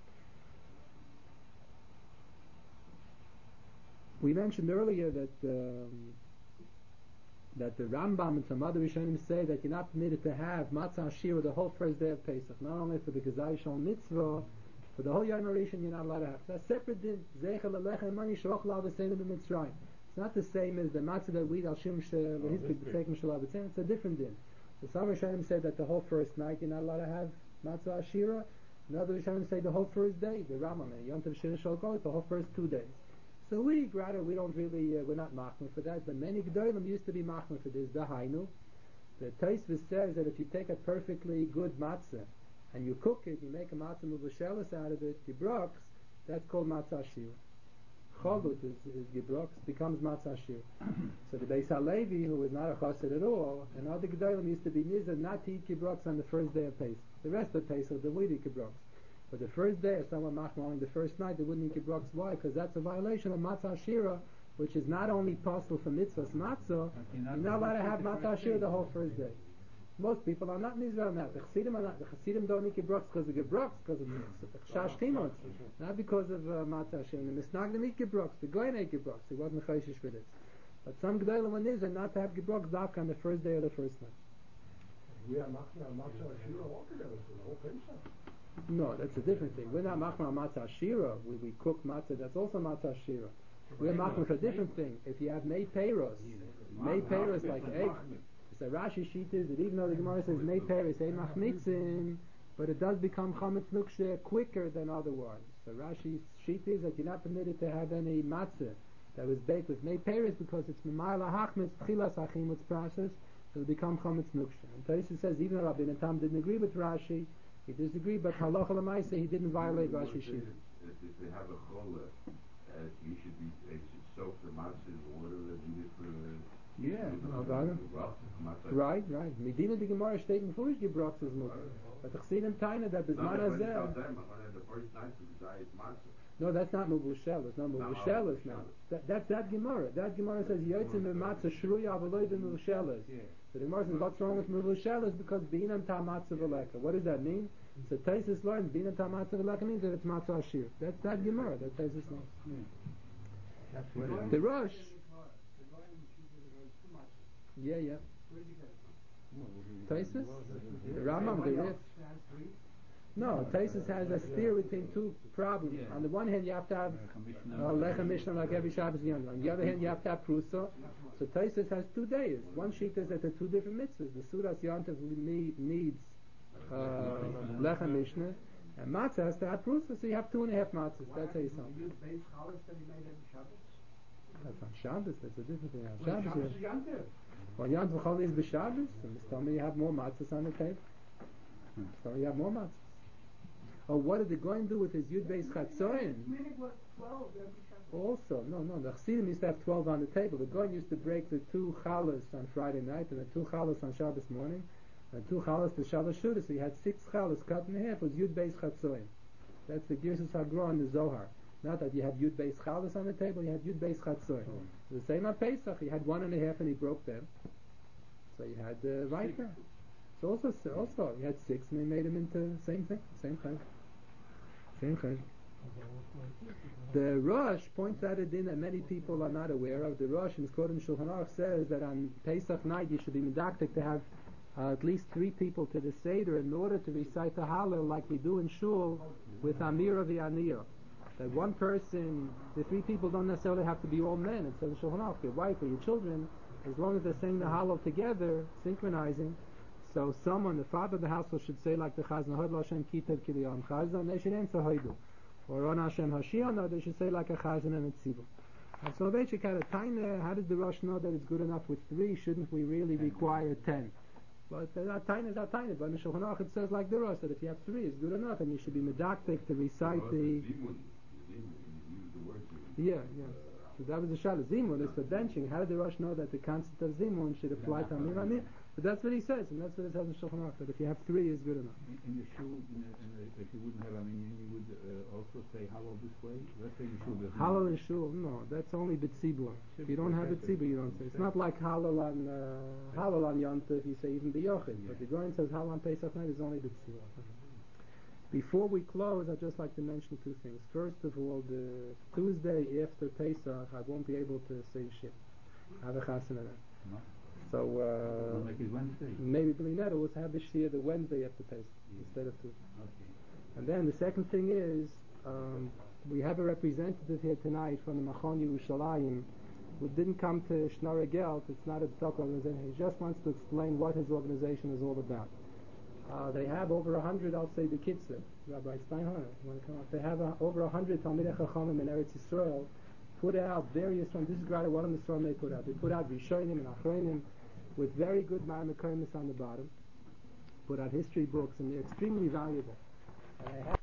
We mentioned earlier that um, that the Rambam and some other Rishonim say that you're not permitted to have matzah shira the whole first day of Pesach, not only for the kazayis shal mitzvah. For the whole Yom Rishon, you're not allowed to have. It's a separate din. Zeichel alechem mani shloch la v'seinu b'mitzrayim. It's not the same as the matzah that we eat al shim she'lehizkik b'tzekim shalav b'tzeinu. It's a different din. So some Rishonim say that the whole first night you're not allowed to have matzah ashira. Another Rishonim say the whole first day. The Rambam and Yom Tov Shir Shol Kol, the whole first two days. So we, rather, we don't really, uh, we're not machmir for that. But many Gedolim used to be machmir for this. The Hainu. The Tosfos says that if you take a perfectly good matzah and you cook it, you make a matzah muvashelis out of it, gibrox, that's called matzah shir. Cholut is, is gibrox, becomes matzah shir. So the Beis HaLevi, who was not a chassid at all, and all the Gedolim used to be nizar not to eat gibrox on the first day of Pesach. The rest of Pesach, they would eat gibrox. But the first day, if someone machmir only the first night, they wouldn't eat gibrox. Why? Because that's a violation of matzah shira, which is not only possible for mitzvahs matzah, you're not allowed to have matzah shira the whole first day. Most people are not nizar on that. The Chassidim are not. The Chassidim don't eat gibrox because of gibrox, because of shash timot, not because of uh, matzah shir. The Misnagdim eat gibrox. The Goyen ate gibrox. He wasn't chayshish for this. But some Gedolim were nizar not to have gibrox dark on the first day or the first night. We are machmir on matzah shira altogether for the whole Pesach. No, that's a different thing. We're not machmir on matzah shira. We we cook matzah. That's also matzah shira. We're machmir for a different thing. If you have mei peiros, mei peiros like egg. So Rashi sheet is that even though the Gemara says mei peris ein machmitzin, but it does become chametz nukshe quicker than otherwise. So Rashi's sheet is that you're not permitted to have any matzah that was baked with mei peris because it's memayla hachmitz tchilas hachimutz process, so it become chametz nukshe. And Tosfos says even though Rabbi Tam didn't agree with Rashi, He disagreed, but halacha l'maaseh he didn't violate Rosh Yeshiva. If if they have a chola, uh, he should be, they should soak the matzah in water that needed for the... Yeah. Oh, got it. Right, right. Medina the Gemara steht before ich gebracht ist Mutter. But ich sehe them tiny that the man has there. The first night of the Zayis matzah. No, that's not Mubushelas. No, Mubushelas now. That, that's that Gemara. That Gemara says Yotzim Matzah Shruya Avaloy the Mubushelas. So the Gemara says what's wrong with Mubushelas because Binam Ta Matzah V'Leka. What does that mean? So Taisus learns Binam Ta Matzah V'Leka means that it's Matzah Ashir. That's that Gemara. That Taisus learns. The Rosh. Yeah, yeah. Taisus? The Rambam, the Rif. No, Taisus has a steer between two problems. Yeah. On the one hand, you have to have uh, Lechem Mishnah like every Shabbos Yom. On the other hand, you have to have Prusa. So Taisus has two days. One sheet is that the two different mitzvahs. The Sudas Yontav needs uh, Lechem Mishnah, and Matzah has to have Prusa, so you have two and a half Matzahs. That's how you sound. That's on Shabbos, that's a different thing. On Shabbos, yeah. Well, Yontav Chol is b'Shabbos, and tell me you have more Matzahs on the table. So you have more Matzahs. Oh, what did the Goyim do with his Yud Beis Chatzoin? Also, no, no, the Chassidim used to have twelve on the table. The Goyim used to break the two Chalas on Friday night and the two Chalas on Shabbos morning, and two Chalas to Shabbos Shudah. So you had six Chalas cut in half with Yud Beis Chatzoin. That's the Girsus HaGra in the Zohar. Not that you had Yud Beis Chalas on the table, you had Yud Beis Chatzoin. Oh. The same on Pesach, he had one and a half and he broke them. So you had uh, right now. So also, also, you had six and they made them into same thing, same thing. Same thing. The Rosh points out a din that many people are not aware of. The Rosh in Kodesh Shulchan Aruch says that on Pesach night you should be medactic to have uh, at least three people to the Seder in order to recite the Hallel like we do in Shul with Amira v'Aniyah. That one person, the three people don't necessarily have to be all men. It says in Shulchan Aruch, your wife or your children, as long as they're saying the Hallel together, synchronizing. So someone, the father of the household, should say like the Chazan, Hod Hashem Kitav Kiliyam Chazan, they should answer Hoidu. Or on Hashem Hashiach, they should say like a Chazan and a Tzibur. And so they should kind of taina, how does the Rosh know that it's good enough with three? Shouldn't we really require ten? But that taina is not taina, but in the Shulchan Aruch it says like the Rosh, that if you have three, it's good enough, and you should be medactic to recite the... Yeah, yeah. So that was the Shalah. Zimun is for benching. How did the Rosh know that the concept of Zimun should apply to Amir Amir? But that's what he says, and that's what it says in Shulchan Aruch, that if you have three, is good enough. In, in the shul, in the, in the, if you wouldn't have Amir, you would uh, also say Hallel this way? Let's say the shul doesn't... Hallel in shul, no, that's only B'tzibur. If you don't have B'tzibur, you don't say. It's not like Hallel on uh, Hallel on Yom Tov, you say even B'yochid. But the Goyen says Hallel on Pesach night is only B'tzibur. Before we close, I'd just like to mention two things. First of all, the Tuesday after Pesach, I won't be able to say shit. I have a chasana. No. So, uh, we'll make it Wednesday. Maybe B'linetta will have this year the Wednesday after Pesach yeah. instead of Tuesday. Okay. And then the second thing is, um, we have a representative here tonight from the Machon Yerushalayim who didn't come to Shnara Gelt. It's not a talk organization. He just wants to explain what his organization is all about. Uh, they have over a hundred, I'll say the kids there. Rabbi Steinhardt, you want to come up? They have uh, over a hundred Talmidei Chachamim in Eretz Yisrael, put out various ones. This is rather one of the storm they put out. They put out Rishonim and Achronim with very good Ma'amekaymis on the bottom. Put out history books, and they're extremely valuable. And they have